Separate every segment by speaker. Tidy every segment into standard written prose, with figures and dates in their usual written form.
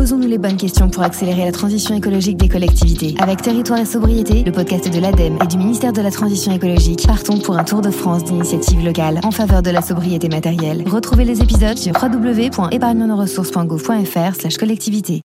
Speaker 1: Posons-nous les bonnes questions pour accélérer la transition écologique des collectivités. Avec Territoire et Sobriété, le podcast de l'ADEME et du ministère de la Transition écologique, partons pour un tour de France d'initiatives locales en faveur de la sobriété matérielle. Retrouvez les épisodes sur www.épargnenosressources.gouv.fr/collectivité.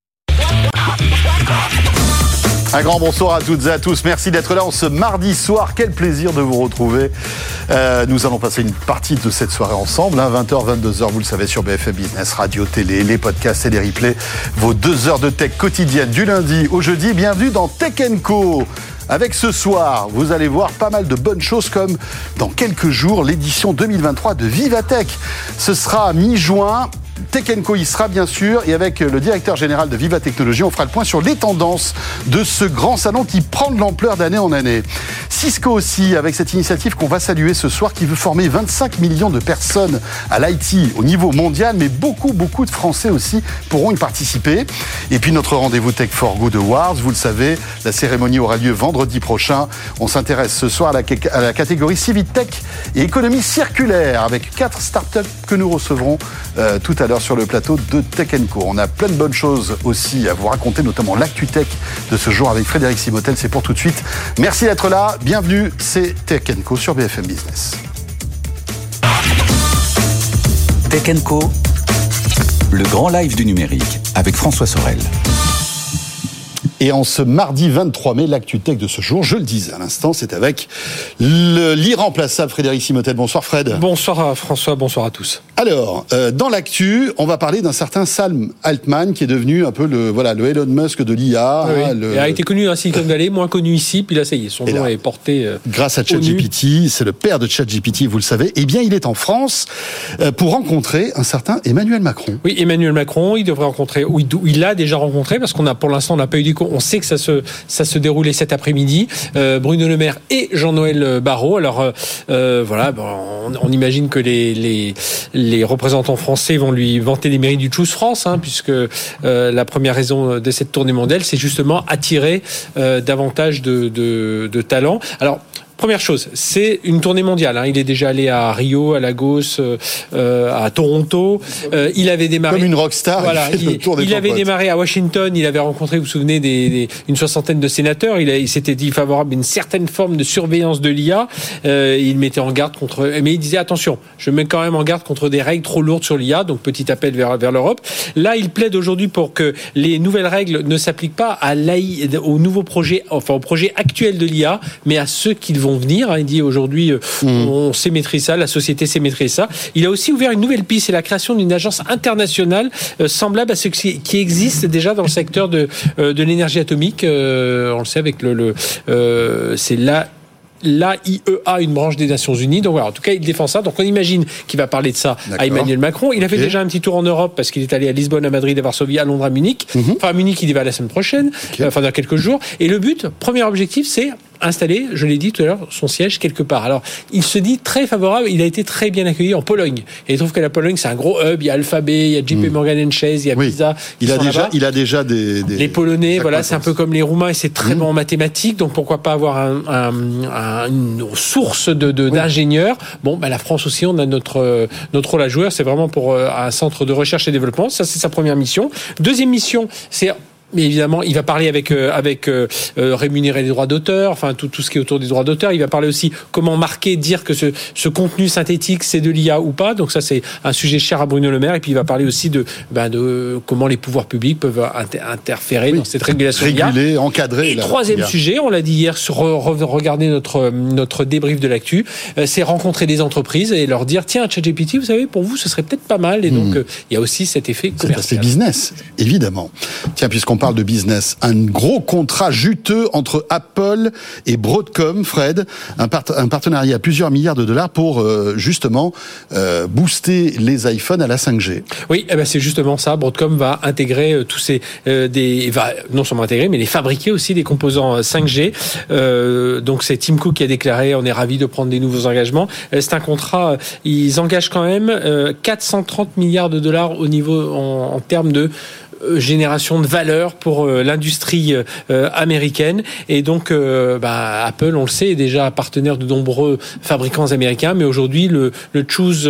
Speaker 2: Un grand bonsoir à toutes et à tous. Merci d'être là en ce mardi soir. Quel plaisir de vous retrouver. Nous allons passer une partie de cette soirée ensemble. 20h, 22h, vous le savez, sur BFM Business, radio, télé, les podcasts et les replays. Vos 2 heures de tech quotidienne du lundi au jeudi. Bienvenue dans Tech & Co. Avec ce soir, vous allez voir pas mal de bonnes choses comme dans quelques jours, l'édition 2023 de Vivatech. Ce sera mi-juin. Tech & Co y sera bien sûr, et avec le directeur général de Viva Technologies, on fera le point sur les tendances de ce grand salon qui prend de l'ampleur d'année en année. Cisco aussi, avec cette initiative qu'on va saluer ce soir, qui veut former 25 millions de personnes à l'IT au niveau mondial, mais beaucoup de Français aussi pourront y participer. Et puis notre rendez-vous Tech for Good Awards, vous le savez, la cérémonie aura lieu vendredi prochain. On s'intéresse ce soir à la catégorie Civitech et économie circulaire, avec 4 startups que nous recevrons tout à l'heure sur le plateau de Tech & Co. On a plein de bonnes choses aussi à vous raconter, notamment l'actu tech de ce jour avec Frédéric Simotel. C'est pour tout de suite. Merci d'être là. Bienvenue, c'est Tech & Co sur BFM Business.
Speaker 3: Tech & Co, le grand live du numérique avec François Sorel.
Speaker 2: Et en ce mardi 23 mai, l'actu tech de ce jour, je le disais à l'instant, c'est avec l'irremplaçable Frédéric Simotel. Bonsoir Fred.
Speaker 4: Bonsoir François, bonsoir à tous.
Speaker 2: Alors, dans l'actu, on va parler d'un certain Sam Altman qui est devenu un peu le Elon Musk de l'IA.
Speaker 4: Oui. Il a été connu dans Silicon Valley, moins connu ici, puis là ça y est, son nom est porté
Speaker 2: grâce à ChatGPT, c'est le père de ChatGPT, vous le savez. Eh bien, il est en France pour rencontrer un certain Emmanuel Macron.
Speaker 4: Oui, Emmanuel Macron, il devrait rencontrer, il l'a déjà rencontré, parce pour l'instant, on n'a pas eu d'écho. On sait que ça se déroulait cet après-midi. Bruno Le Maire et Jean-Noël Barrot. Alors on imagine que les représentants français vont lui vanter les mérites du Choose France, puisque la première raison de cette tournée mondiale, c'est justement attirer davantage de talents. Alors, première chose, c'est une tournée mondiale. Il est déjà allé à Rio, à Lagos, à Toronto. Il avait démarré
Speaker 2: comme une rockstar.
Speaker 4: Voilà, il avait démarré à Washington. Il avait rencontré, vous vous souvenez, une 60aine de sénateurs. Il s'était dit favorable à une certaine forme de surveillance de l'IA. Il mettait en garde contre, mais il disait attention, je mets quand même en garde contre des règles trop lourdes sur l'IA. Donc petit appel vers l'Europe. Là, il plaide aujourd'hui pour que les nouvelles règles ne s'appliquent pas aux nouveaux projets, enfin aux projets actuels de l'IA, mais à ceux qui vont venir. Il dit aujourd'hui, on sait maîtriser ça, la société sait maîtriser ça. Il a aussi ouvert une nouvelle piste, c'est la création d'une agence internationale semblable à ce qui existe déjà dans le secteur de l'énergie atomique. On le sait avec c'est l'AIEA, une branche des Nations Unies. Donc voilà, en tout cas, il défend ça. Donc on imagine qu'il va parler de ça à Emmanuel Macron. Il a fait déjà un petit tour en Europe parce qu'il est allé à Lisbonne, à Madrid, à Varsovie, à Londres, à Munich. Enfin, à Munich, il y va la semaine prochaine, dans quelques jours. Et le but, premier objectif, c'est installer, je l'ai dit tout à l'heure, son siège quelque part. Alors, il se dit très favorable, il a été très bien accueilli en Pologne. Et il trouve que la Pologne, c'est un gros hub, il y a Alphabet, il y a JP Morgan & Chase, il y a Visa. Il
Speaker 2: a déjà des
Speaker 4: les Polonais, voilà, c'est un peu comme les Roumains, et c'est très bon en mathématiques, donc pourquoi pas avoir une source d'ingénieurs. Bon, la France aussi, on a notre rôle à jouer, c'est vraiment pour un centre de recherche et développement, ça c'est sa première mission. Deuxième mission, c'est... Mais évidemment, il va parler avec rémunérer les droits d'auteur, enfin tout ce qui est autour des droits d'auteur. Il va parler aussi comment dire que ce contenu synthétique c'est de l'IA ou pas. Donc ça c'est un sujet cher à Bruno Le Maire. Et puis il va parler aussi de comment les pouvoirs publics peuvent interférer dans cette régulation d'IA.
Speaker 2: Réguler, encadrer.
Speaker 4: Et troisième sujet, on l'a dit hier sur regarder notre débrief de l'actu, c'est rencontrer des entreprises et leur dire tiens, ChatGPT, vous savez, pour vous ce serait peut-être pas mal. Et donc il y a aussi cet effet commercial.
Speaker 2: Cet aspect business, évidemment. Tiens, puisqu'on parle de business, un gros contrat juteux entre Apple et Broadcom, Fred, un partenariat à plusieurs milliards de dollars pour justement booster les iPhones à la 5G.
Speaker 4: Oui, c'est justement ça. Broadcom va intégrer tous ces va non seulement intégrer, mais les fabriquer aussi des composants 5G. Donc c'est Tim Cook qui a déclaré on est ravis de prendre des nouveaux engagements. C'est un contrat. Ils engagent quand même 430 milliards de dollars au niveau en termes de génération de valeur pour l'industrie américaine. Et donc, Apple, on le sait, est déjà partenaire de nombreux fabricants américains, mais aujourd'hui, le Choose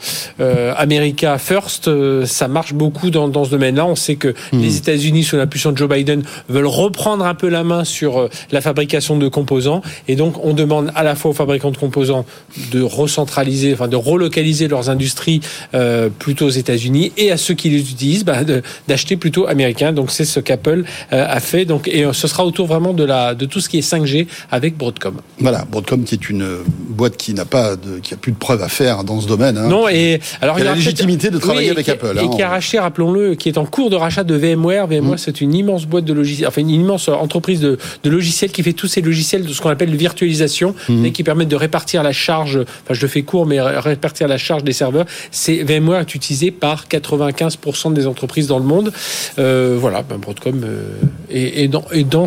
Speaker 4: America First, ça marche beaucoup dans ce domaine-là. On sait que les États-Unis, sous l'impulsion de Joe Biden, veulent reprendre un peu la main sur la fabrication de composants. Et donc, on demande à la fois aux fabricants de composants de recentraliser, de relocaliser leurs industries plutôt aux États-Unis, et à ceux qui les utilisent, d'acheter plutôt américain. Donc, c'est ce qu'Apple a fait. Donc, et ce sera autour vraiment de tout ce qui est 5G avec Broadcom.
Speaker 2: Voilà, Broadcom qui est une boîte qui a plus de preuves à faire dans ce domaine. Hein.
Speaker 4: Non, et alors
Speaker 2: il a la légitimité de travailler avec Apple.
Speaker 4: Et qui a racheté, rappelons-le, qui est en cours de rachat de VMware. VMware, c'est une immense boîte de logiciels, une immense entreprise de logiciels qui fait tous ces logiciels de ce qu'on appelle de virtualisation, et qui permettent de répartir la charge. Je le fais court, mais répartir la charge des serveurs. VMware est utilisé par 95% des entreprises dans le monde. Broadcom est dans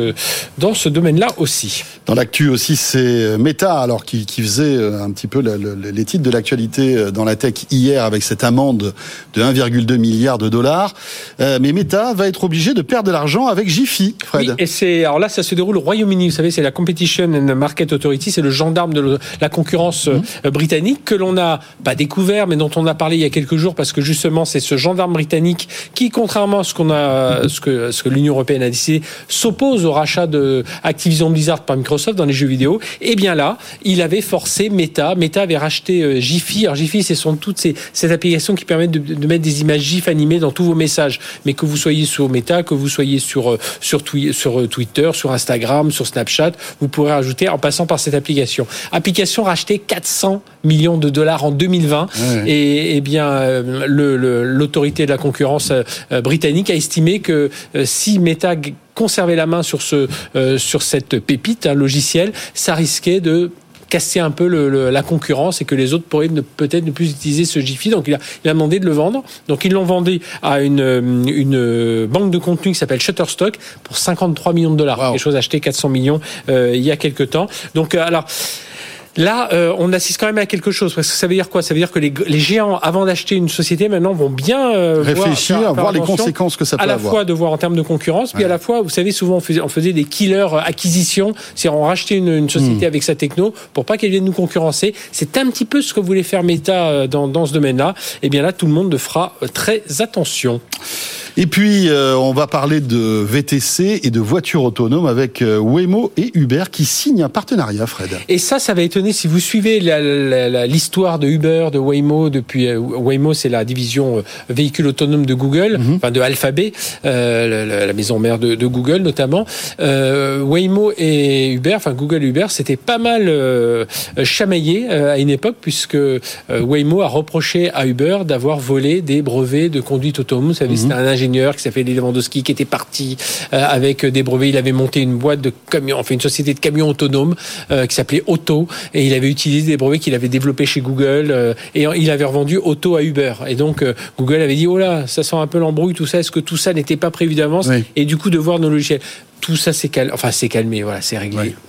Speaker 4: ce domaine-là aussi.
Speaker 2: Dans l'actu aussi, c'est Meta, alors qui faisait un petit peu les titres de l'actualité dans la tech hier avec cette amende de 1,2 milliard de dollars. Mais Meta va être obligé de perdre de l'argent avec Jiffy, Fred.
Speaker 4: Oui, et alors là, ça se déroule au Royaume-Uni. Vous savez, c'est la Competition and Market Authority, c'est le gendarme de la concurrence britannique que l'on n'a pas découvert, mais dont on a parlé il y a quelques jours, parce que justement, c'est ce gendarme britannique qui, contrairement à ce que l'Union européenne a décidé, s'oppose au rachat de Activision Blizzard par Microsoft dans les jeux vidéo. Et bien là, il avait forcé Meta. Meta avait racheté Jiffy. Alors Jiffy, ce sont toutes ces applications qui permettent de mettre des images GIF animées dans tous vos messages. Mais que vous soyez sur Meta, que vous soyez sur Twitter, sur Instagram, sur Snapchat, vous pourrez rajouter en passant par cette application. Application rachetée 400 millions de dollars en 2020. Ouais. Et bien, l'autorité de la concurrence britannique a estimé que si Meta conservait la main sur cette pépite logicielle, ça risquait de casser un peu la concurrence et que les autres pourraient peut-être ne plus utiliser ce Jiffy. Donc il a demandé de le vendre. Donc ils l'ont vendu à une banque de contenu qui s'appelle Shutterstock pour 53 millions de dollars. Wow. Quelque chose acheté 400 millions il y a quelques temps. Donc là, on assiste quand même à quelque chose, parce que ça veut dire quoi ? Ça veut dire que les géants, avant d'acheter une société, maintenant vont bien
Speaker 2: réfléchir, voir les conséquences que ça peut avoir.
Speaker 4: À la fois de voir en termes de concurrence, puis à la fois, vous savez, souvent on faisait des killer acquisitions, c'est-à-dire on rachetait une société avec sa techno pour pas qu'elle vienne nous concurrencer. C'est un petit peu ce que voulait faire Meta dans ce domaine-là. Et bien là, tout le monde fera très attention.
Speaker 2: Et puis, on va parler de VTC et de voitures autonomes avec Waymo et Uber qui signent un partenariat, Fred.
Speaker 4: Et ça va étonner si vous suivez l'histoire de Uber, de Waymo. Depuis Waymo, c'est la division véhicule autonome de Google, de Alphabet, la maison mère de Google notamment. Waymo et Uber, Google et Uber, c'était pas mal chamaillé à une époque, puisque Waymo a reproché à Uber d'avoir volé des brevets de conduite autonome. Vous savez, c'était un ingénieur qui s'appelait Lewandowski, qui était parti avec des brevets. Il avait monté une boîte de camions, une société de camions autonomes qui s'appelait Otto, et il avait utilisé des brevets qu'il avait développés chez Google, et il avait revendu Otto à Uber. Et donc Google avait dit, oh là, ça sent un peu l'embrouille, tout ça. Est-ce que tout ça n'était pas prévu d'avance ? Oui. Et du coup, de voir nos logiciels, tout ça c'est calmé, voilà, c'est réglé. Oui.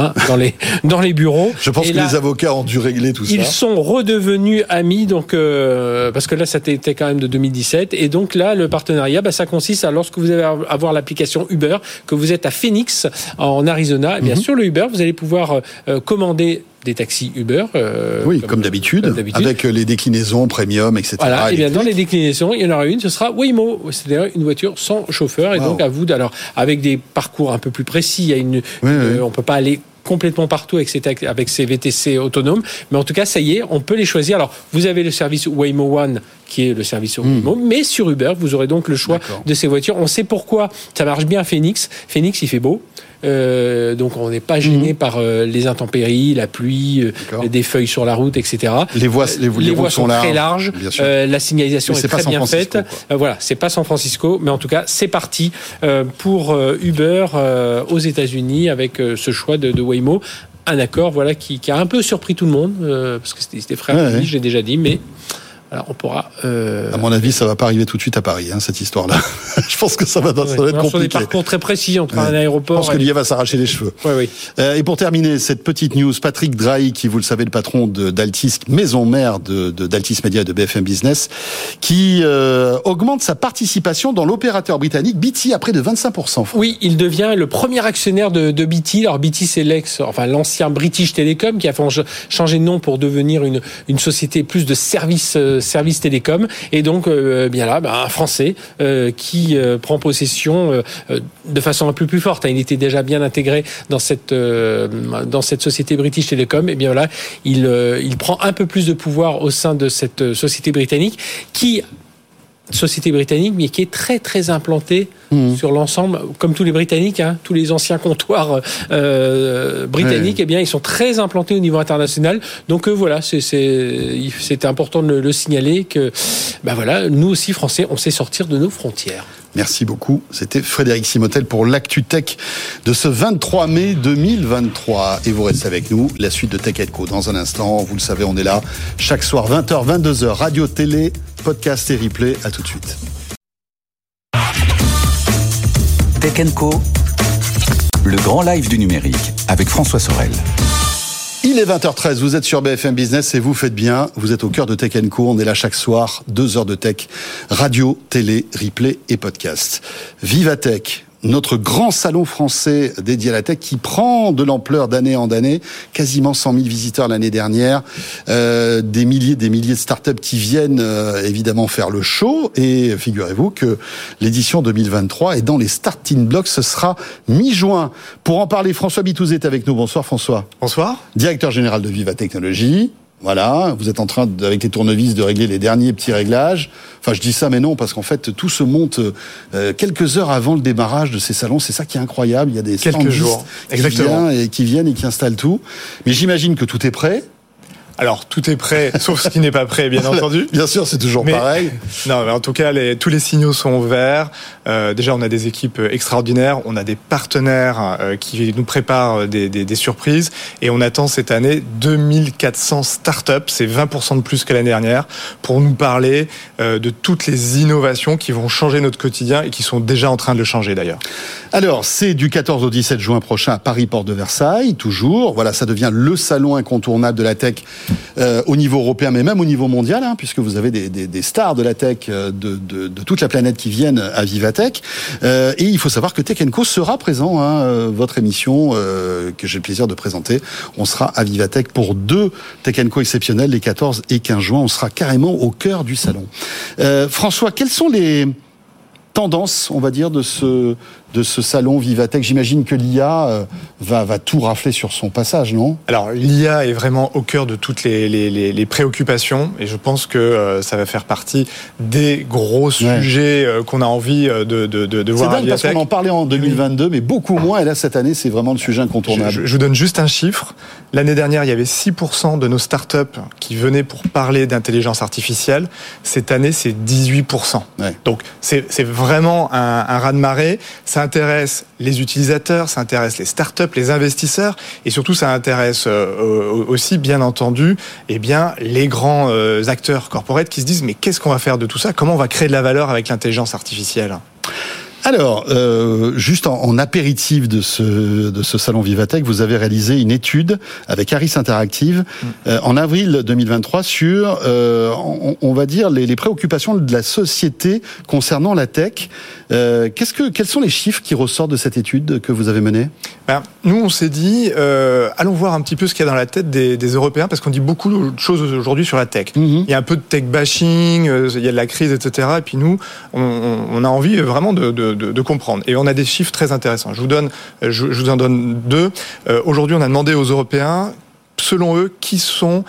Speaker 4: Dans les bureaux.
Speaker 2: Je pense que les avocats ont dû régler tout ça.
Speaker 4: Ils sont redevenus amis, donc parce que là, ça était quand même de 2017, et donc là, le partenariat, ça consiste à, lorsque vous allez avoir l'application Uber, que vous êtes à Phoenix, en Arizona, et bien sur le Uber, vous allez pouvoir commander des taxis Uber.
Speaker 2: Comme d'habitude, avec les déclinaisons premium, etc.
Speaker 4: Voilà, et bien dans les déclinaisons, il y en aura une, ce sera Waymo, c'est-à-dire une voiture sans chauffeur, et donc à vous, alors avec des parcours un peu plus précis, il y a on peut pas aller complètement partout avec ces VTC autonomes, mais en tout cas, ça y est, on peut les choisir. Alors, vous avez le service Waymo One, qui est le service Waymo, mais sur Uber, vous aurez donc le choix de ces voitures. On sait pourquoi ça marche bien à Phoenix. Phoenix, il fait beau. Donc on n'est pas gêné par les intempéries, la pluie, des feuilles sur la route, etc.
Speaker 2: Les voies
Speaker 4: sont très larges, la signalisation est très bien faite. Voilà, c'est pas San Francisco, mais en tout cas c'est parti pour Uber aux États-Unis avec ce choix de Waymo. Un accord qui a un peu surpris tout le monde parce que c'était frère, je l'ai déjà dit, mais Alors on pourra.
Speaker 2: À mon avis, ça va pas arriver tout de suite à Paris, cette histoire-là. Je pense que ça va être compliqué.
Speaker 4: Sur des parcours très précis entre un aéroport.
Speaker 2: Je pense que l'IA va s'arracher les cheveux.
Speaker 4: Oui.
Speaker 2: Et pour terminer cette petite news, Patrick Drahi, qui vous le savez, le patron d'Altis, maison mère d'Altis Media et de BFM Business, qui augmente sa participation dans l'opérateur britannique BT à près de 25%.
Speaker 4: Oui, il devient le premier actionnaire de BT. Alors BT, c'est l'ancien British Telecom qui a changé de nom pour devenir une société plus de services télécom. Et donc, un Français qui prend possession de façon un peu plus forte. Il était déjà bien intégré dans cette société British Telecom. Et bien voilà, il prend un peu plus de pouvoir au sein de cette société britannique mais qui est très très implantée sur l'ensemble, comme tous les Britanniques, tous les anciens comptoirs britanniques, ils sont très implantés au niveau international. Donc voilà, c'était important de le signaler que nous aussi Français, on sait sortir de nos frontières.
Speaker 2: Merci beaucoup. C'était Frédéric Simotel pour l'Actu Tech de ce 23 mai 2023. Et vous restez avec nous. La suite de Tech & Co. Dans un instant, vous le savez, on est là chaque soir, 20h, 22h, radio, télé, podcast et replay. À tout de suite.
Speaker 3: Tech & Co. Le grand live du numérique avec François Sorel.
Speaker 2: Il est 20h13, vous êtes sur BFM Business et vous faites bien, vous êtes au cœur de Tech & Co, on est là chaque soir, 2 heures de tech, radio, télé, replay et podcast. Vivatech, notre grand salon français dédié à la tech qui prend de l'ampleur d'année en année, quasiment 100 000 visiteurs l'année dernière, des milliers de startups qui viennent évidemment faire le show, et figurez-vous que l'édition 2023 est dans les starting blocks, ce sera mi-juin. Pour en parler, François Bitouzé est avec nous. Bonsoir François.
Speaker 5: Bonsoir.
Speaker 2: Directeur général de Viva Technologies. Voilà, vous êtes en train, avec les tournevis, de régler les derniers petits réglages. Enfin, je dis ça, mais non, parce qu'en fait, tout se monte quelques heures avant le démarrage de ces salons. C'est ça qui est incroyable. Il y a des standistes qui viennent et qui installent tout. Mais j'imagine que tout est prêt.
Speaker 5: Alors, tout est prêt, sauf ce qui n'est pas prêt, bien entendu.
Speaker 2: Bien sûr, c'est toujours pareil.
Speaker 5: Non, mais en tout cas, tous les signaux sont verts. Déjà, on a des équipes extraordinaires. On a des partenaires qui nous préparent des surprises. Et on attend cette année 2400 startups. C'est 20% de plus que l'année dernière pour nous parler de toutes les innovations qui vont changer notre quotidien et qui sont déjà en train de le changer, d'ailleurs.
Speaker 2: Alors, c'est du 14 au 17 juin prochain à Paris, Porte de Versailles, toujours. Voilà, ça devient le salon incontournable de la tech au niveau européen, mais même au niveau mondial, puisque vous avez des stars de la tech de toute la planète qui viennent à Vivatech. Et il faut savoir que Tech & Co sera présent, votre émission que j'ai le plaisir de présenter. On sera à Vivatech pour 2 Tech & Co exceptionnels, les 14 et 15 juin. On sera carrément au cœur du salon. François, quelles sont les tendances, on va dire, de ce salon Vivatech? J'imagine que l'IA va tout rafler sur son passage, non?
Speaker 5: Alors, l'IA est vraiment au cœur de toutes les préoccupations, et je pense que ça va faire partie des gros sujets qu'on a envie de voir à Vivatech.
Speaker 2: C'est dingue parce qu'on en parlait en 2022, mais beaucoup moins, et là, cette année, c'est vraiment le sujet incontournable.
Speaker 5: Je vous donne juste un chiffre. L'année dernière, il y avait 6% de nos startups qui venaient pour parler d'intelligence artificielle. Cette année, c'est 18%. Ouais. Donc, c'est vraiment un raz-de-marée. Ça intéresse les utilisateurs, ça intéresse les startups, les investisseurs, et surtout ça intéresse aussi, bien entendu, les grands acteurs corporate qui se disent mais qu'est-ce qu'on va faire de tout ça? Comment on va créer de la valeur avec l'intelligence artificielle?
Speaker 2: Alors, juste en apéritif de ce salon Vivatech, vous avez réalisé une étude avec Harris Interactive en avril 2023 sur, on va dire, les préoccupations de la société concernant la tech. Quels sont les chiffres qui ressortent de cette étude que vous avez menée?
Speaker 5: Nous, on s'est dit, allons voir un petit peu ce qu'il y a dans la tête des Européens, parce qu'on dit beaucoup de choses aujourd'hui sur la tech. Il y a un peu de tech bashing, il y a de la crise, etc. Et puis nous, on a envie vraiment de comprendre. Et on a des chiffres très intéressants. Je vous en donne 2. Aujourd'hui, on a demandé aux Européens, selon eux, qui sont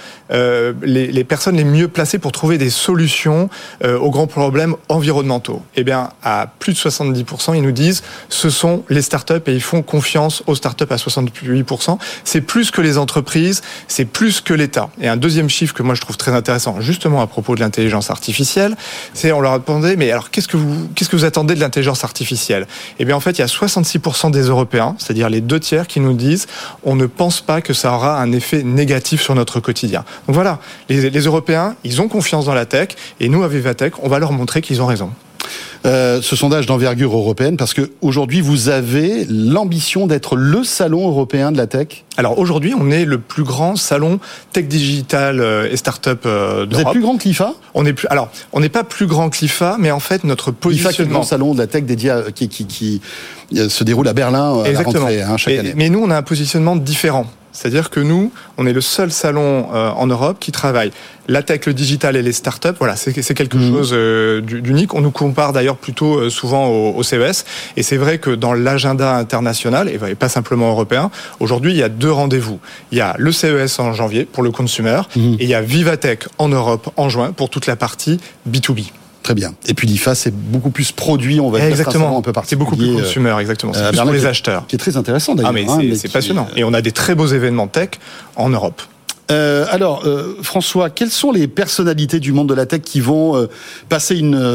Speaker 5: les personnes les mieux placées pour trouver des solutions aux grands problèmes environnementaux. À plus de 70%, ils nous disent ce sont les startups, et ils font confiance aux startups à 68%. C'est plus que les entreprises, c'est plus que l'État. Et un deuxième chiffre que moi je trouve très intéressant, justement à propos de l'intelligence artificielle, c'est on leur a demandé mais alors qu'est-ce que vous attendez de l'intelligence artificielle? En fait, il y a 66% des Européens, c'est-à-dire les 2 tiers, qui nous disent on ne pense pas que ça aura un effet effets négatifs sur notre quotidien. Donc voilà, les Européens, ils ont confiance dans la tech, et nous, à Vivatech, on va leur montrer qu'ils ont raison.
Speaker 2: Ce sondage d'envergure européenne, parce que aujourd'hui vous avez l'ambition d'être le salon européen de la tech.
Speaker 5: Alors aujourd'hui, on est le plus grand salon tech digital et start-up d'Europe.
Speaker 2: Vous êtes plus grand que l'IFA ?
Speaker 5: On n'est pas plus grand que l'IFA, mais en fait notre positionnement.
Speaker 2: l'IFA, qui est le grand salon de la tech dédié qui se déroule à Berlin à la rentrée chaque année.
Speaker 5: Mais nous, on a un positionnement différent. C'est-à-dire que nous, on est le seul salon en Europe qui travaille la tech, le digital et les startups. Voilà, c'est quelque chose d'unique. On nous compare d'ailleurs plutôt souvent au CES. Et c'est vrai que dans l'agenda international, et pas simplement européen, aujourd'hui, il y a 2 rendez-vous. Il y a le CES en janvier pour le consumer, et il y a Vivatech en Europe en juin pour toute la partie B2B.
Speaker 2: Très bien. Et puis l'IFA, c'est beaucoup plus produit, on va dire.
Speaker 5: Exactement.
Speaker 2: Un peu particulier.
Speaker 5: C'est beaucoup plus consumer, exactement. C'est plus pour les acheteurs.
Speaker 2: Qui est très intéressant d'ailleurs.
Speaker 5: Mais c'est passionnant. Et on a des très beaux événements tech en Europe.
Speaker 2: Alors, François, quelles sont les personnalités du monde de la tech qui vont passer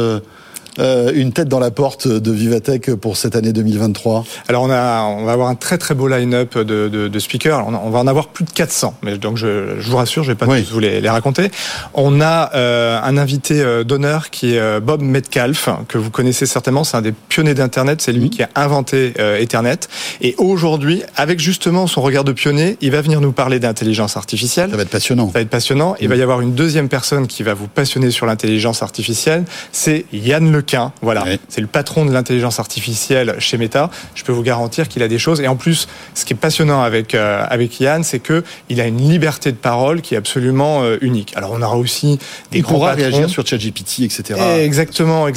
Speaker 2: une tête dans la porte de Vivatech pour cette année 2023? Alors
Speaker 5: on va avoir un très très beau line-up de speakers. Alors on va en avoir plus de 400. Mais donc je vous rassure, je vais pas tous vous les raconter. On a un invité d'honneur qui est Bob Metcalfe, que vous connaissez certainement. C'est un des pionniers d'Internet. C'est lui qui a inventé Ethernet. Et aujourd'hui, avec justement son regard de pionnier, il va venir nous parler d'intelligence artificielle.
Speaker 2: Ça va être passionnant.
Speaker 5: Ça va être passionnant. Il va y avoir une deuxième personne qui va vous passionner sur l'intelligence artificielle. C'est Yann Lequin. Voilà, c'est le patron de l'intelligence artificielle chez Meta. Je peux vous garantir qu'il a des choses. Et en plus, ce qui est passionnant avec Yann, c'est que il a une liberté de parole qui est absolument unique. Alors, on aura aussi des grands patrons.
Speaker 2: Il pourra réagir sur ChatGPT, etc.
Speaker 5: Exactement.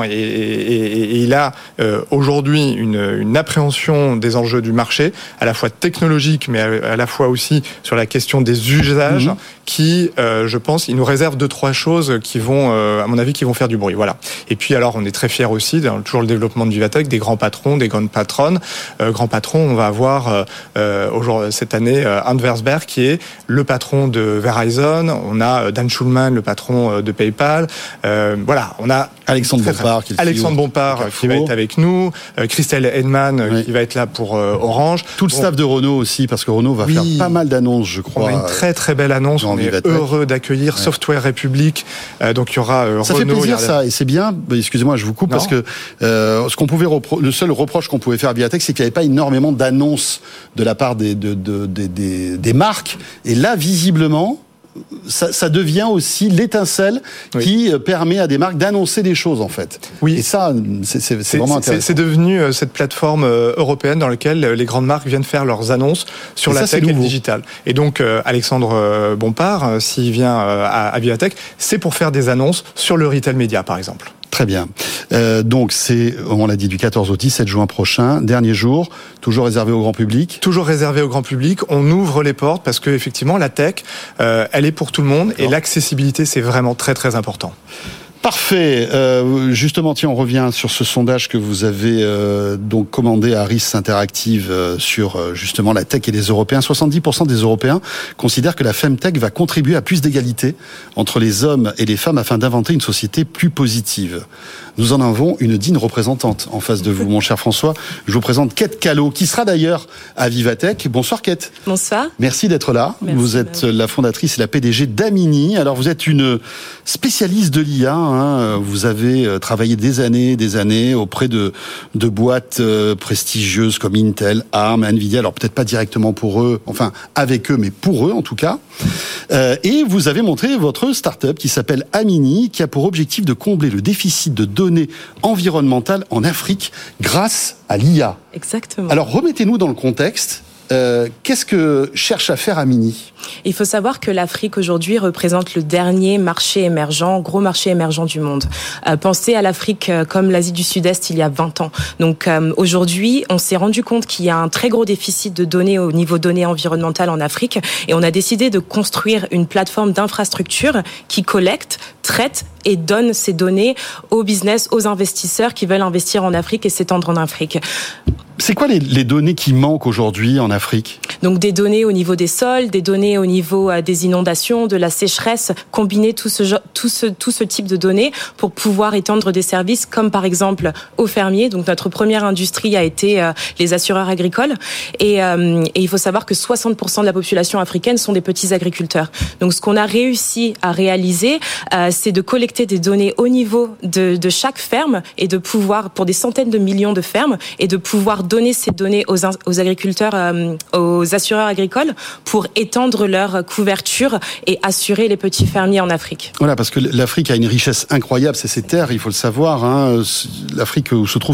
Speaker 5: Et il a aujourd'hui une appréhension des enjeux du marché, à la fois technologique, mais à la fois aussi sur la question des usages, qui, je pense, il nous réserve 2-3 choses qui vont, à mon avis, qui vont faire du bruit. Voilà. Et puis alors, on est très fiers aussi, dans toujours le développement de Vivatech, des grands patrons, des grandes patronnes. Grands patrons, on va avoir cette année Anders Berg, qui est le patron de Verizon. On a Dan Schulman, le patron de PayPal. Voilà, on a
Speaker 2: Alexandre Bompard, qui
Speaker 5: va être avec nous. Christelle Edman, qui va être là pour Orange.
Speaker 2: Tout le staff de Renault aussi, parce que Renault va faire pas mal d'annonces, je crois.
Speaker 5: On a une très très belle annonce. On est heureux d'accueillir Software République. Donc il y aura
Speaker 2: ça
Speaker 5: Renault.
Speaker 2: Ça fait plaisir ça, et c'est bien. Excusez-moi, je vous coupe, parce que le seul reproche qu'on pouvait faire à Vivatech, c'est qu'il n'y avait pas énormément d'annonces de la part des marques. Et là, visiblement, ça devient aussi l'étincelle qui permet à des marques d'annoncer des choses, en fait.
Speaker 5: Oui.
Speaker 2: Et ça, c'est vraiment intéressant.
Speaker 5: C'est devenu cette plateforme européenne dans laquelle les grandes marques viennent faire leurs annonces sur la tech et le digital. Et donc, Alexandre Bompard, s'il vient à Vivatech, c'est pour faire des annonces sur le retail média, par exemple.
Speaker 2: Très bien. Donc c'est, on l'a dit, du 14 au 17 juin prochain, dernier jour, toujours réservé au grand public.
Speaker 5: Toujours réservé au grand public. On ouvre les portes parce que effectivement la tech, elle est pour tout le monde. Et l'accessibilité, c'est vraiment très très important.
Speaker 2: Parfait. Justement, tiens, on revient sur ce sondage que vous avez donc commandé à Harris Interactive sur justement la tech et les Européens. 70% des Européens considèrent que la Femtech va contribuer à plus d'égalité entre les hommes et les femmes afin d'inventer une société plus positive. Nous en avons une digne représentante en face de vous, mon cher François. Je vous présente Kate Callot, qui sera d'ailleurs à Vivatech. Bonsoir Kate.
Speaker 6: Bonsoir.
Speaker 2: Merci d'être là.
Speaker 6: Merci,
Speaker 2: vous êtes la fondatrice et la PDG d'Amini. Alors vous êtes une spécialiste de l'IA. Vous avez travaillé des années auprès de boîtes prestigieuses comme Intel, ARM, Nvidia. Alors peut-être pas directement pour eux, enfin avec eux, mais pour eux en tout cas. Et vous avez montré votre start-up qui s'appelle Amini, qui a pour objectif de combler le déficit de données environnementales en Afrique grâce à l'IA.
Speaker 6: Exactement.
Speaker 2: Alors remettez-nous dans le contexte. Qu'est-ce que cherche à faire Amini ?
Speaker 6: Il faut savoir que l'Afrique aujourd'hui représente le dernier marché émergent, gros marché émergent du monde. Pensez à l'Afrique comme l'Asie du Sud-Est il y a 20 ans. Donc aujourd'hui, on s'est rendu compte qu'il y a un très gros déficit de données au niveau données environnementales en Afrique et on a décidé de construire une plateforme d'infrastructure qui collecte, traite et donne ces données aux business, aux investisseurs qui veulent investir en Afrique et s'étendre en Afrique.
Speaker 2: C'est quoi les données qui manquent aujourd'hui en Afrique ?
Speaker 6: Donc des données au niveau des sols, des données au niveau des inondations, de la sécheresse, combiner tout ce type de données pour pouvoir étendre des services comme par exemple aux fermiers. Donc notre première industrie a été les assureurs agricoles et il faut savoir que 60% de la population africaine sont des petits agriculteurs. Donc ce qu'on a réussi à réaliser, c'est de collecter des données au niveau de chaque ferme et de pouvoir, pour des centaines de millions de fermes, et de pouvoir donner ces données aux agriculteurs, aux assureurs agricoles pour étendre leur couverture et assurer les petits fermiers en Afrique.
Speaker 2: Voilà, parce que l'Afrique a une richesse incroyable, c'est ses terres, il faut le savoir. Hein. L'Afrique où se trouvent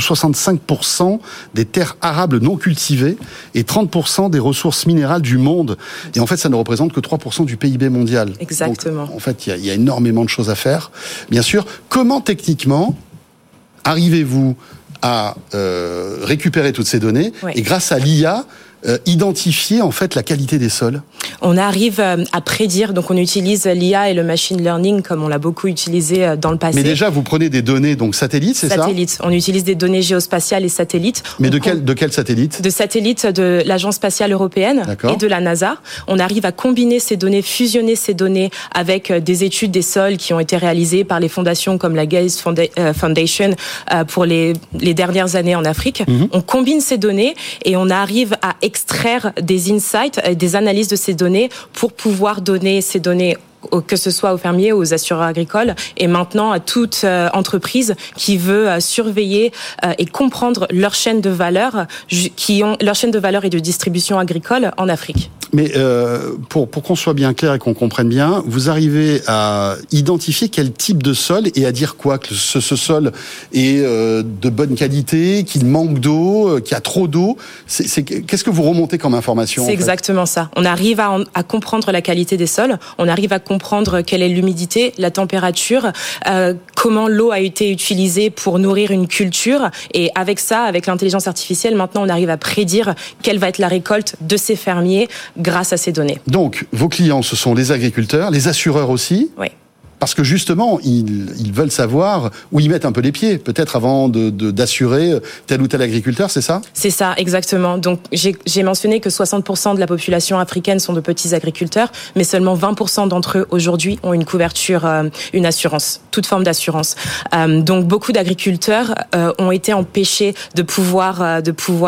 Speaker 2: 65% des terres arables non cultivées et 30% des ressources minérales du monde. Et en fait, ça ne représente que 3% du PIB mondial.
Speaker 6: Exactement.
Speaker 2: Donc, en fait, il y a énormément de choses à faire. Bien sûr, comment techniquement arrivez-vous à récupérer toutes ces données et grâce à l'IA, identifier en fait la qualité des sols?
Speaker 6: On arrive à prédire, donc on utilise l'IA et le machine learning comme on l'a beaucoup utilisé dans le passé.
Speaker 2: Mais déjà, vous prenez des données donc satellites, c'est ça?
Speaker 6: Satellites. On utilise des données géospatiales et satellites.
Speaker 2: Mais de quel satellite? De
Speaker 6: satellites de l'Agence spatiale européenne et de la NASA. On arrive à combiner ces données, fusionner ces données avec des études des sols qui ont été réalisées par les fondations comme la Gates Foundation pour les dernières années en Afrique. On combine ces données et on arrive à extraire des insights, des analyses de ces données pour pouvoir donner ces données que ce soit aux fermiers, aux assureurs agricoles et maintenant à toute entreprise qui veut surveiller et comprendre leur chaîne de valeur, leur chaîne de valeur et de distribution agricole en Afrique.
Speaker 2: Mais pour qu'on soit bien clair et qu'on comprenne bien, vous arrivez à identifier quel type de sol et à dire quoi? Que ce sol est de bonne qualité, qu'il manque d'eau, qu'il y a trop d'eau. Qu'est-ce que vous remontez comme information?
Speaker 6: C'est exactement ça. On arrive à comprendre la qualité des sols, on arrive à comprendre quelle est l'humidité, la température, comment l'eau a été utilisée pour nourrir une culture. Et avec ça, avec l'intelligence artificielle, maintenant on arrive à prédire quelle va être la récolte de ces fermiers grâce à ces données.
Speaker 2: Donc, vos clients, ce sont les agriculteurs, les assureurs aussi? Oui. Parce que justement, ils veulent savoir où ils mettent un peu les pieds, peut-être avant d'assurer tel ou tel agriculteur, c'est ça? C'est
Speaker 6: ça, exactement. Donc, j'ai mentionné que 60% de la population africaine sont de petits agriculteurs, mais seulement 20% d'entre eux, aujourd'hui, ont une couverture, une assurance, toute forme d'assurance. Donc, beaucoup d'agriculteurs ont été empêchés de pouvoir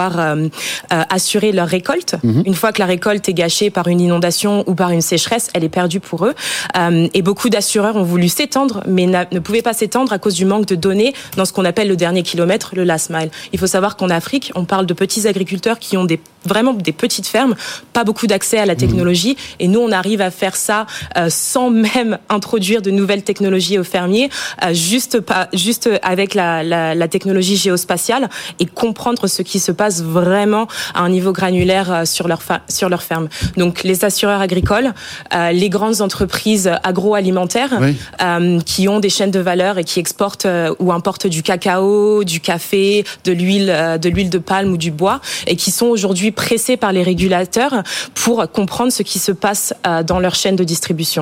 Speaker 6: assurer leur récolte. Une fois que la récolte est gâchée par une inondation ou par une sécheresse, elle est perdue pour eux. Et beaucoup d'assureurs ont voulu s'étendre, mais ne pouvaient pas s'étendre à cause du manque de données dans ce qu'on appelle le dernier kilomètre, le last mile. Il faut savoir qu'en Afrique, on parle de petits agriculteurs qui ont vraiment des petites fermes, pas beaucoup d'accès à la technologie, et nous, on arrive à faire ça sans même introduire de nouvelles technologies aux fermiers, juste avec la technologie géospatiale et comprendre ce qui se passe vraiment à un niveau granulaire sur leur ferme. Donc, les assureurs agricoles, les grandes entreprises agroalimentaires, qui ont des chaînes de valeur et qui exportent ou importent du cacao, du café, de l'huile de palme ou du bois, et qui sont aujourd'hui pressés par les régulateurs pour comprendre ce qui se passe dans leur chaîne de distribution.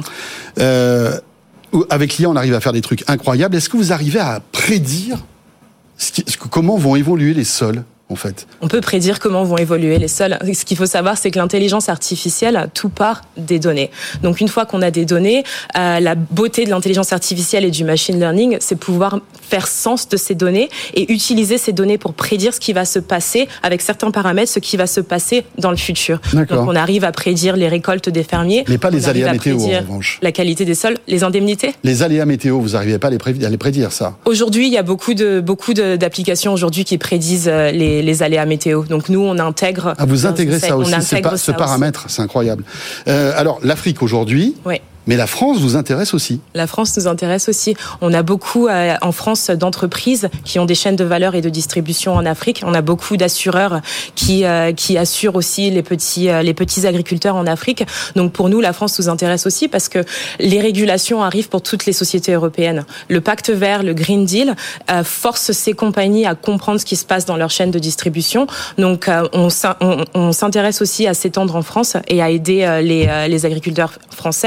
Speaker 2: Avec l'IA, on arrive à faire des trucs incroyables. Est-ce que vous arrivez à prédire comment vont évoluer les sols? En fait,
Speaker 6: on peut prédire comment vont évoluer les sols. Ce qu'il faut savoir, c'est que l'intelligence artificielle, tout part des données. Donc, une fois qu'on a des données, la beauté de l'intelligence artificielle et du machine learning, c'est pouvoir faire sens de ces données et utiliser ces données pour prédire ce qui va se passer avec certains paramètres, ce qui va se passer dans le futur.
Speaker 2: D'accord.
Speaker 6: Donc, on arrive à prédire les récoltes des fermiers.
Speaker 2: Mais pas les aléas météo, en revanche.
Speaker 6: La qualité des sols, les indemnités.
Speaker 2: Les aléas météo, vous n'arrivez pas à les prédire, ça?
Speaker 6: Aujourd'hui, il y a beaucoup d'applications aujourd'hui qui prédisent les aléas météo. Donc nous, on intègre...
Speaker 2: Ah, vous intégrez ça aussi, ce paramètre, c'est incroyable. Alors, l'Afrique aujourd'hui... Oui. Mais la France vous intéresse aussi.
Speaker 6: La France nous intéresse aussi. On a beaucoup en France d'entreprises qui ont des chaînes de valeur et de distribution en Afrique. On a beaucoup d'assureurs qui assurent aussi les petits agriculteurs en Afrique. Donc pour nous, la France nous intéresse aussi parce que les régulations arrivent pour toutes les sociétés européennes. Le Pacte vert, le Green Deal force ces compagnies à comprendre ce qui se passe dans leur chaîne de distribution. Donc on s'intéresse aussi à s'étendre en France et à aider les agriculteurs français et les entreprises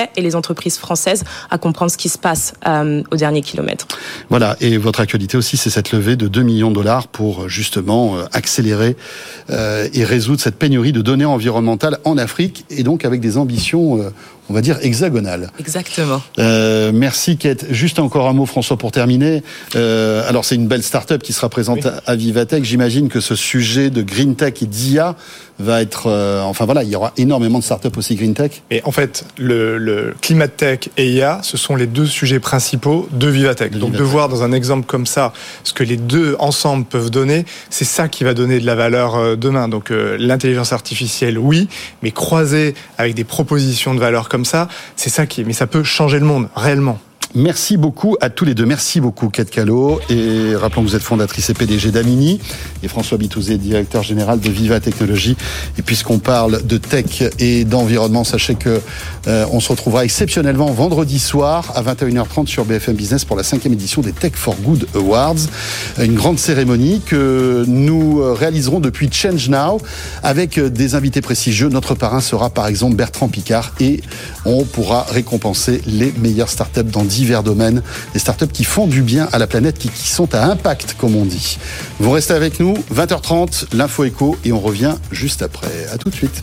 Speaker 6: entreprises françaises à comprendre ce qui se passe au dernier kilomètre.
Speaker 2: Voilà, et votre actualité aussi, c'est cette levée de 2 millions de dollars pour justement accélérer et résoudre cette pénurie de données environnementales en Afrique, et donc avec des ambitions, on va dire, hexagonales.
Speaker 6: Exactement.
Speaker 2: Merci Kate. Juste encore un mot, François, pour terminer. Alors c'est une belle start-up qui sera présente à Vivatech. J'imagine que ce sujet de Green Tech et d'IA va être... il y aura énormément de start-up aussi Green Tech.
Speaker 5: Et en fait, le Climate Tech et IA, ce sont les deux sujets principaux de Vivatech. Donc de voir dans un exemple comme ça ce que les deux ensemble peuvent donner, c'est ça qui va donner de la valeur demain. Donc l'intelligence artificielle, oui, mais croisée avec des propositions de valeur comme ça, c'est ça mais ça peut changer le monde, réellement.
Speaker 2: Merci beaucoup à tous les deux. Merci beaucoup, Kate Callot. Et rappelons que vous êtes fondatrice et PDG d'Amini. Et François Bitouzé, directeur général de Viva Technologies. Et puisqu'on parle de tech et d'environnement, sachez que on se retrouvera exceptionnellement vendredi soir à 21h30 sur BFM Business pour la 5e édition des Tech for Good Awards. Une grande cérémonie que nous réaliserons depuis Change Now avec des invités prestigieux. Notre parrain sera par exemple Bertrand Piccard et on pourra récompenser les meilleures startups dans divers domaines, des startups qui font du bien à la planète, qui sont à impact, comme on dit. Vous restez avec nous, 20h30, l'info éco, et on revient juste après. À tout de suite.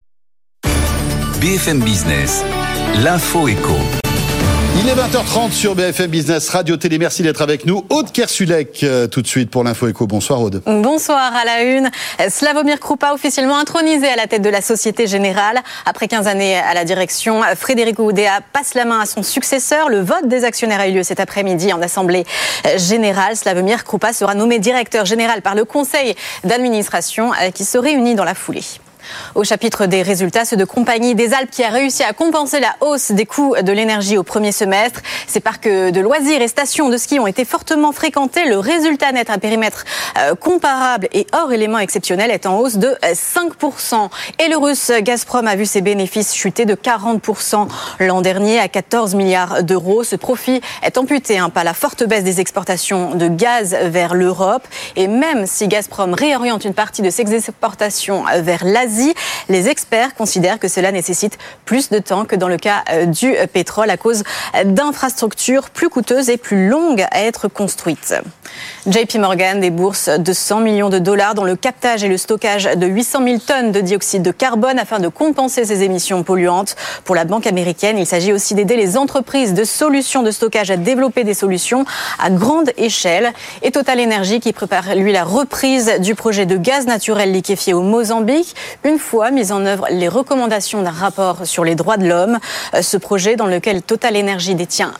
Speaker 3: BFM Business, l'info éco.
Speaker 2: Il est 20h30 sur BFM Business Radio Télé. Merci d'être avec nous. Aude Kersulek, tout de suite pour l'info éco. Bonsoir Aude.
Speaker 7: Bonsoir. À la une, Slavomir Krupa officiellement intronisé à la tête de la Société Générale. Après 15 années à la direction, Frédéric Oudéa passe la main à son successeur. Le vote des actionnaires a eu lieu cet après-midi en Assemblée Générale. Slavomir Krupa sera nommé directeur général par le Conseil d'administration qui se réunit dans la foulée. Au chapitre des résultats, ceux de Compagnie des Alpes qui a réussi à compenser la hausse des coûts de l'énergie au premier semestre. Ces parcs de loisirs et stations de ski ont été fortement fréquentés. Le résultat net à périmètre comparable et hors éléments exceptionnels est en hausse de 5%. Et le russe Gazprom a vu ses bénéfices chuter de 40% l'an dernier à 14 milliards d'euros. Ce profit est amputé par la forte baisse des exportations de gaz vers l'Europe. Et même si Gazprom réoriente une partie de ses exportations vers l'Asie, les experts considèrent que cela nécessite plus de temps que dans le cas du pétrole à cause d'infrastructures plus coûteuses et plus longues à être construites. JP Morgan débourse 200 millions de dollars dans le captage et le stockage de 800 000 tonnes de dioxyde de carbone afin de compenser ses émissions polluantes. Pour la banque américaine, il s'agit aussi d'aider les entreprises de solutions de stockage à développer des solutions à grande échelle. Et Total Energy qui prépare, lui, la reprise du projet de gaz naturel liquéfié au Mozambique. Une fois mises en œuvre les recommandations d'un rapport sur les droits de l'homme, ce projet dans lequel Total Energy détient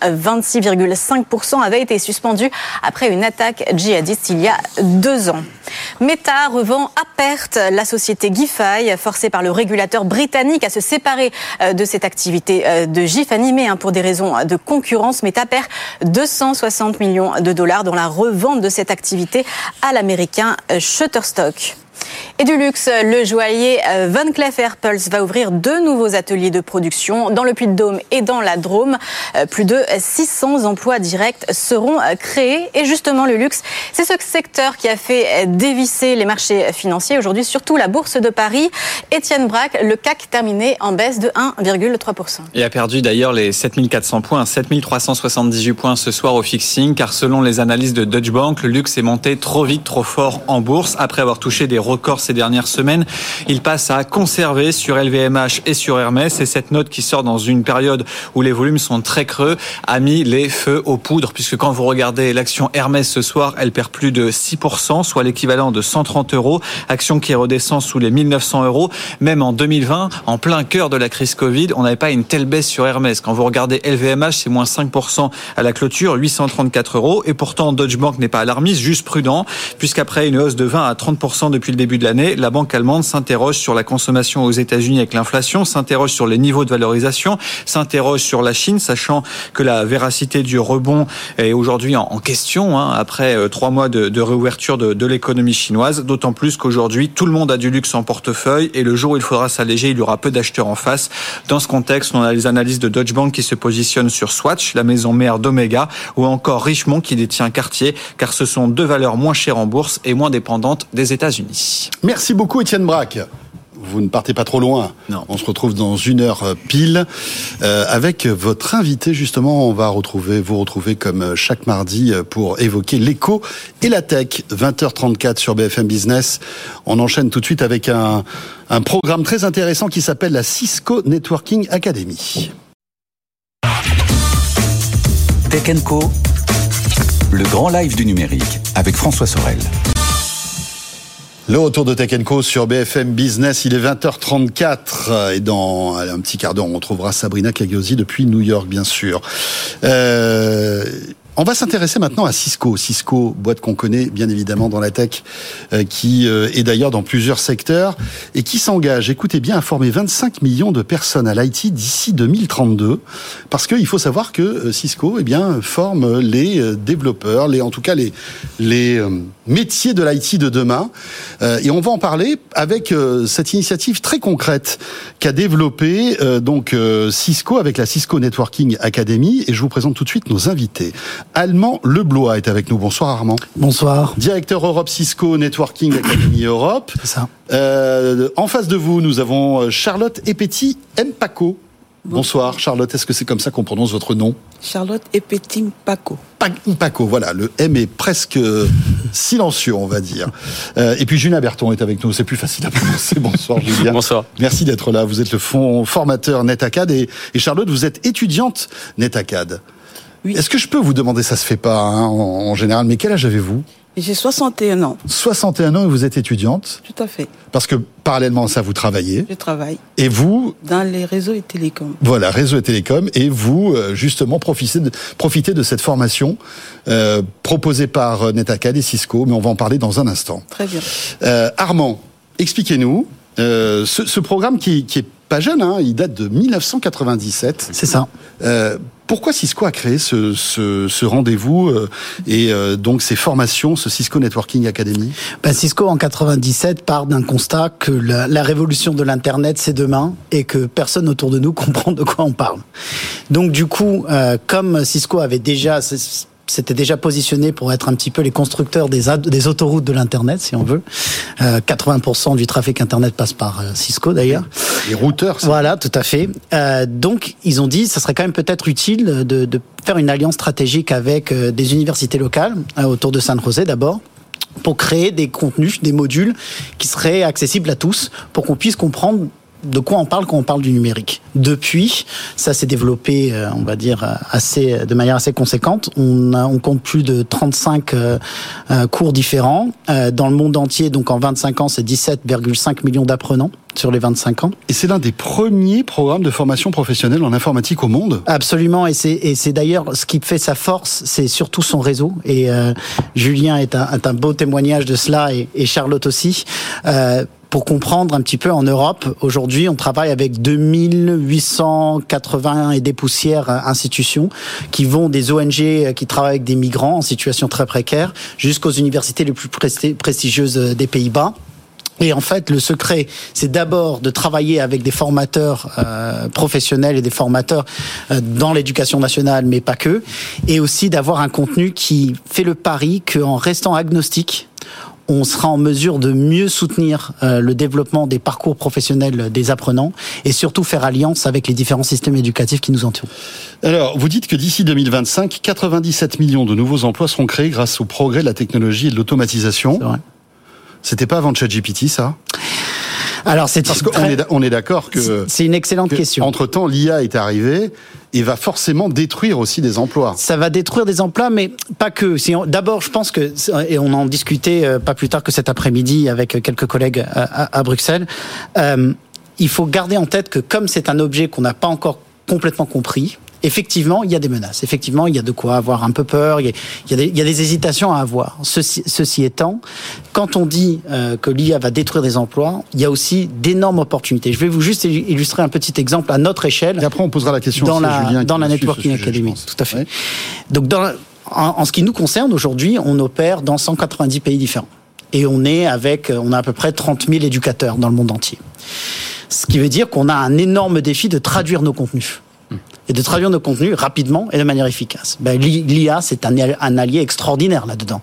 Speaker 7: 26,5% avait été suspendu après une attaque djihadiste il y a 2 ans. Meta revend à perte la société GIFI, forcée par le régulateur britannique à se séparer de cette activité de GIF animée pour des raisons de concurrence. Meta perd 260 millions de dollars dans la revente de cette activité à l'américain Shutterstock. Et du luxe, le joaillier Van Cleef & Arpels va ouvrir 2 nouveaux ateliers de production dans le Puy-de-Dôme et dans la Drôme. Plus de 600 emplois directs seront créés. Et justement, le luxe, c'est ce secteur qui a fait dévisser les marchés financiers. Aujourd'hui, surtout la Bourse de Paris. Étienne Braque, le CAC terminé en baisse de 1,3%.
Speaker 8: Il a perdu d'ailleurs les 7400 points, 7378 points ce soir au fixing, car selon les analyses de Deutsche Bank, le luxe est monté trop vite, trop fort en bourse. Après avoir touché des records ces dernières semaines, il passe à conserver sur LVMH et sur Hermès. Et cette note qui sort dans une période où les volumes sont très creux a mis les feux aux poudres, puisque quand vous regardez l'action Hermès ce soir, elle perd plus de 6%, soit l'équivalent de 130 €. Action qui redescend sous les 1900 €. Même en 2020, en plein cœur de la crise Covid, on n'avait pas une telle baisse sur Hermès. Quand vous regardez LVMH, c'est moins 5% à la clôture, 834 €. Et pourtant, Deutsche Bank n'est pas alarmiste, juste prudent, puisqu'après une hausse de 20 à 30% depuis le début de l'année, la banque allemande s'interroge sur la consommation aux États-Unis avec l'inflation, s'interroge sur les niveaux de valorisation, s'interroge sur la Chine, sachant que la véracité du rebond est aujourd'hui en question, après 3 mois de réouverture de l'économie chinoise, d'autant plus qu'aujourd'hui, tout le monde a du luxe en portefeuille et le jour où il faudra s'alléger, il y aura peu d'acheteurs en face. Dans ce contexte, on a les analyses de Deutsche Bank qui se positionnent sur Swatch, la maison mère d'Omega, ou encore Richemont qui détient Cartier, car ce sont 2 valeurs moins chères en bourse et moins dépendantes des États-Unis.
Speaker 2: Merci beaucoup Étienne Braque. vous ne partez pas trop loin.
Speaker 8: Non.
Speaker 2: On se retrouve dans 1 heure pile avec votre invité. Justement, on va vous retrouver comme chaque mardi pour évoquer l'éco et la tech. 20h34 sur BFM Business. On enchaîne tout de suite avec un programme très intéressant qui s'appelle la Cisco Networking Academy.
Speaker 3: Tech & Co, le grand live du numérique avec François Sorel.
Speaker 2: Le retour de Tech & Co sur BFM Business, il est 20h34 et dans un petit quart d'heure, on retrouvera Sabrina Cagliosi depuis New York, bien sûr. On va s'intéresser maintenant à Cisco. Cisco, boîte qu'on connaît bien évidemment dans la tech, qui est d'ailleurs dans plusieurs secteurs et qui s'engage, écoutez bien, à former 25 millions de personnes à l'IT d'ici 2032. Parce qu'il faut savoir que Cisco, forme les développeurs, en tout cas les métiers de l'IT de demain. Et on va en parler avec cette initiative très concrète qu'a développée Cisco avec la Cisco Networking Academy. Et je vous présente tout de suite nos invités. Armand Leblois est avec nous. Bonsoir Armand.
Speaker 9: Bonsoir.
Speaker 2: Directeur Europe Cisco Networking Academy Europe.
Speaker 9: C'est ça.
Speaker 2: En face de vous, nous avons Charlotte Epetti-Mpako. Bonsoir Charlotte, est-ce que c'est comme ça qu'on prononce votre nom ?
Speaker 10: Charlotte Epetti-Mpako.
Speaker 2: Mpako, voilà, le M est presque silencieux, on va dire. Et puis Julien Berton est avec nous, c'est plus facile à prononcer. Bonsoir Julien.
Speaker 11: Bonsoir.
Speaker 2: Merci d'être là, vous êtes le formateur NetAcad et Charlotte, vous êtes étudiante NetAcad.
Speaker 10: Oui.
Speaker 2: Est-ce que je peux vous demander, ça se fait pas en général, mais quel âge avez-vous ?
Speaker 10: J'ai 61 ans.
Speaker 2: 61 ans et vous êtes étudiante ?
Speaker 10: Tout à fait.
Speaker 2: Parce que parallèlement à ça, vous travaillez.
Speaker 10: Je travaille.
Speaker 2: Et vous ?
Speaker 10: Dans les réseaux et télécoms.
Speaker 2: Voilà, réseau et télécoms. Et vous, justement, profitez de cette formation proposée par NetAcad et Cisco, mais on va en parler dans un instant.
Speaker 10: Très bien.
Speaker 2: Armand, expliquez-nous ce programme qui est pas jeune, hein, il date de 1997.
Speaker 9: C'est ça.
Speaker 2: Pourquoi Cisco a créé ce rendez-vous et donc ces formations, ce Cisco Networking Academy ?
Speaker 9: Cisco en 97 part d'un constat que la révolution de l'Internet c'est demain et que personne autour de nous comprend de quoi on parle. Donc du coup, comme Cisco s'était déjà positionné pour être un petit peu les constructeurs des autoroutes de l'Internet, si on veut. 80% du trafic Internet passe par Cisco, d'ailleurs.
Speaker 2: Les routeurs, ça.
Speaker 9: Voilà, tout à fait. Donc, ils ont dit, ça serait quand même peut-être utile de faire une alliance stratégique avec des universités locales, autour de San José d'abord, pour créer des contenus, des modules qui seraient accessibles à tous, pour qu'on puisse comprendre de quoi on parle quand on parle du numérique. Depuis, ça s'est développé, on va dire, de manière assez conséquente. On compte plus de 35 cours différents dans le monde entier. Donc en 25 ans, c'est 17,5 millions d'apprenants sur les 25 ans.
Speaker 2: Et c'est l'un des premiers programmes de formation professionnelle en informatique au monde.
Speaker 9: Absolument, et c'est d'ailleurs ce qui fait sa force, c'est surtout son réseau. Et Julien est un beau témoignage de cela, et Charlotte aussi. Pour comprendre un petit peu, en Europe, aujourd'hui, on travaille avec 2880 et des poussières institutions qui vont des ONG qui travaillent avec des migrants en situation très précaire jusqu'aux universités les plus prestigieuses des Pays-Bas. Et en fait, le secret, c'est d'abord de travailler avec des formateurs professionnels et des formateurs dans l'éducation nationale, mais pas que, et aussi d'avoir un contenu qui fait le pari qu'en restant agnostique, on sera en mesure de mieux soutenir le développement des parcours professionnels des apprenants et surtout faire alliance avec les différents systèmes éducatifs qui nous entourent.
Speaker 2: Alors, vous dites que d'ici 2025, 97 millions de nouveaux emplois seront créés grâce au progrès de la technologie et de l'automatisation.
Speaker 9: C'est vrai.
Speaker 2: C'était pas avant ChatGPT, ça ?
Speaker 9: Alors,
Speaker 2: parce qu'on est d'accord que
Speaker 9: c'est une excellente question.
Speaker 2: Entre-temps, l'IA est arrivée et va forcément détruire aussi des emplois.
Speaker 9: Ça va détruire des emplois, mais pas que. D'abord, je pense que, et on en discutait pas plus tard que cet après-midi avec quelques collègues à Bruxelles, il faut garder en tête que comme c'est un objet qu'on n'a pas encore complètement compris, effectivement, il y a des menaces. Effectivement, il y a de quoi avoir un peu peur. Il y a des hésitations à avoir. Ceci étant, quand on dit que l'IA va détruire des emplois, il y a aussi d'énormes opportunités. Je vais vous juste illustrer un petit exemple à notre échelle.
Speaker 2: Et après, on posera la question
Speaker 9: dans
Speaker 2: aussi à Julien
Speaker 9: dans la Networking Academy. Tout à fait. Ouais. Donc, en ce qui nous concerne aujourd'hui, on opère dans 190 pays différents. Et on a à peu près 30 000 éducateurs dans le monde entier. Ce qui veut dire qu'on a un énorme défi de traduire nos contenus. et de traduire nos contenus rapidement et de manière efficace. L'IA, c'est un allié extraordinaire là-dedans.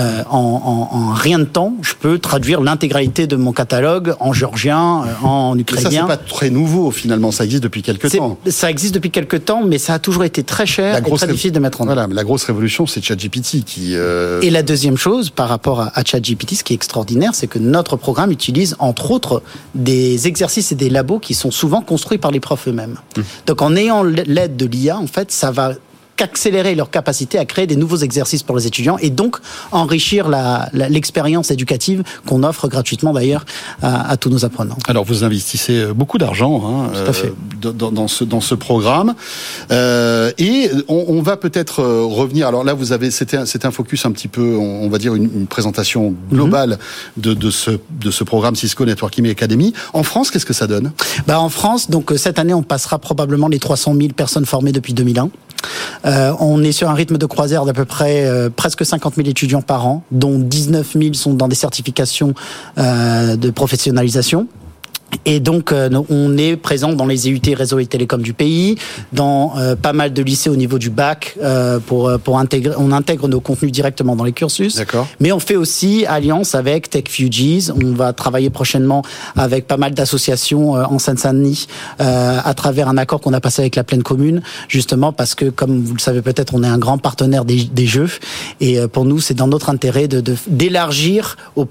Speaker 9: En rien de temps, je peux traduire l'intégralité de mon catalogue en géorgien, en ukrainien.
Speaker 2: Mais ça, c'est pas très nouveau finalement, ça existe depuis quelques temps.
Speaker 9: Ça existe depuis quelques temps, mais ça a toujours été très cher et très difficile de mettre en œuvre.
Speaker 2: Voilà, mais la grosse révolution, c'est ChatGPT qui...
Speaker 9: Et la deuxième chose, par rapport à ChatGPT, ce qui est extraordinaire, c'est que notre programme utilise, entre autres, des exercices et des labos qui sont souvent construits par les profs eux-mêmes. Donc en ayant l'aide de l'IA, en fait, ça va qu'accélérer leur capacité à créer des nouveaux exercices pour les étudiants et donc enrichir l'expérience éducative qu'on offre gratuitement d'ailleurs à tous nos apprenants.
Speaker 2: Alors vous investissez beaucoup d'argent dans ce programme et on va peut-être revenir. Alors là vous avez c'était un focus un petit peu, on va dire une présentation globale de ce programme Cisco Networking Academy. En France, qu'est-ce que ça donne ?
Speaker 9: En France, donc cette année on passera probablement les 300 000 personnes formées depuis 2001. On est sur un rythme de croisière d'à peu près presque 50 000 étudiants par an, dont 19 000 sont dans des certifications de professionnalisation. Et donc, on est présent dans les IUT réseau et télécom du pays, dans pas mal de lycées au niveau du bac, on intègre nos contenus directement dans les cursus.
Speaker 2: D'accord.
Speaker 9: Mais on fait aussi alliance avec TechFugees. On va travailler prochainement avec pas mal d'associations en Seine-Saint-Denis, à travers un accord qu'on a passé avec la Plaine Commune, justement parce que, comme vous le savez peut-être, on est un grand partenaire des jeux. Et pour nous, c'est dans notre intérêt d'élargir au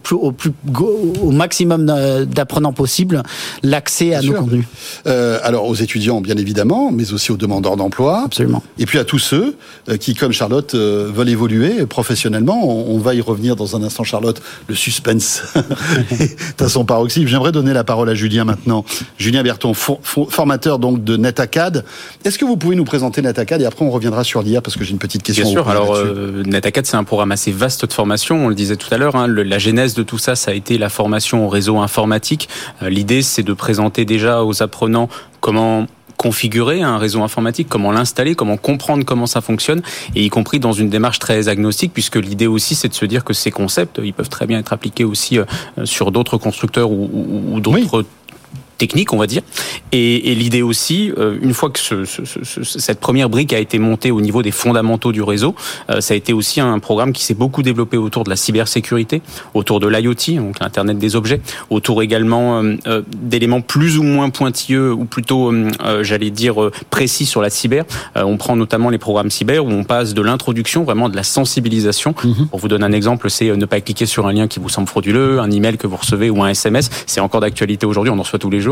Speaker 9: maximum d'apprenants possible l'accès à nos contenus.
Speaker 2: Alors aux étudiants bien évidemment, mais aussi aux demandeurs d'emploi.
Speaker 9: Absolument.
Speaker 2: Et puis à tous ceux qui, comme Charlotte, veulent évoluer professionnellement. On va y revenir dans un instant, Charlotte. Le suspense est à son paroxysme. J'aimerais donner la parole à Julien maintenant. Julien Berton, formateur donc de NetAcad. Est-ce que vous pouvez nous présenter NetAcad et après on reviendra sur l'IA parce que j'ai une petite question.
Speaker 11: Bien sûr. Alors NetAcad, c'est un programme assez vaste de formation. On le disait tout à l'heure. La genèse de tout ça, ça a été la formation au réseau informatique. L'idée, c'est de présenter déjà aux apprenants comment configurer un réseau informatique, comment l'installer, comment comprendre comment ça fonctionne, et y compris dans une démarche très agnostique, puisque l'idée aussi, c'est de se dire que ces concepts, ils peuvent très bien être appliqués aussi sur d'autres constructeurs ou d'autres technique, on va dire. Et l'idée aussi, une fois que cette première brique a été montée au niveau des fondamentaux du réseau, ça a été aussi un programme qui s'est beaucoup développé autour de la cybersécurité, autour de l'IoT, donc l'Internet des objets, autour également d'éléments plus ou moins pointilleux, ou plutôt, j'allais dire, précis sur la cyber. On prend notamment les programmes cyber, où on passe de l'introduction, vraiment de la sensibilisation. Pour vous donner un exemple, c'est ne pas cliquer sur un lien qui vous semble frauduleux, un email que vous recevez ou un SMS. C'est encore d'actualité aujourd'hui, on en reçoit tous les jours.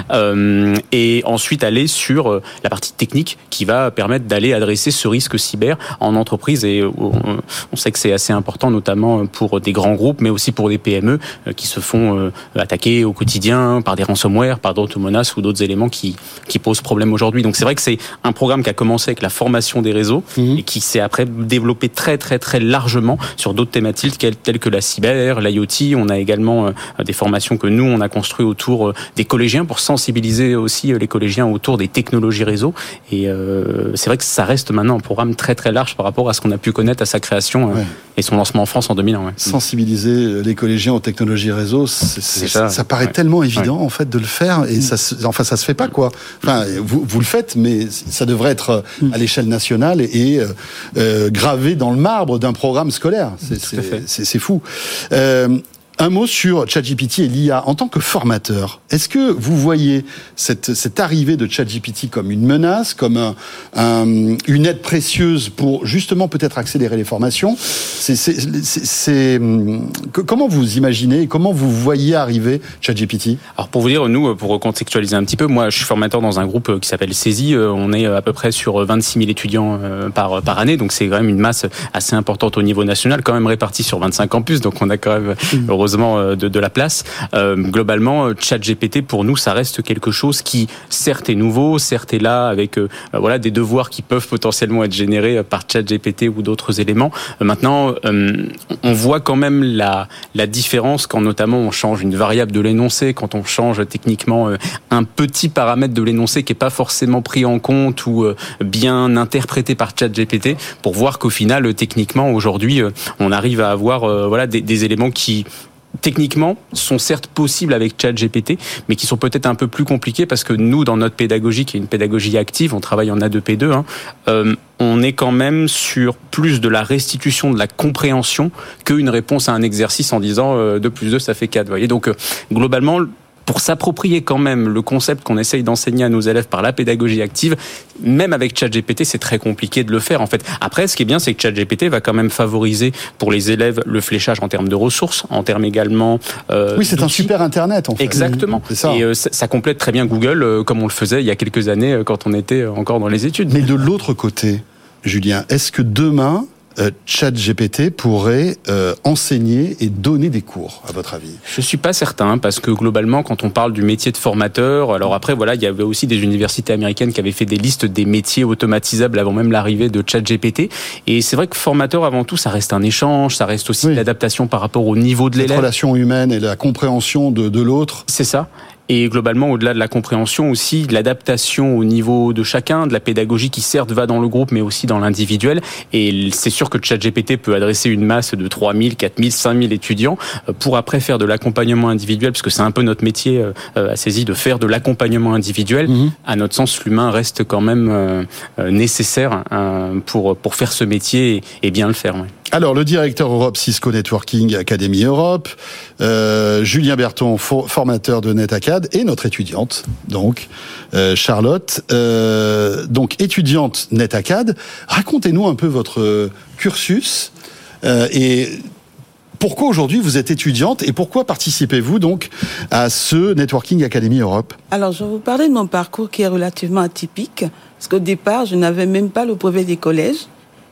Speaker 11: Et ensuite aller sur la partie technique qui va permettre d'aller adresser ce risque cyber en entreprise. Et on sait que c'est assez important, notamment pour des grands groupes, mais aussi pour des PME qui se font attaquer au quotidien par des ransomware, par d'autres menaces ou d'autres éléments qui posent problème aujourd'hui. Donc c'est vrai que c'est un programme qui a commencé avec la formation des réseaux et qui s'est après développé très très très largement sur d'autres thématiques telles que la cyber, l'IoT. On a également des formations que nous on a construites autour des collégiens pour sensibiliser aussi les collégiens autour des technologies réseau. Et c'est vrai que ça reste maintenant un programme très très large par rapport à ce qu'on a pu connaître à sa création et son lancement en France en 2001. Ouais.
Speaker 2: Sensibiliser les collégiens aux technologies réseau, ça paraît tellement évident en fait de le faire et ça se fait pas quoi. Enfin, vous le faites, mais ça devrait être à l'échelle nationale et gravé dans le marbre d'un programme scolaire. C'est fou. Un mot sur ChatGPT et l'IA. En tant que formateur, est-ce que vous voyez cette arrivée de ChatGPT comme une menace, comme une aide précieuse pour justement peut-être accélérer les formations ? Comment vous imaginez, comment vous voyez arriver ChatGPT ?
Speaker 11: Alors pour vous dire, nous, pour contextualiser un petit peu, moi je suis formateur dans un groupe qui s'appelle CESI. On est à peu près sur 26 000 étudiants par année, donc c'est quand même une masse assez importante au niveau national, quand même répartie sur 25 campus, donc on a quand même heureusement de la place. Globalement, ChatGPT pour nous, ça reste quelque chose qui certes est nouveau, certes est là avec des devoirs qui peuvent potentiellement être générés par ChatGPT ou d'autres éléments. Maintenant, on voit quand même la différence quand notamment on change une variable de l'énoncé, quand on change techniquement un petit paramètre de l'énoncé qui est pas forcément pris en compte ou bien interprété par ChatGPT, pour voir qu'au final, techniquement aujourd'hui, on arrive à avoir des éléments qui techniquement, sont certes possibles avec ChatGPT, mais qui sont peut-être un peu plus compliqués parce que nous, dans notre pédagogie, qui est une pédagogie active, on travaille en A2P2, on est quand même sur plus de la restitution, de la compréhension qu'une réponse à un exercice en disant 2 plus 2, ça fait 4. Vous voyez, donc globalement, pour s'approprier quand même le concept qu'on essaye d'enseigner à nos élèves par la pédagogie active, même avec ChatGPT, c'est très compliqué de le faire en fait. Après, ce qui est bien, c'est que ChatGPT va quand même favoriser pour les élèves le fléchage en termes de ressources, en termes également
Speaker 2: oui, c'est
Speaker 11: d'outils.
Speaker 2: un super Internet en fait.
Speaker 11: Exactement.
Speaker 2: C'est ça.
Speaker 11: Et ça complète très bien Google comme on le faisait il y a quelques années quand on était encore dans les études.
Speaker 2: Mais de l'autre côté, Julien, est-ce que demain, ChatGPT pourrait enseigner et donner des cours, à votre avis?
Speaker 11: Je suis pas certain, parce que globalement, quand on parle du métier de formateur, alors après, voilà, il y avait aussi des universités américaines qui avaient fait des listes des métiers automatisables avant même l'arrivée de ChatGPT. Et c'est vrai que formateur, avant tout, ça reste un échange, ça reste aussi l'adaptation par rapport au niveau de l'élève.
Speaker 2: La relation humaine et la compréhension de l'autre.
Speaker 11: C'est ça. Et globalement, au-delà de la compréhension aussi, de l'adaptation au niveau de chacun, de la pédagogie qui certes va dans le groupe, mais aussi dans l'individuel. Et c'est sûr que ChatGPT peut adresser une masse de 3000, 4000, 5000 étudiants pour après faire de l'accompagnement individuel, parce que c'est un peu notre métier à Cesi, de faire de l'accompagnement individuel. À notre sens, l'humain reste quand même nécessaire pour faire ce métier et bien le faire. Ouais.
Speaker 2: Alors, le directeur Europe Cisco Networking Academy Europe, Julien Berton, formateur de NetAcad, et notre étudiante, donc, Charlotte, donc étudiante NetAcad. Racontez-nous un peu votre cursus et pourquoi aujourd'hui vous êtes étudiante et pourquoi participez-vous donc à ce Networking Academy Europe?
Speaker 10: Alors, je vais vous parler de mon parcours qui est relativement atypique, parce qu'au départ, je n'avais même pas le brevet des collèges.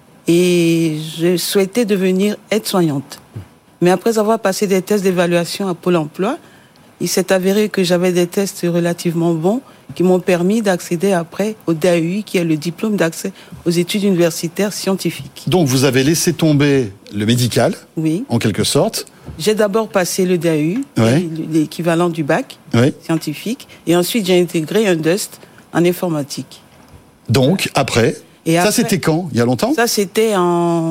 Speaker 10: Et je souhaitais devenir aide-soignante. Mais après avoir passé des tests d'évaluation à Pôle emploi, il s'est avéré que j'avais des tests relativement bons qui m'ont permis d'accéder après au DAUI, qui est le diplôme d'accès aux études universitaires scientifiques.
Speaker 2: Donc vous avez laissé tomber le médical,
Speaker 10: oui,
Speaker 2: en quelque sorte.
Speaker 10: J'ai d'abord passé le DAUI, l'équivalent du bac scientifique, et ensuite j'ai intégré un DUST en informatique.
Speaker 2: Donc après... Et ça, c'était quand? Il y a longtemps?
Speaker 10: Ça, c'était en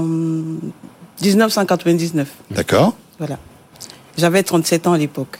Speaker 10: 1999.
Speaker 2: D'accord.
Speaker 10: Voilà. J'avais 37 ans à l'époque.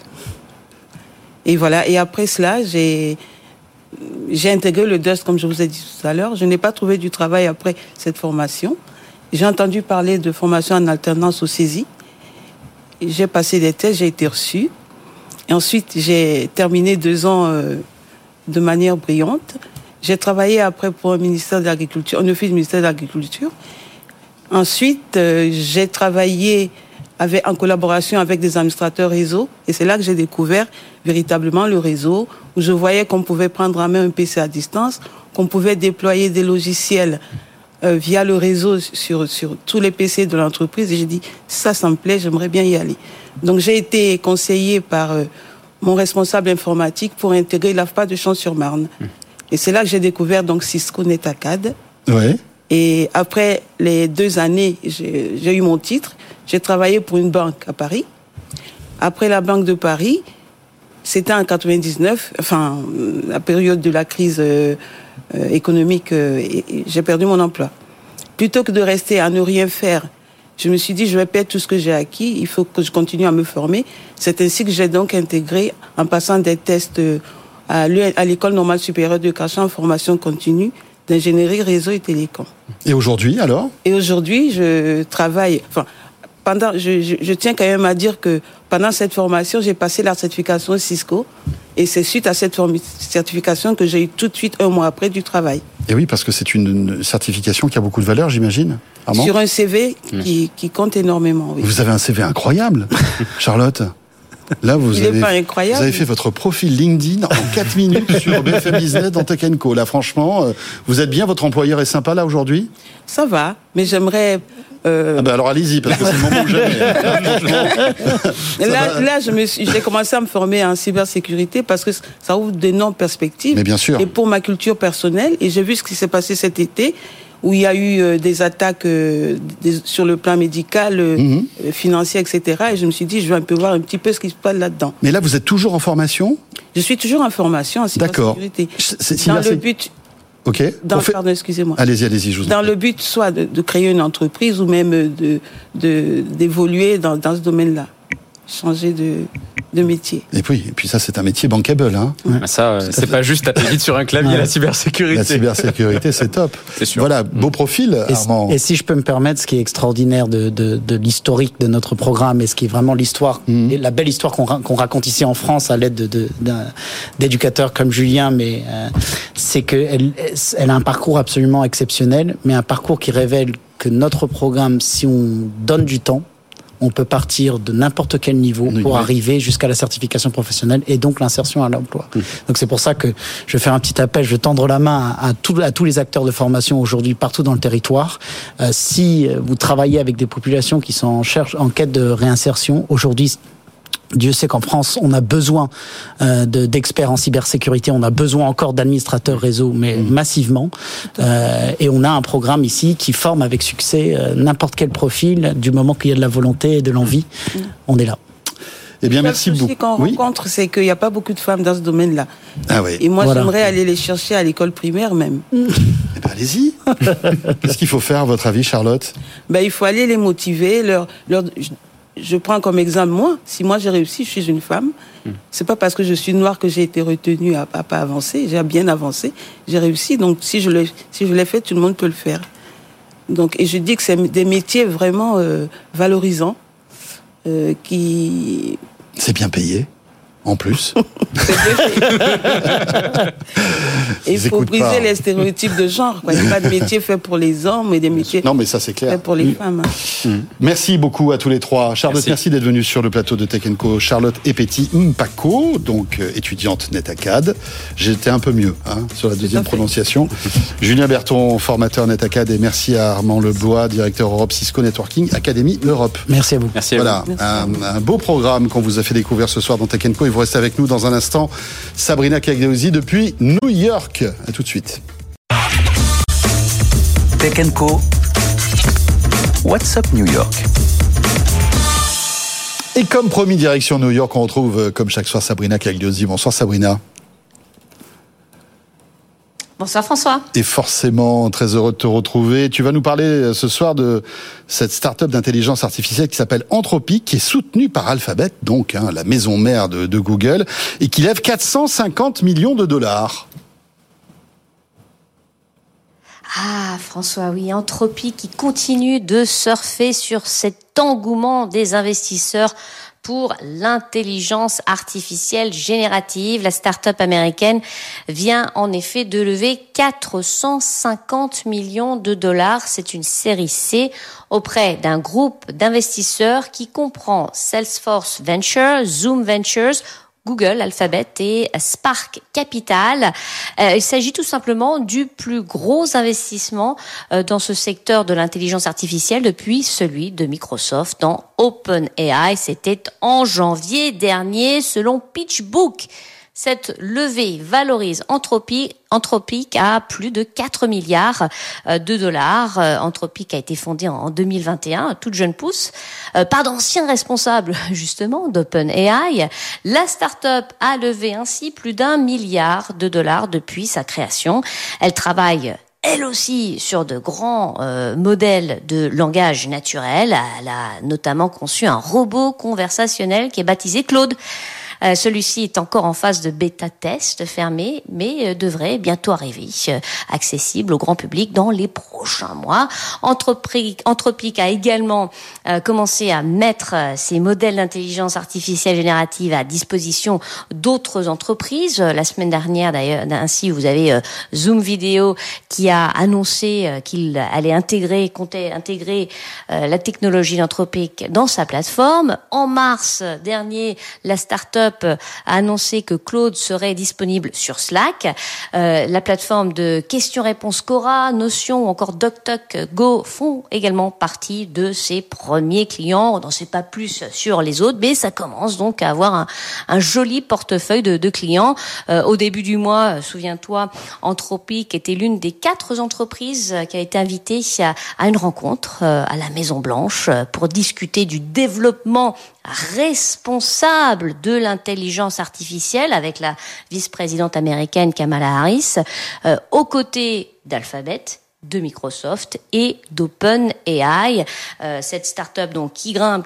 Speaker 10: Et voilà. Et après cela, j'ai intégré le DUST, comme je vous ai dit tout à l'heure. Je n'ai pas trouvé du travail après cette formation. J'ai entendu parler de formation en alternance au Cesi. J'ai passé des tests, j'ai été reçue. Et ensuite, j'ai terminé 2 ans de manière brillante. J'ai travaillé après pour un ministère de l'Agriculture, un office du ministère de l'Agriculture. Ensuite, j'ai travaillé en collaboration avec des administrateurs réseau. Et c'est là que j'ai découvert véritablement le réseau, où je voyais qu'on pouvait prendre en main un PC à distance, qu'on pouvait déployer des logiciels via le réseau sur tous les PC de l'entreprise. Et j'ai dit, ça me plaît, j'aimerais bien y aller. Donc j'ai été conseillée par mon responsable informatique pour intégrer l'AFPA de Champs-sur-Marne. Et c'est là que j'ai découvert donc Cisco NetAcad.
Speaker 2: Ouais.
Speaker 10: Et après les 2 années, j'ai eu mon titre. J'ai travaillé pour une banque à Paris. Après la Banque de Paris, c'était en 99, enfin la période de la crise économique, j'ai perdu mon emploi. Plutôt que de rester à ne rien faire, je me suis dit, je vais perdre tout ce que j'ai acquis, il faut que je continue à me former. C'est ainsi que j'ai donc intégré, en passant des tests à l'École normale supérieure de Cachan en formation continue d'ingénierie réseau et télécom.
Speaker 2: Et aujourd'hui, alors? Et
Speaker 10: aujourd'hui, je travaille... je tiens quand même à dire que pendant cette formation, j'ai passé la certification Cisco. Et c'est suite à cette certification que j'ai eu tout de suite 1 mois après du travail.
Speaker 2: Et oui, parce que c'est une certification qui a beaucoup de valeur, j'imagine. Armand?
Speaker 10: Sur un CV qui compte énormément, oui.
Speaker 2: Vous avez un CV incroyable, Charlotte. Là, vous avez fait votre profil LinkedIn en 4 minutes sur BFM Business dans Tech & Co. Là, franchement, vous êtes bien, votre employeur est sympa là aujourd'hui? Ça
Speaker 10: va, mais j'aimerais...
Speaker 2: alors allez-y, parce que c'est le moment où jamais.
Speaker 10: Là, j'ai commencé à me former en cybersécurité parce que ça ouvre d'énormes perspectives.
Speaker 2: Mais bien sûr.
Speaker 10: Et pour ma culture personnelle, et j'ai vu ce qui s'est passé cet été, où il y a eu des attaques sur le plan médical, financier, etc. Et je me suis dit, je vais un peu voir un petit peu ce qui se passe là-dedans.
Speaker 2: Mais là, vous êtes toujours en formation?
Speaker 10: Je suis toujours en formation en cybersécurité.
Speaker 2: D'accord.
Speaker 10: Dans le but...
Speaker 2: Ok.
Speaker 10: Pardon, excusez-moi.
Speaker 2: Allez-y, je vous en prie.
Speaker 10: Dans le but soit de créer une entreprise ou même d'évoluer dans ce domaine-là. changer de métier.
Speaker 2: Et puis ça, c'est un métier bankable. Hein.
Speaker 11: Ça, c'est pas juste taper vite sur un clavier, la cybersécurité.
Speaker 2: La cybersécurité, c'est top.
Speaker 11: C'est sûr.
Speaker 2: Voilà, beau profil, Armand.
Speaker 9: Et si je peux me permettre, ce qui est extraordinaire de l'historique de notre programme, et ce qui est vraiment l'histoire, et la belle histoire qu'on raconte ici en France à l'aide d'éducateurs comme Julien, mais c'est qu'elle a un parcours absolument exceptionnel, mais un parcours qui révèle que notre programme, si on donne du temps, on peut partir de n'importe quel niveau pour arriver jusqu'à la certification professionnelle et donc l'insertion à l'emploi. Donc c'est pour ça que je vais faire un petit appel, je vais tendre la main à tous les acteurs de formation aujourd'hui partout dans le territoire. Si vous travaillez avec des populations qui sont en quête de réinsertion, aujourd'hui, Dieu sait qu'en France, on a besoin d'experts en cybersécurité, on a besoin encore d'administrateurs réseau, mais massivement. Et on a un programme ici qui forme avec succès n'importe quel profil, du moment qu'il y a de la volonté et de l'envie, on est là.
Speaker 2: Eh bien, merci beaucoup.
Speaker 10: Le souci qu'on rencontre, c'est qu'il n'y a pas beaucoup de femmes dans ce domaine-là.
Speaker 2: Ah oui.
Speaker 10: Et moi, j'aimerais aller les chercher à l'école primaire même.
Speaker 2: Eh ben, allez-y. Qu'est-ce qu'il faut faire, à votre avis, Charlotte ?
Speaker 10: Il faut aller les motiver, je prends comme exemple moi. Si moi j'ai réussi, je suis une femme. C'est pas parce que je suis noire que j'ai été retenue à pas avancer. J'ai bien avancé. J'ai réussi. Donc si je l'ai fait, tout le monde peut le faire. Donc et je dis que c'est des métiers vraiment valorisants qui.
Speaker 2: C'est bien payé. En plus.
Speaker 10: Il faut briser les stéréotypes de genre. Il n'y a pas de métier fait pour les hommes, mais des métiers faits pour les femmes.
Speaker 2: Merci beaucoup à tous les trois. Charlotte, merci d'être venue sur le plateau de Tech & Co. Charlotte Epeti Mpako, donc étudiante NetAcad. J'étais un peu mieux sur la deuxième prononciation. Julien Berton, formateur NetAcad, et merci à Armand Lebois, directeur Europe Cisco Networking Academy Europe.
Speaker 9: Merci à vous.
Speaker 11: Merci
Speaker 2: à vous. Un beau programme qu'on vous a fait découvrir ce soir dans Tech & Co. Vous restez avec nous dans un instant. Sabrina Cagliozzi depuis New York. À tout de suite.
Speaker 3: Tech & Co. What's up New York?
Speaker 2: Et comme promis, direction New York, on retrouve comme chaque soir Sabrina Cagliozzi. Bonsoir Sabrina.
Speaker 12: Bonsoir François.
Speaker 2: Et forcément, très heureux de te retrouver. Tu vas nous parler ce soir de cette start-up d'intelligence artificielle qui s'appelle Anthropic, qui est soutenue par Alphabet, donc la maison mère de Google, et qui lève 450 millions de dollars.
Speaker 12: Ah François, oui, Anthropic qui continue de surfer sur cet engouement des investisseurs pour l'intelligence artificielle générative. La start-up américaine vient en effet de lever 450 millions de dollars. C'est une série C auprès d'un groupe d'investisseurs qui comprend Salesforce Ventures, Zoom Ventures, Google, Alphabet et Spark Capital. Il s'agit tout simplement du plus gros investissement dans ce secteur de l'intelligence artificielle depuis celui de Microsoft dans OpenAI. C'était en janvier dernier, selon PitchBook. Cette levée valorise Anthropic à plus de 4 milliards de dollars. Anthropic a été fondée en 2021, toute jeune pousse, par d'anciens responsables justement d'OpenAI. La start-up a levé ainsi plus d'1 milliard de dollars depuis sa création. Elle travaille elle aussi sur de grands modèles de langage naturel. Elle a notamment conçu un robot conversationnel qui est baptisé Claude. Celui-ci est encore en phase de bêta-test fermé, mais devrait bientôt arriver, accessible au grand public dans les prochains mois. Anthropic a également commencé à mettre ses modèles d'intelligence artificielle générative à disposition d'autres entreprises. La semaine dernière, d'ailleurs, ainsi, vous avez Zoom Video qui a annoncé qu'il allait comptait intégrer la technologie d'Anthropic dans sa plateforme. En mars dernier, la start-up a annoncé que Claude serait disponible sur Slack. La plateforme de questions-réponses Quora, Notion ou encore DuckDuckGo font également partie de ses premiers clients. On n'en sait pas plus sur les autres, mais ça commence donc à avoir un joli portefeuille de clients. Au début du mois, souviens-toi, Anthropic était l'une des 4 entreprises qui a été invitée à une rencontre à la Maison-Blanche pour discuter du développement responsable de l'intelligence artificielle avec la vice-présidente américaine Kamala Harris, aux côtés d'Alphabet, de Microsoft et d'OpenAI. Cette start-up donc qui grimpe.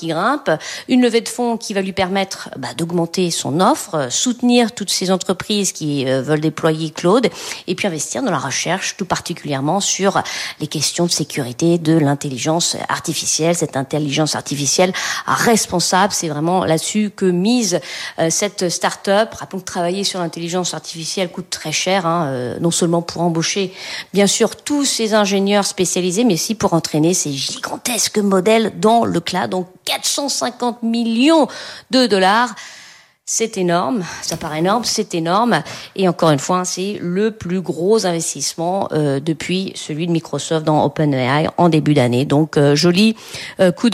Speaker 12: Une levée de fonds qui va lui permettre d'augmenter son offre, soutenir toutes ces entreprises qui veulent déployer Claude et puis investir dans la recherche, tout particulièrement sur les questions de sécurité de l'intelligence artificielle. Cette intelligence artificielle responsable, c'est vraiment là-dessus que mise cette start-up. Rappelons que travailler sur l'intelligence artificielle coûte très cher, non seulement pour embaucher, bien sûr, tous ces ingénieurs spécialisés, mais aussi pour entraîner ces gigantesques modèles dans le cloud. Donc 450 millions de dollars. C'est énorme, ça paraît énorme, c'est énorme. Et encore une fois, c'est le plus gros investissement depuis celui de Microsoft dans OpenAI en début d'année. Donc joli coup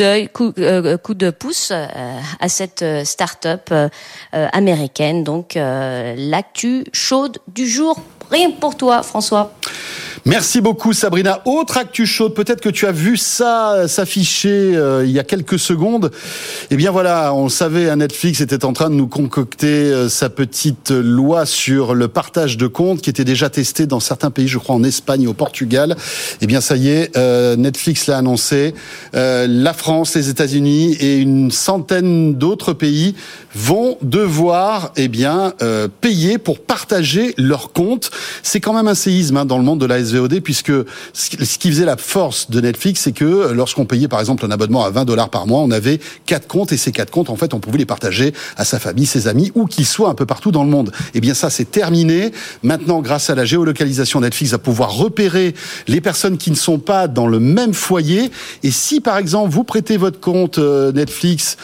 Speaker 12: de pouce à cette start-up américaine. Donc l'actu chaude du jour, rien que pour toi, François.
Speaker 2: Merci beaucoup Sabrina. Autre actu chaude, peut-être que tu as vu ça s'afficher il y a quelques secondes. Eh bien voilà, on le savait, Netflix était en train de nous concocter sa petite loi sur le partage de comptes qui était déjà testée dans certains pays, je crois en Espagne et au Portugal. Eh bien ça y est, Netflix l'a annoncé. La France, les États-Unis et une centaine d'autres pays vont devoir payer pour partager leurs comptes. C'est quand même un séisme dans le monde de la SVOD, puisque ce qui faisait la force de Netflix, c'est que lorsqu'on payait par exemple un abonnement à $20 par mois, on avait 4 comptes, et ces 4 comptes, en fait, on pouvait les partager à sa famille, ses amis, où qu'ils soient un peu partout dans le monde. Eh bien ça, c'est terminé. Maintenant, grâce à la géolocalisation, Netflix va pouvoir repérer les personnes qui ne sont pas dans le même foyer. Et si par exemple vous prêtez votre compte Netflix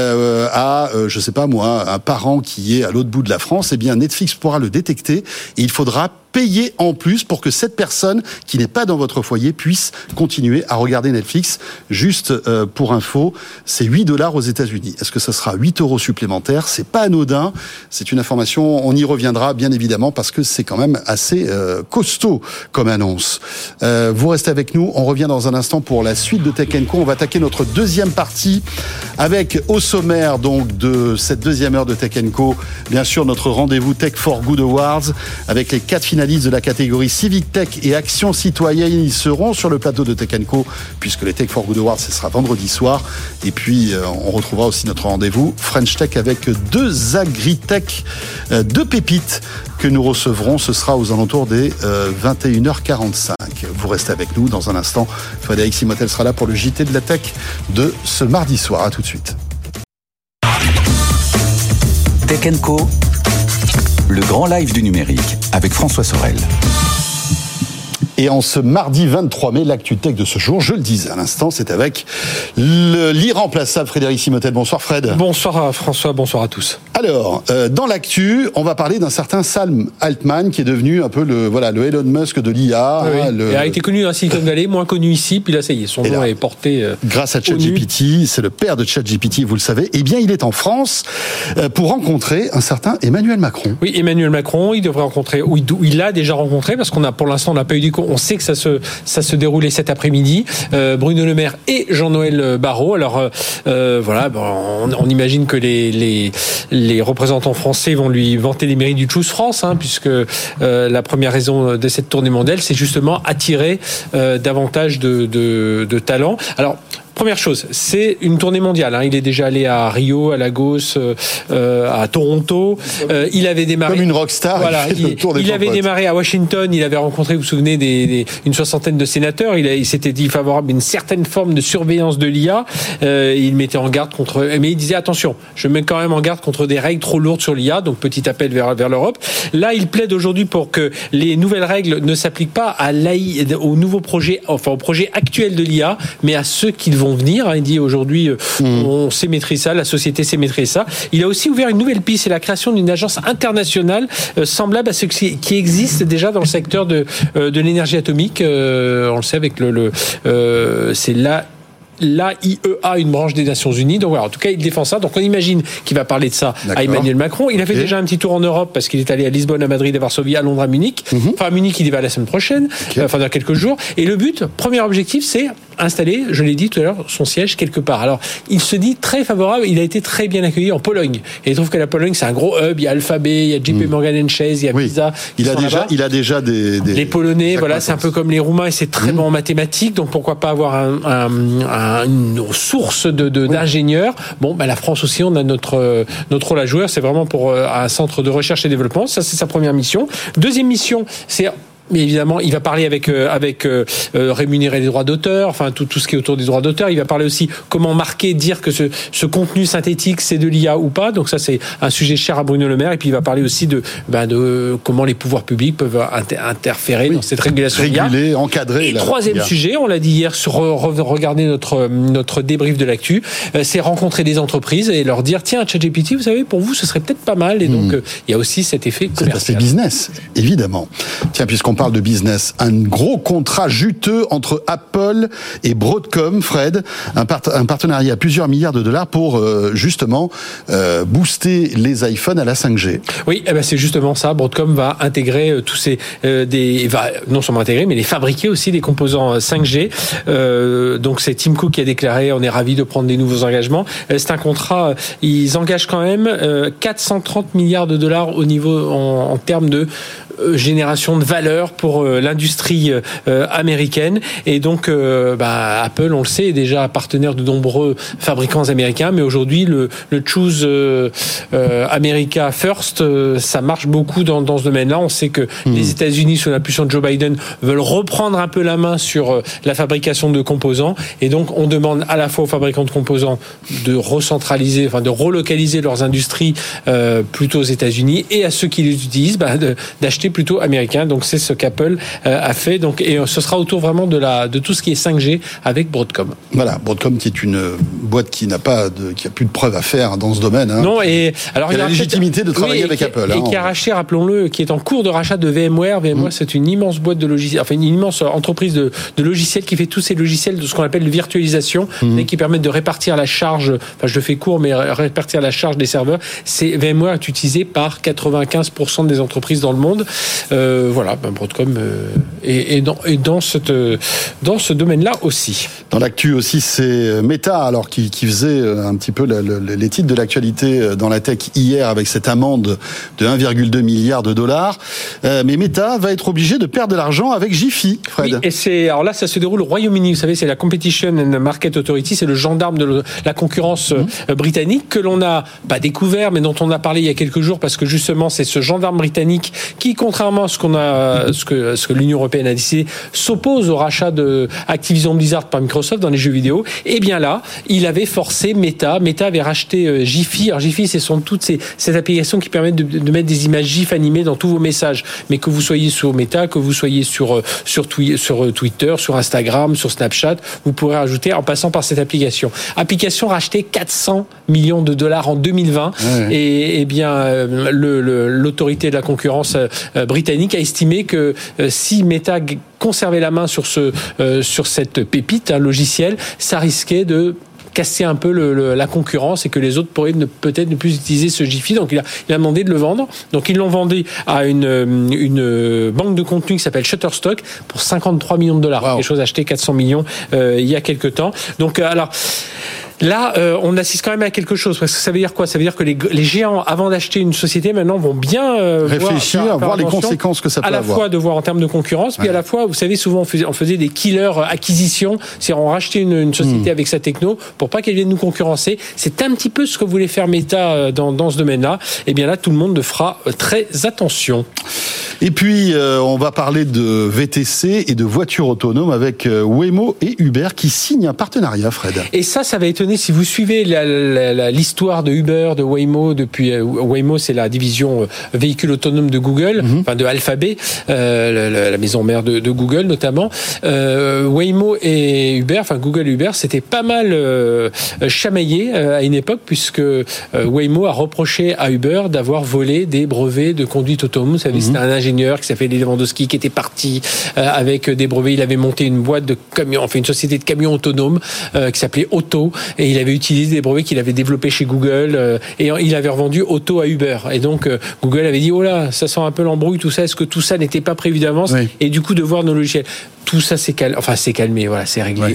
Speaker 2: à, je sais pas moi, un parent qui est à l'autre bout de la France, eh bien Netflix pourra le détecter et il faudra payer en plus pour que cette personne qui n'est pas dans votre foyer puisse continuer à regarder Netflix. Juste pour info, c'est $8 aux États-Unis. Est-ce que ça sera 8 € supplémentaires? C'est pas anodin. C'est une information, on y reviendra bien évidemment parce que c'est quand même assez costaud comme annonce. Vous restez avec nous. On revient dans un instant pour la suite de Tech & Co. On va attaquer notre deuxième partie avec au sommaire donc de cette deuxième heure de Tech & Co. Bien sûr notre rendez-vous Tech for Good Awards avec les 4 finalistes de la catégorie Civic Tech et Action Citoyenne. Ils seront sur le plateau de Tech & Co, puisque les Tech for Good Awards, ce sera vendredi soir. Et puis, on retrouvera aussi notre rendez-vous French Tech avec 2 agritech, 2 pépites que nous recevrons. Ce sera aux alentours des 21h45. Vous restez avec nous dans un instant. Frédéric Simotel sera là pour le JT de la Tech de ce mardi soir. À tout de suite.
Speaker 3: Tech & Co, le grand live du numérique avec François Sorel.
Speaker 2: Et en ce mardi 23 mai, l'actu tech de ce jour, je le disais à l'instant, c'est avec l'irremplaçable Frédéric Simotel. Bonsoir Fred.
Speaker 4: Bonsoir François, bonsoir à tous.
Speaker 2: Alors, dans l'actu, on va parler d'un certain Sam Altman qui est devenu un peu le Elon Musk de l'IA.
Speaker 4: Oui. Il a été connu dans Silicon Valley, moins connu ici, puis là ça y est, son nom est porté
Speaker 2: grâce à ChatGPT, c'est le père de ChatGPT, vous le savez. Eh bien, il est en France pour rencontrer un certain Emmanuel Macron.
Speaker 4: Oui, Emmanuel Macron, il devrait rencontrer, il l'a déjà rencontré parce pour l'instant on n'a pas eu d'écho. On sait que ça se déroulait cet après-midi. Bruno Le Maire et Jean-Noël Barrot. Alors on imagine que les représentants français vont lui vanter les mérites du Choose France, puisque la première raison de cette tournée mondiale, c'est justement attirer davantage de talents. Alors, première chose, c'est une tournée mondiale. Il est déjà allé à Rio, à Lagos, à Toronto. Il avait démarré
Speaker 2: comme une rockstar.
Speaker 4: Voilà, il avait démarré à Washington. Il avait rencontré, vous vous souvenez, une soixantaine de sénateurs. Il s'était dit favorable à une certaine forme de surveillance de l'IA. Il mettait en garde contre, mais il disait attention, je mets quand même en garde contre des règles trop lourdes sur l'IA. Donc petit appel vers l'Europe. Là, il plaide aujourd'hui pour que les nouvelles règles ne s'appliquent pas aux nouveaux projets, enfin aux projets actuels de l'IA, mais à ceux qui vont venir. Il dit aujourd'hui, on sait maîtriser ça, la société sait maîtriser ça. Il a aussi ouvert une nouvelle piste, c'est la création d'une agence internationale semblable à ce qui existe déjà dans le secteur de l'énergie atomique. On le sait avec c'est l'AIEA, une branche des Nations Unies. Donc voilà, en tout cas, il défend ça. Donc on imagine qu'il va parler de ça à Emmanuel Macron. Il a fait déjà un petit tour en Europe parce qu'il est allé à Lisbonne, à Madrid, à Varsovie, à Londres, à Munich. Enfin, à Munich, il y va la semaine prochaine, enfin dans quelques jours. Et le but, premier objectif, c'est installé, je l'ai dit tout à l'heure, son siège quelque part. Alors, il se dit très favorable, il a été très bien accueilli en Pologne. Et il trouve que la Pologne, c'est un gros hub, il y a Alphabet, il y a JP Morgan & Chase, il y a Visa.
Speaker 2: Il a déjà des
Speaker 4: les Polonais, voilà, c'est un peu comme les Roumains et c'est très bon en mathématiques, donc pourquoi pas avoir une source d'ingénieurs. Bon, la France aussi, on a notre rôle à jouer, c'est vraiment pour un centre de recherche et développement, ça c'est sa première mission. Deuxième mission, c'est... Mais évidemment, il va parler avec rémunérer les droits d'auteur, enfin tout ce qui est autour des droits d'auteur. Il va parler aussi comment marquer, dire que ce contenu synthétique c'est de l'IA ou pas. Donc ça c'est un sujet cher à Bruno Le Maire. Et puis il va parler aussi de comment les pouvoirs publics peuvent interférer dans cette régulation d'IA.
Speaker 2: Réguler, encadrer.
Speaker 4: Et troisième sujet, on l'a dit hier sur regarder notre débrief de l'actu, c'est rencontrer des entreprises et leur dire tiens, ChatGPT, vous savez, pour vous ce serait peut-être pas mal. Et donc il y a aussi cet effet commercial.
Speaker 2: C'est business, évidemment. Tiens, puisqu'on parle de business, un gros contrat juteux entre Apple et Broadcom, Fred, un partenariat à plusieurs milliards de dollars pour justement booster les iPhones à la 5G.
Speaker 4: Oui, c'est justement ça. Broadcom va intégrer tous ces va non seulement intégrer, mais les fabriquer aussi des composants 5G. Donc c'est Tim Cook qui a déclaré on est ravis de prendre des nouveaux engagements. C'est un contrat. Ils engagent quand même 430 milliards de dollars au niveau en termes de génération de valeur pour l'industrie américaine. Et donc Apple, on le sait, est déjà partenaire de nombreux fabricants américains, mais aujourd'hui le Choose America First, ça marche beaucoup dans ce domaine-là. On sait que les États-Unis, sous l'impulsion de Joe Biden, veulent reprendre un peu la main sur la fabrication de composants, et donc on demande à la fois aux fabricants de composants de recentraliser, enfin de relocaliser leurs industries plutôt aux États-Unis, et à ceux qui les utilisent d'acheter plutôt américain. Donc c'est ce qu'Apple a fait. Donc, et ce sera autour vraiment de tout ce qui est 5G avec Broadcom.
Speaker 2: Voilà, Broadcom qui est une boîte qui a plus de preuves à faire dans ce domaine.
Speaker 4: Non, et alors
Speaker 2: il a la légitimité de travailler avec Apple.
Speaker 4: Et qui a racheté, rappelons-le, qui est en cours de rachat de VMware. VMware, c'est une immense boîte de logiciels, enfin une immense entreprise de logiciels qui fait tous ces logiciels de ce qu'on appelle de virtualisation, et qui permettent de répartir la charge. Enfin, je le fais court, mais répartir la charge des serveurs. VMware est utilisé par 95% des entreprises dans le monde. Broadcom est dans ce domaine-là aussi.
Speaker 2: Dans l'actu aussi, c'est Meta, alors qui faisait un petit peu les titres de l'actualité dans la tech hier avec cette amende de 1,2 milliard de dollars. Mais Meta va être obligé de perdre de l'argent avec Jiffy, Fred.
Speaker 4: Oui, et alors là, ça se déroule au Royaume-Uni. Vous savez, c'est la Competition and Market Authority, c'est le gendarme de la concurrence britannique que l'on n'a pas découvert, mais dont on a parlé il y a quelques jours, parce que justement, c'est ce gendarme britannique qui, contrairement à ce que l'Union européenne a décidé, s'oppose au rachat de Activision Blizzard par Microsoft dans les jeux vidéo. Et bien là, il avait forcé Meta. Meta avait racheté Jiffy. Alors Jiffy, ce sont toutes ces applications qui permettent de mettre des images GIF animées dans tous vos messages. Mais que vous soyez sur Meta, que vous soyez sur Twitter, sur Instagram, sur Snapchat, vous pourrez rajouter en passant par cette application. Application rachetée 400 millions de dollars en 2020. Ouais. Et bien l'autorité de la concurrence britannique a estimé que si Meta conservait la main sur cette pépite logicielle, ça risquait de casser un peu la concurrence et que les autres pourraient peut-être ne plus utiliser ce Jiffy. Donc il a demandé de le vendre. Donc ils l'ont vendu à une banque de contenu qui s'appelle Shutterstock pour 53 millions de dollars. Wow. Quelque chose acheté 400 millions il y a quelques temps. Donc alors là, on assiste quand même à quelque chose, parce que ça veut dire quoi ? Ça veut dire que les géants, avant d'acheter une société, maintenant vont bien
Speaker 2: réfléchir, voir les conséquences que ça peut avoir.
Speaker 4: À la fois de voir en termes de concurrence, puis à la fois, vous savez, souvent on faisait des killer acquisitions, c'est-à-dire on rachetait une société avec sa techno pour pas qu'elle vienne nous concurrencer. C'est un petit peu ce que voulait faire Meta dans ce domaine-là. Et bien là, tout le monde fera très attention.
Speaker 2: Et puis, on va parler de VTC et de voitures autonomes avec Waymo et Uber qui signent un partenariat, Fred.
Speaker 4: Et ça va étonner si vous suivez l'histoire de Uber, de Waymo. Depuis Waymo, c'est la division véhicule autonome de Google, enfin de Alphabet, la maison mère de Google notamment. Waymo et Uber, enfin Google et Uber, c'était pas mal chamaillé à une époque, puisque Waymo a reproché à Uber d'avoir volé des brevets de conduite autonome. Vous savez, c'était un ingénieur qui s'appelait Lewandowski qui était parti avec des brevets. Il avait monté une boîte de camions, enfin une société de camions autonomes qui s'appelait Auto, et il avait utilisé des brevets qu'il avait développés chez Google et il avait revendu Auto à Uber. Et donc Google avait dit oh là, ça sent un peu l'embrouille, tout ça. Est-ce que tout ça n'était pas prévu d'avance ? Oui. Et du coup de voir nos logiciels, tout ça s'est calmé, voilà, c'est réglé. Oui.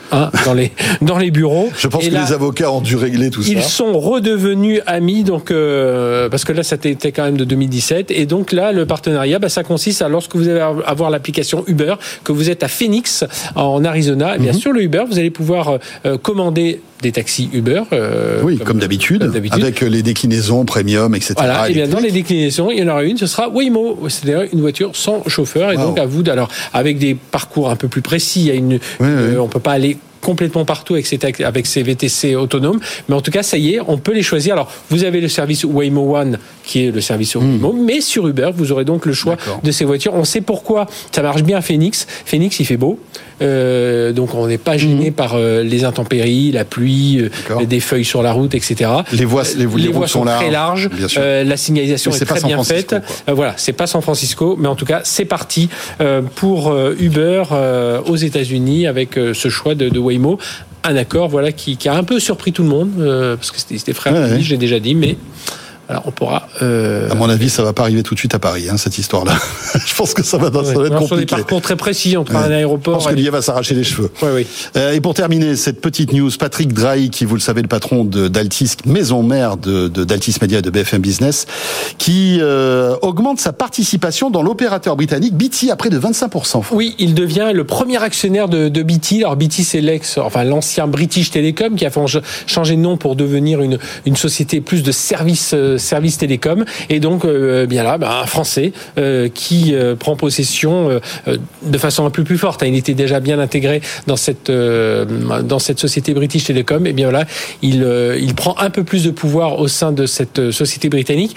Speaker 4: dans les bureaux.
Speaker 2: Je pense que les avocats ont dû régler tout ça.
Speaker 4: Ils sont redevenus amis, donc parce que là, ça était quand même de 2017, et donc là, le partenariat, ça consiste à, lorsque vous allez avoir l'application Uber, que vous êtes à Phoenix, en Arizona, et bien sur le Uber, vous allez pouvoir commander des taxis Uber.
Speaker 2: Comme d'habitude, avec les déclinaisons premium, etc.
Speaker 4: Voilà, et bien dans les déclinaisons, il y en aura une, ce sera Waymo, c'est-à-dire une voiture sans chauffeur, et donc à vous, alors avec des parcours un peu plus précis, il y a on peut pas aller complètement partout avec ces VTC autonomes, mais en tout cas, ça y est, on peut les choisir. Alors, vous avez le service Waymo One, qui est le service Waymo, mais sur Uber, vous aurez donc le choix de ces voitures. On sait pourquoi ça marche bien à Phoenix. Phoenix, il fait beau, donc on n'est pas gêné par les intempéries, la pluie, des feuilles sur la route, etc.
Speaker 2: Les voies
Speaker 4: sont très larges, la signalisation est très bien faite. Voilà, c'est pas San Francisco, mais en tout cas, c'est parti pour Uber aux États-Unis avec ce choix de Waymo, un accord qui a un peu surpris tout le monde parce que c'était frère, je l'ai déjà dit, mais alors on pourra.
Speaker 2: À mon avis, ça va pas arriver tout de suite à Paris, cette histoire-là. Je pense que ça va être compliqué.
Speaker 4: Sur des parcours très précis entre un aéroport.
Speaker 2: Je pense que l'IA va s'arracher les cheveux. Et pour terminer cette petite news, Patrick Drahi, qui, vous le savez, le patron d'Altis, maison mère d'Altis Media et de BFM Business, qui augmente sa participation dans l'opérateur britannique BT à près de 25%.
Speaker 4: Oui, il devient le premier actionnaire de BT. Alors BT, c'est l'ancien British Telecom, qui a changé de nom pour devenir une société plus de services télécom, et donc un Français qui prend possession de façon un peu plus forte. Il était déjà bien intégré dans cette société British Telecom, et bien là, il prend un peu plus de pouvoir au sein de cette société britannique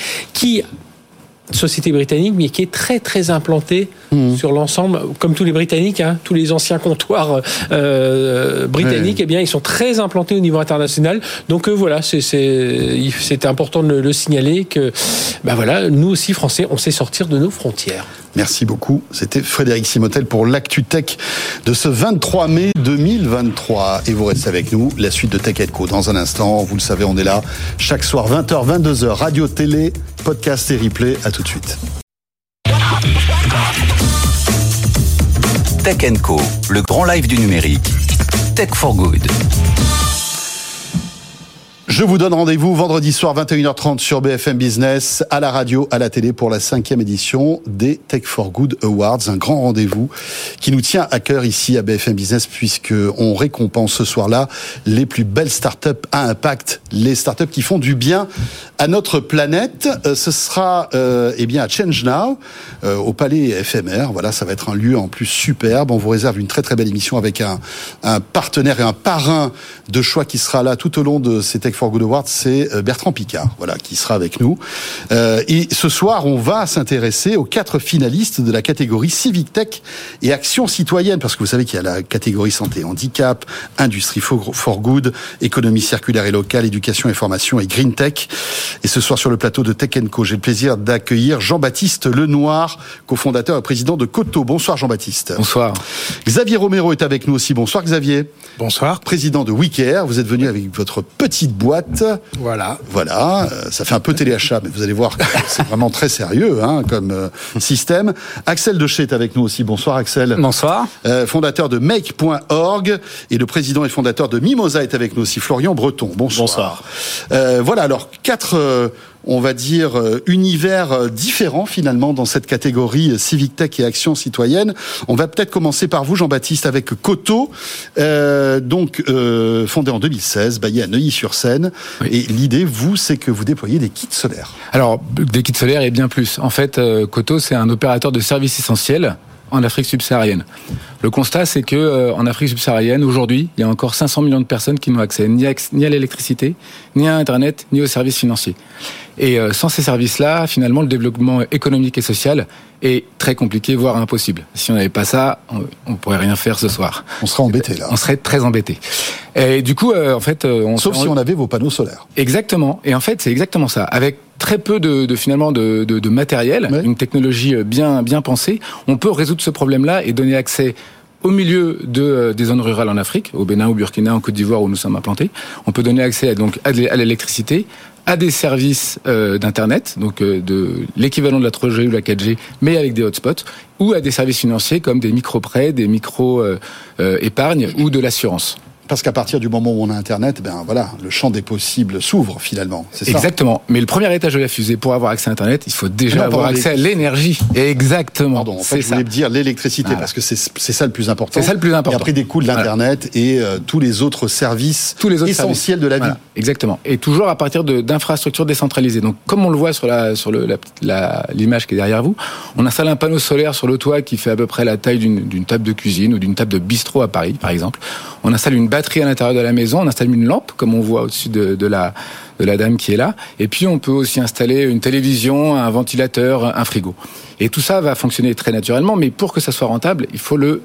Speaker 4: mais qui est très très implantée sur l'ensemble, comme tous les Britanniques, tous les anciens comptoirs britanniques, ils sont très implantés au niveau international. Donc c'était important de le signaler que nous aussi Français, on sait sortir de nos frontières.
Speaker 2: Merci beaucoup. C'était Frédéric Simotel pour l'Actu Tech de ce 23 mai 2023. Et vous restez avec nous. La suite de Tech & Co. Dans un instant. Vous le savez, on est là chaque soir, 20h, 22h. Radio, télé, podcast et replay. À tout de suite.
Speaker 3: Tech & Co. Le grand live du numérique. Tech for Good.
Speaker 2: Je vous donne rendez-vous vendredi soir 21h30 sur BFM Business, à la radio, à la télé pour la 5e édition des Tech for Good Awards. Un grand rendez-vous qui nous tient à cœur ici à BFM Business, puisque on récompense ce soir-là les plus belles startups à impact, les startups qui font du bien à notre planète. Ce sera à Change Now, au Palais éphémère. Voilà, ça va être un lieu en plus superbe. On vous réserve une très très belle émission avec un partenaire et un parrain de choix qui sera là tout au long de ces Tech for Good Awards, c'est Bertrand Piccard, qui sera avec nous. Et ce soir, on va s'intéresser aux 4 finalistes de la catégorie Civic Tech et Action Citoyenne, parce que vous savez qu'il y a la catégorie santé, handicap, industrie for good, économie circulaire et locale, éducation et formation et green tech. Et ce soir, sur le plateau de Tech & Co, j'ai le plaisir d'accueillir Jean-Baptiste Lenoir, cofondateur et président de Coto. Bonsoir Jean-Baptiste.
Speaker 13: Bonsoir.
Speaker 2: Xavier Romero est avec nous aussi. Bonsoir Xavier.
Speaker 13: Bonsoir.
Speaker 2: Président de WeCare. Vous êtes venu avec votre petite boîte.
Speaker 13: Voilà.
Speaker 2: Ça fait un peu téléachat, mais vous allez voir que c'est vraiment très sérieux comme système. Axel Dechet est avec nous aussi. Bonsoir Axel.
Speaker 13: Bonsoir.
Speaker 2: Fondateur de Make.org et le président et fondateur de Mimosa est avec nous aussi. Florian Breton. Bonsoir. Bonsoir. Alors 4 univers différents finalement dans cette catégorie Civic Tech et Action Citoyenne. On va peut-être commencer par vous, Jean-Baptiste, avec Coto, fondé en 2016, basé à Neuilly-sur-Seine. Oui. Et l'idée, c'est que vous déployez des kits solaires.
Speaker 13: Alors, des kits solaires et bien plus. En fait, Coto, c'est un opérateur de services essentiels en Afrique subsaharienne. Le constat, c'est que en Afrique subsaharienne, aujourd'hui, il y a encore 500 millions de personnes qui n'ont accès ni à l'électricité, ni à Internet, ni aux services financiers. Et sans ces services-là, finalement, le développement économique et social est très compliqué, voire impossible. Si on n'avait pas ça, on pourrait rien faire ce soir.
Speaker 2: On serait embêté là.
Speaker 13: On serait très embêté. Et du coup, en fait,
Speaker 2: sauf si on avait vos panneaux solaires.
Speaker 13: Exactement. Et en fait, c'est exactement ça. Avec très peu de matériel, une technologie bien pensée, on peut résoudre ce problème-là et donner accès au milieu des zones rurales en Afrique, au Bénin, au Burkina, en Côte d'Ivoire où nous sommes implantés. On peut donner accès à l'électricité, à des services d'Internet, donc de l'équivalent de la 3G ou la 4G, mais avec des hotspots, ou à des services financiers comme des micro-prêts, des micro-épargnes ou de l'assurance.
Speaker 2: Parce qu'à partir du moment où on a Internet, le champ des possibles s'ouvre finalement. C'est ça.
Speaker 13: Exactement. Mais le premier étage de la fusée, pour avoir accès à Internet, il faut déjà avoir accès à l'énergie. Exactement.
Speaker 2: Pardon, en fait, je voulais dire l'électricité, parce que c'est ça le plus important.
Speaker 13: C'est ça le plus important.
Speaker 2: Et après des coûts de l'Internet et tous les autres services essentiels de la vie.
Speaker 13: Exactement. Et toujours à partir d'infrastructures décentralisées. Donc, comme on le voit sur l'image qui est derrière vous, on installe un panneau solaire sur le toit qui fait à peu près la taille d'une table de cuisine ou d'une table de bistrot à Paris, par exemple. On installe une batterie à l'intérieur de la maison, on installe une lampe, comme on voit au-dessus de la dame qui est là. Et puis, on peut aussi installer une télévision, un ventilateur, un frigo. Et tout ça va fonctionner très naturellement, mais pour que ça soit rentable, il faut le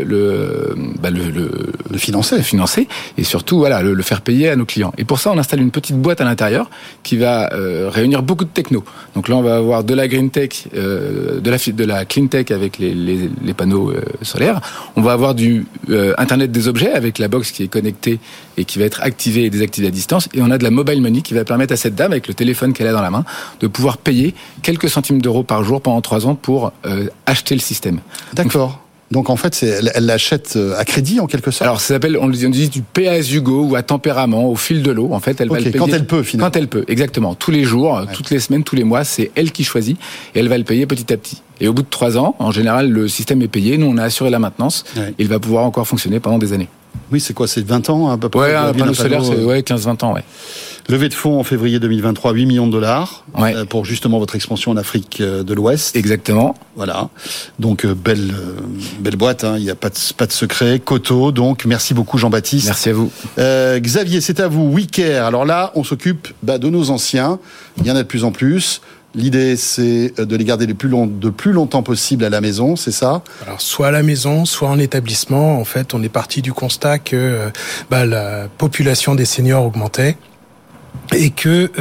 Speaker 13: financer et surtout le faire payer à nos clients. Et pour ça, on installe une petite boîte à l'intérieur qui va réunir beaucoup de techno. Donc là, on va avoir de la green tech, de la clean tech avec les panneaux solaires. On va avoir du Internet des objets avec la box qui est connectée et qui va être activée et désactivée à distance. Et on a de la mobile money qui va permettre à cette dame, avec le téléphone qu'elle a dans la main, de pouvoir payer quelques centimes d'euros par jour pendant 3 ans pour acheter le système.
Speaker 2: D'accord. Donc en fait, elle l'achète à crédit en quelque sorte.
Speaker 13: Alors ça s'appelle, on dit du pay as you go ou à tempérament, au fil de l'eau. En fait, elle va le payer
Speaker 2: quand elle peut finalement.
Speaker 13: Quand elle peut, exactement. Tous les jours, toutes les semaines, tous les mois, c'est elle qui choisit et elle va le payer petit à petit. Et au bout de 3 ans, en général, le système est payé. Nous, on a assuré la maintenance. Ouais. Il va pouvoir encore fonctionner pendant des années.
Speaker 2: Oui, c'est quoi? C'est 20 ans à peu près?
Speaker 13: Ouais, un panneau solaire, c'est 15-20 ans, ouais.
Speaker 2: Levée de fonds en février 2023, 8 millions de dollars pour justement votre expansion en Afrique de l'Ouest.
Speaker 13: Exactement.
Speaker 2: Voilà. Donc belle boîte, il n'y a pas de secret. Coto, donc merci beaucoup Jean-Baptiste.
Speaker 13: Merci à vous.
Speaker 2: Xavier, c'est à vous. WeCare. Alors là, on s'occupe de nos anciens. Il y en a de plus en plus. L'idée, c'est de les garder le plus longtemps possible à la maison, c'est ça?
Speaker 14: Alors, soit à la maison, soit en établissement. En fait, on est parti du constat que la population des seniors augmentait et que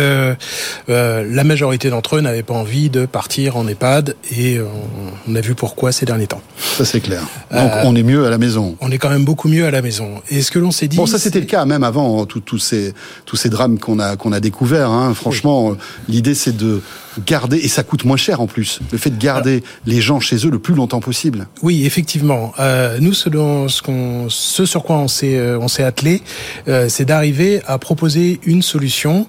Speaker 14: la majorité d'entre eux n'avaient pas envie de partir en EHPAD, et on a vu pourquoi ces derniers temps.
Speaker 2: Ça, c'est clair. Donc, on est mieux à la maison.
Speaker 14: On est quand même beaucoup mieux à la maison. Et ce que l'on s'est dit...
Speaker 2: Bon, ça, c'était le cas même avant tous ces drames qu'on a découverts. Franchement, l'idée, c'est de garder, et ça coûte moins cher en plus, le fait de garder les gens chez eux le plus longtemps possible.
Speaker 14: Oui, effectivement. Nous, ce sur quoi on s'est attelé, c'est d'arriver à proposer une solution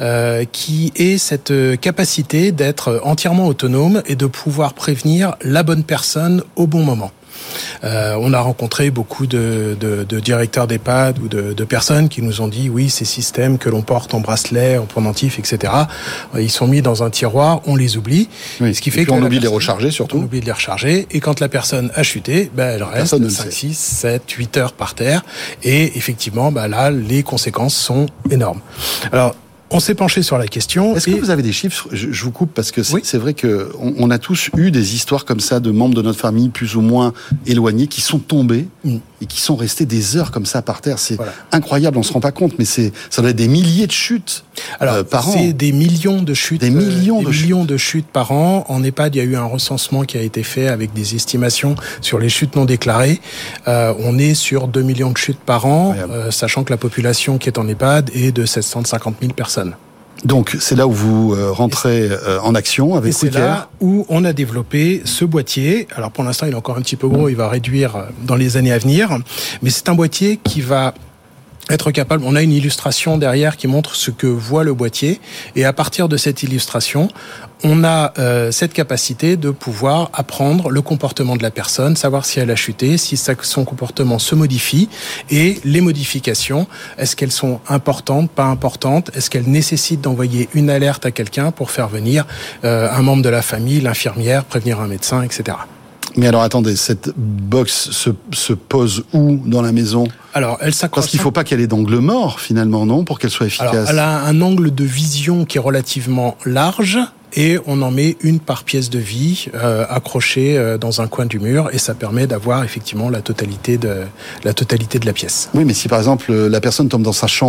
Speaker 14: qui ait cette capacité d'être entièrement autonome et de pouvoir prévenir la bonne personne au bon moment. On a rencontré beaucoup de directeurs d'EHPAD ou de personnes qui nous ont dit oui, ces systèmes que l'on porte en bracelet, en pendentif, etc. Ils sont mis dans un tiroir, on les oublie.
Speaker 2: Oui, ce qui fait qu'on oublie de les recharger surtout.
Speaker 14: On oublie de les recharger, et quand la personne a chuté, elle reste 5, 6, 7, 8 heures par terre, et effectivement, là, les conséquences sont énormes. Alors, on s'est penché sur la question.
Speaker 2: Est-ce que vous avez des chiffres? Je vous coupe parce que c'est vrai que on a tous eu des histoires comme ça de membres de notre famille plus ou moins éloignés qui sont tombés et qui sont restés des heures comme ça par terre. C'est incroyable, on se rend pas compte, mais ça doit être des milliers de chutes par an.
Speaker 14: C'est des millions de chutes. Des millions de chutes par an. En EHPAD, il y a eu un recensement qui a été fait avec des estimations sur les chutes non déclarées. On est sur 2 millions de chutes par an, sachant que la population qui est en EHPAD est de 750 000 personnes.
Speaker 2: Donc, c'est là où vous rentrez en action avec WeCare.
Speaker 14: C'est là où on a développé ce boîtier. Alors, pour l'instant, il est encore un petit peu gros, il va réduire dans les années à venir. Mais c'est un boîtier qui va être capable... On a une illustration derrière qui montre ce que voit le boîtier. Et à partir de cette illustration, on a cette capacité de pouvoir apprendre le comportement de la personne, savoir si elle a chuté, si son comportement se modifie, et les modifications, est-ce qu'elles sont importantes, pas importantes, est-ce qu'elles nécessitent d'envoyer une alerte à quelqu'un pour faire venir un membre de la famille, l'infirmière, prévenir un médecin, etc.
Speaker 2: Mais alors attendez, cette box se pose où dans la maison?
Speaker 14: Alors, elle s'accroche.
Speaker 2: Parce qu'il ne faut pas qu'elle ait d'angle mort finalement, non, pour qu'elle soit efficace.
Speaker 14: Alors, elle a un angle de vision qui est relativement large, et on en met une par pièce de vie accrochée dans un coin du mur, et ça permet d'avoir effectivement la totalité de la pièce.
Speaker 2: Oui, mais si par exemple la personne tombe dans sa chambre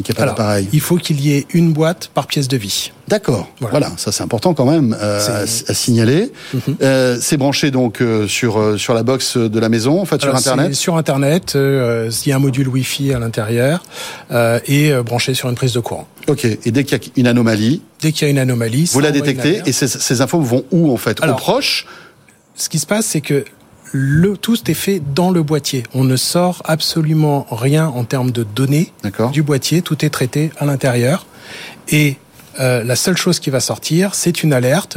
Speaker 2: qu'il n'y ait pas d'appareil.
Speaker 14: Il faut qu'il y ait une boîte par pièce de vie.
Speaker 2: D'accord. Voilà, ça c'est important quand même à signaler. C'est branché donc sur la box de la maison, en fait, sur Internet.
Speaker 14: C'est sur Internet, il y a un module Wi-Fi à l'intérieur et branché sur une prise de courant.
Speaker 2: Ok. Et dès qu'il y a une anomalie, vous la détectez et ces infos vont où en fait? Aux proches?
Speaker 14: Ce qui se passe, c'est que tout est fait dans le boîtier. On ne sort absolument rien en termes de données du boîtier. Tout est traité à l'intérieur. Et la seule chose qui va sortir, c'est une alerte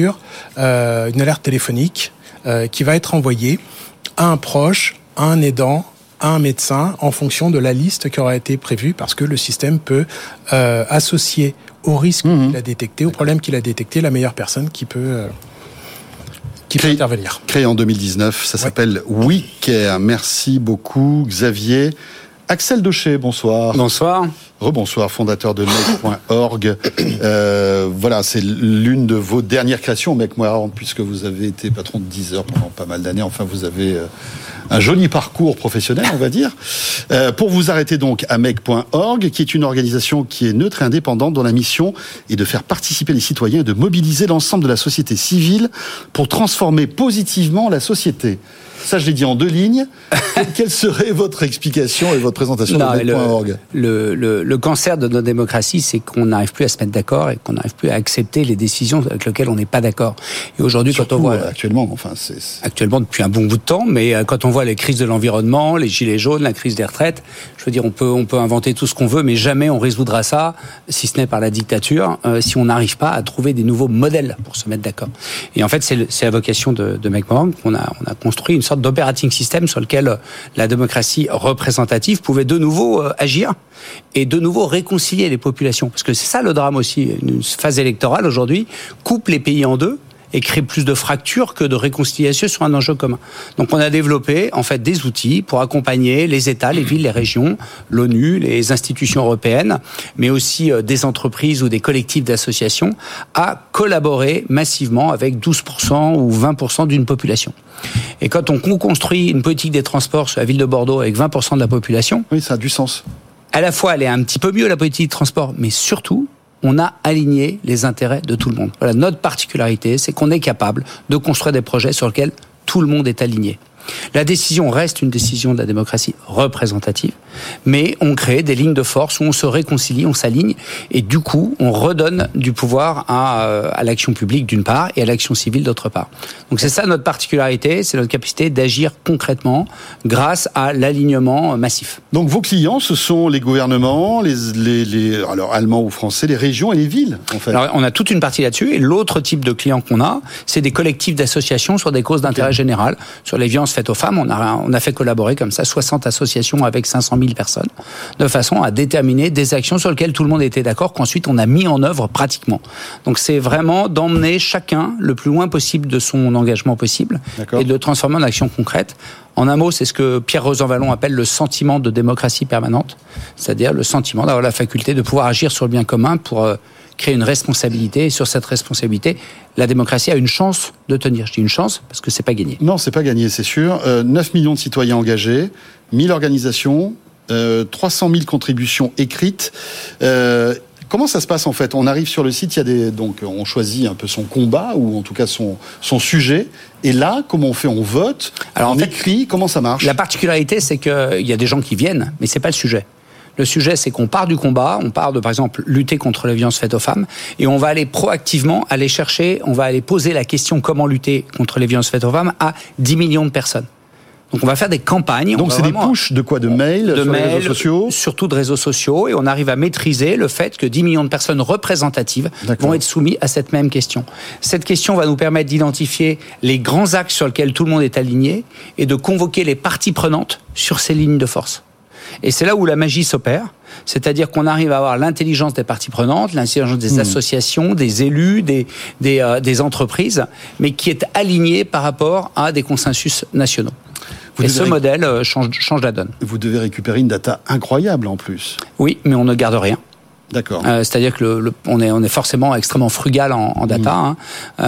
Speaker 14: une alerte téléphonique qui va être envoyée à un proche, à un aidant, à un médecin, en fonction de la liste qui aura été prévue, parce que le système peut associer au risque qu'il a détecté, au problème qu'il a détecté, la meilleure personne qui peut intervenir.
Speaker 2: Créé en 2019, ça s'appelle WeCare. Merci beaucoup Xavier. Axel Daucher, bonsoir.
Speaker 15: Bonsoir.
Speaker 2: Rebonsoir, fondateur de Make.org. Voilà, c'est l'une de vos dernières créations, Make.org, puisque vous avez été patron de Deezer pendant pas mal d'années. Enfin, vous avez un joli parcours professionnel, on va dire. Pour vous arrêter donc à Make.org, qui est une organisation qui est neutre et indépendante, dont la mission est de faire participer les citoyens et de mobiliser l'ensemble de la société civile pour transformer positivement la société. Ça, je l'ai dit en 2 lignes. Quelle serait votre explication et votre présentation de Make.org ?
Speaker 15: Le cancer de notre démocratie, c'est qu'on n'arrive plus à se mettre d'accord et qu'on n'arrive plus à accepter les décisions avec lesquelles on n'est pas d'accord. Et aujourd'hui,
Speaker 2: surtout,
Speaker 15: quand on voit
Speaker 2: actuellement,
Speaker 15: actuellement depuis un bon bout de temps, mais quand on voit les crises de l'environnement, les gilets jaunes, la crise des retraites, je veux dire, on peut inventer tout ce qu'on veut, mais jamais on résoudra ça, si ce n'est par la dictature, si on n'arrive pas à trouver des nouveaux modèles pour se mettre d'accord. Et en fait, c'est la vocation de Make.org qu'on a construit une sorte d'operating system sur lequel la démocratie représentative pouvait de nouveau agir et de nouveau réconcilier les populations. Parce que c'est ça le drame aussi. Une phase électorale aujourd'hui coupe les pays en deux et crée plus de fractures que de réconciliation sur un enjeu commun. Donc on a développé en fait des outils pour accompagner les États, les villes, les régions, l'ONU, les institutions européennes, mais aussi des entreprises ou des collectifs d'associations à collaborer massivement avec 12% ou 20% d'une population. Et quand on construit une politique des transports sur la ville de Bordeaux avec 20% de la population...
Speaker 2: Oui, ça a du sens.
Speaker 15: À la fois, elle est un petit peu mieux, la politique de transport, mais surtout, on a aligné les intérêts de tout le monde. Voilà, notre particularité, c'est qu'on est capable de construire des projets sur lesquels tout le monde est aligné. La décision reste une décision de la démocratie représentative, mais on crée des lignes de force où on se réconcilie, on s'aligne, et du coup, on redonne du pouvoir à l'action publique d'une part et à l'action civile d'autre part. Donc c'est ça notre particularité, c'est notre capacité d'agir concrètement grâce à l'alignement massif.
Speaker 2: Donc vos clients, ce sont les gouvernements, alors allemands ou français, les régions et les villes, en fait.
Speaker 15: Alors on a toute une partie là-dessus, et l'autre type de clients qu'on a, c'est des collectifs d'associations sur des causes d'intérêt général, sur les violences faites aux femmes. On a fait collaborer comme ça 60 associations avec 500 000 personnes, de façon à déterminer des actions sur lesquelles tout le monde était d'accord, qu'ensuite on a mis en œuvre pratiquement. Donc c'est vraiment d'emmener chacun le plus loin possible de son engagement possible et de le transformer en action concrète. En un mot, c'est ce que Pierre Rosanvallon appelle le sentiment de démocratie permanente, c'est-à-dire le sentiment d'avoir la faculté de pouvoir agir sur le bien commun pour créer une responsabilité, et sur cette responsabilité, la démocratie a une chance de tenir. Je dis une chance parce que c'est pas gagné.
Speaker 2: Non, c'est pas gagné, c'est sûr. 9 millions de citoyens engagés, 1000 organisations, 300 000 contributions écrites. Comment ça se passe en fait ? On arrive sur le site, donc on choisit un peu son combat ou en tout cas son sujet. Et là, comment on fait ? On vote, on écrit. Comment ça marche ?
Speaker 15: La particularité, c'est qu'il y a des gens qui viennent, mais c'est pas le sujet. Le sujet, c'est qu'on part du combat, on part de, par exemple, lutter contre les violences faites aux femmes, et on va aller proactivement aller chercher, on va aller poser la question comment lutter contre les violences faites aux femmes à 10 millions de personnes. Donc on va faire des campagnes.
Speaker 2: Donc c'est des pushs de quoi ? De mails sur les réseaux sociaux ?
Speaker 15: Surtout de réseaux sociaux, et on arrive à maîtriser le fait que 10 millions de personnes représentatives vont être soumises à cette même question. Cette question va nous permettre d'identifier les grands axes sur lesquels tout le monde est aligné et de convoquer les parties prenantes sur ces lignes de force. Et c'est là où la magie s'opère, c'est-à-dire qu'on arrive à avoir l'intelligence des parties prenantes, l'intelligence des associations, des élus, des entreprises, mais qui est alignée par rapport à des consensus nationaux. Et ce modèle change la donne.
Speaker 2: Vous devez récupérer une data incroyable en plus.
Speaker 15: Oui, mais on ne garde rien.
Speaker 2: D'accord.
Speaker 15: C'est-à-dire que on est forcément extrêmement frugal en data.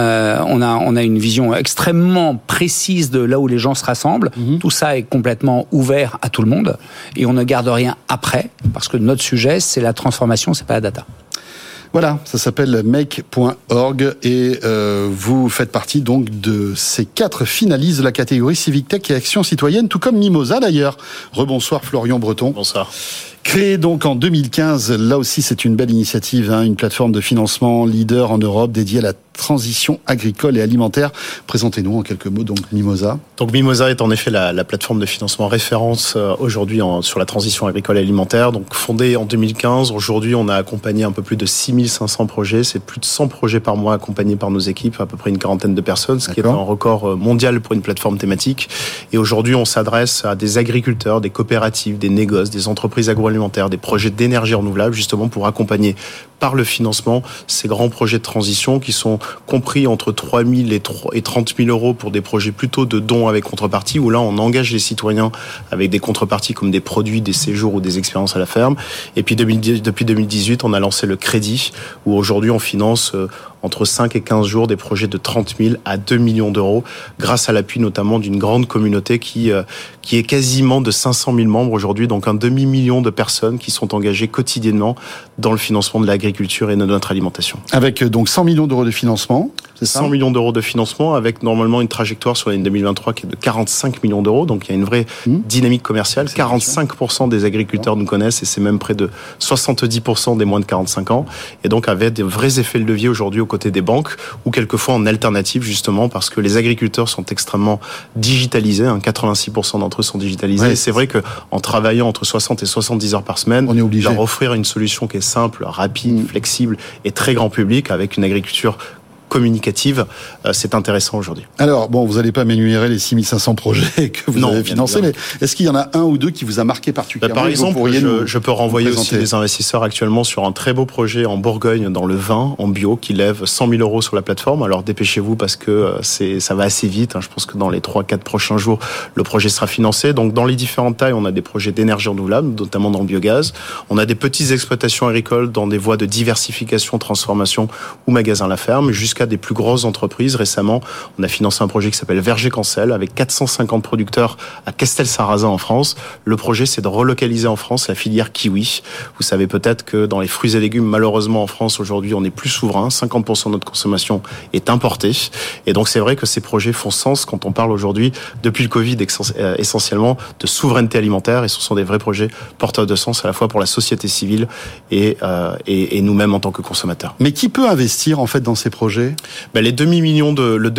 Speaker 15: On a une vision extrêmement précise de là où les gens se rassemblent. Tout ça est complètement ouvert à tout le monde et on ne garde rien après parce que notre sujet c'est la transformation, c'est pas la data.
Speaker 2: Voilà, ça s'appelle make.org et vous faites partie donc de ces 4 finalistes de la catégorie Civic Tech et Action Citoyenne, tout comme Mimosa d'ailleurs. Rebonsoir Florian Breton.
Speaker 16: Bonsoir.
Speaker 2: Créé donc en 2015, là aussi c'est une belle initiative, une plateforme de financement leader en Europe dédiée à la transition agricole et alimentaire. Présentez-nous en quelques mots donc Mimosa.
Speaker 16: Donc Mimosa est en effet la plateforme de financement référence aujourd'hui sur la transition agricole et alimentaire. Donc fondée en 2015, aujourd'hui on a accompagné un peu plus de 6500 projets. C'est plus de 100 projets par mois accompagnés par nos équipes, à peu près une quarantaine de personnes, ce qui est un record mondial pour une plateforme thématique. Et aujourd'hui on s'adresse à des agriculteurs, des coopératives, des négoces, des entreprises agroalimentaires, des projets d'énergie renouvelable, justement pour accompagner par le financement ces grands projets de transition qui sont compris entre 3 000 et 30 000 euros pour des projets plutôt de dons avec contrepartie, où là on engage les citoyens avec des contreparties comme des produits, des séjours ou des expériences à la ferme. Et puis depuis 2018, on a lancé le crédit, où aujourd'hui on finance entre 5 et 15 jours des projets de 30 000 à 2 millions d'euros, grâce à l'appui notamment d'une grande communauté qui est quasiment de 500 000 membres aujourd'hui, donc un demi-million de personnes qui sont engagées quotidiennement dans le financement de l'agriculture et de notre alimentation.
Speaker 2: Avec donc 100 millions d'euros de financement, c'est ça ?
Speaker 16: 100 millions d'euros de financement, avec normalement une trajectoire sur l'année 2023 qui est de 45 millions d'euros, donc il y a une vraie dynamique commerciale. 45% des agriculteurs nous connaissent et c'est même près de 70% des moins de 45 ans, et donc avec des vrais effets de levier aujourd'hui aux côtés des banques, ou quelquefois en alternative justement parce que les agriculteurs sont extrêmement digitalisés, 86% d'entre eux sont digitalisés, et c'est vrai qu'en travaillant entre 60 et 70 heures par semaine,
Speaker 2: on est obligé de
Speaker 16: leur offrir une solution qui est simple, rapide, flexible et très grand public avec une agriculture communicative, c'est intéressant aujourd'hui.
Speaker 2: Alors, bon, vous n'allez pas m'énumérer les 6500 projets que vous avez financés, mais est-ce qu'il y en a un ou deux qui vous a marqué particulièrement ?
Speaker 16: Par exemple, je peux renvoyer aussi des investisseurs actuellement sur un très beau projet en Bourgogne, dans le vin, en bio, qui lève 100 000 euros sur la plateforme. Alors dépêchez-vous parce que ça va assez vite. Je pense que dans les 3-4 prochains jours, le projet sera financé. Donc dans les différentes tailles, on a des projets d'énergie renouvelable, notamment dans le biogaz. On a des petites exploitations agricoles dans des voies de diversification, transformation ou magasins à la ferme, jusqu'à des plus grosses entreprises. Récemment, on a financé un projet qui s'appelle Verger Cancel avec 450 producteurs à Castel-Saint-Razin en France. Le projet, c'est de relocaliser en France la filière kiwi. Vous savez peut-être que dans les fruits et légumes, malheureusement en France aujourd'hui, on est plus souverain. 50% de notre consommation est importée. Et donc c'est vrai que ces projets font sens quand on parle aujourd'hui, depuis le Covid, essentiellement de souveraineté alimentaire. Et ce sont des vrais projets porteurs de sens à la fois pour la société civile et nous-mêmes en tant que consommateurs.
Speaker 2: Mais qui peut investir en fait dans ces projets ?
Speaker 16: Le demi-million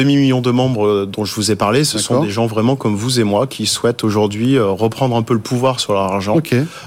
Speaker 16: de membres dont je vous ai parlé, ce sont des gens vraiment comme vous et moi qui souhaitent aujourd'hui reprendre un peu le pouvoir sur leur argent,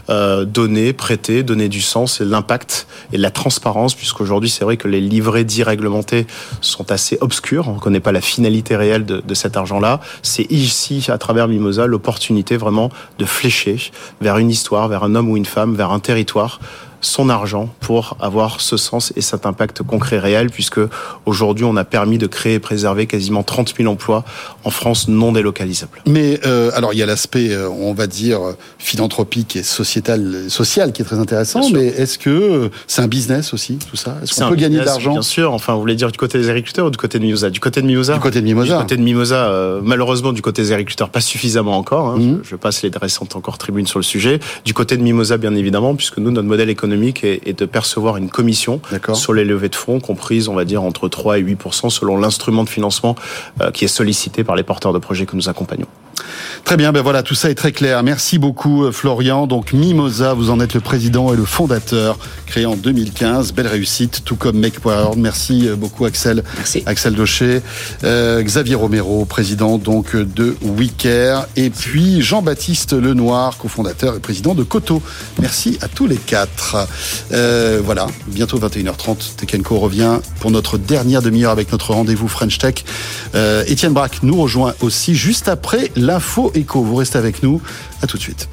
Speaker 16: donner, prêter, donner du sens et l'impact et de la transparence, puisqu'aujourd'hui c'est vrai que les livrets dits réglementés sont assez obscurs, on ne connaît pas la finalité réelle de cet argent-là. C'est ici, à travers Mimosa, l'opportunité vraiment de flécher vers une histoire, vers un homme ou une femme, vers un territoire, son argent pour avoir ce sens et cet impact concret réel, puisque aujourd'hui on a permis de créer et préserver quasiment 30 000 emplois en France non délocalisables.
Speaker 2: Mais alors il y a l'aspect, on va dire, philanthropique et social qui est très intéressant, mais est-ce que c'est un business aussi, tout ça ? Est-ce qu'on peut gagner de l'argent ?
Speaker 16: Bien sûr, enfin vous voulez dire du côté des agriculteurs ou du côté de Mimosa ? Du côté de Mimosa.
Speaker 2: Du côté de Mimosa.
Speaker 16: Du côté de Mimosa, malheureusement du côté des agriculteurs, pas suffisamment encore. Je passe les récentes encore tribunes sur le sujet. Du côté de Mimosa, bien évidemment, puisque nous, notre modèle économique et de percevoir une commission sur les levées de fonds comprise, on va dire, entre 3 et 8% selon l'instrument de financement qui est sollicité par les porteurs de projets que nous accompagnons.
Speaker 2: Très bien, ben voilà, tout ça est très clair. Merci beaucoup Florian. Donc Mimosa, vous en êtes le président et le fondateur, créé en 2015. Belle réussite, tout comme make.org. Merci beaucoup Axel.
Speaker 15: Merci.
Speaker 2: Axel Daucher, Xavier Romero, président donc de WeCare, et puis Jean-Baptiste Lenoir, cofondateur et président de Coto. Merci à tous les quatre. Voilà, bientôt 21h30, Tech & Co revient pour notre dernière demi-heure avec notre rendez-vous French Tech. Étienne Braque nous rejoint aussi juste après l'info éco. Vous restez avec nous. À tout de suite.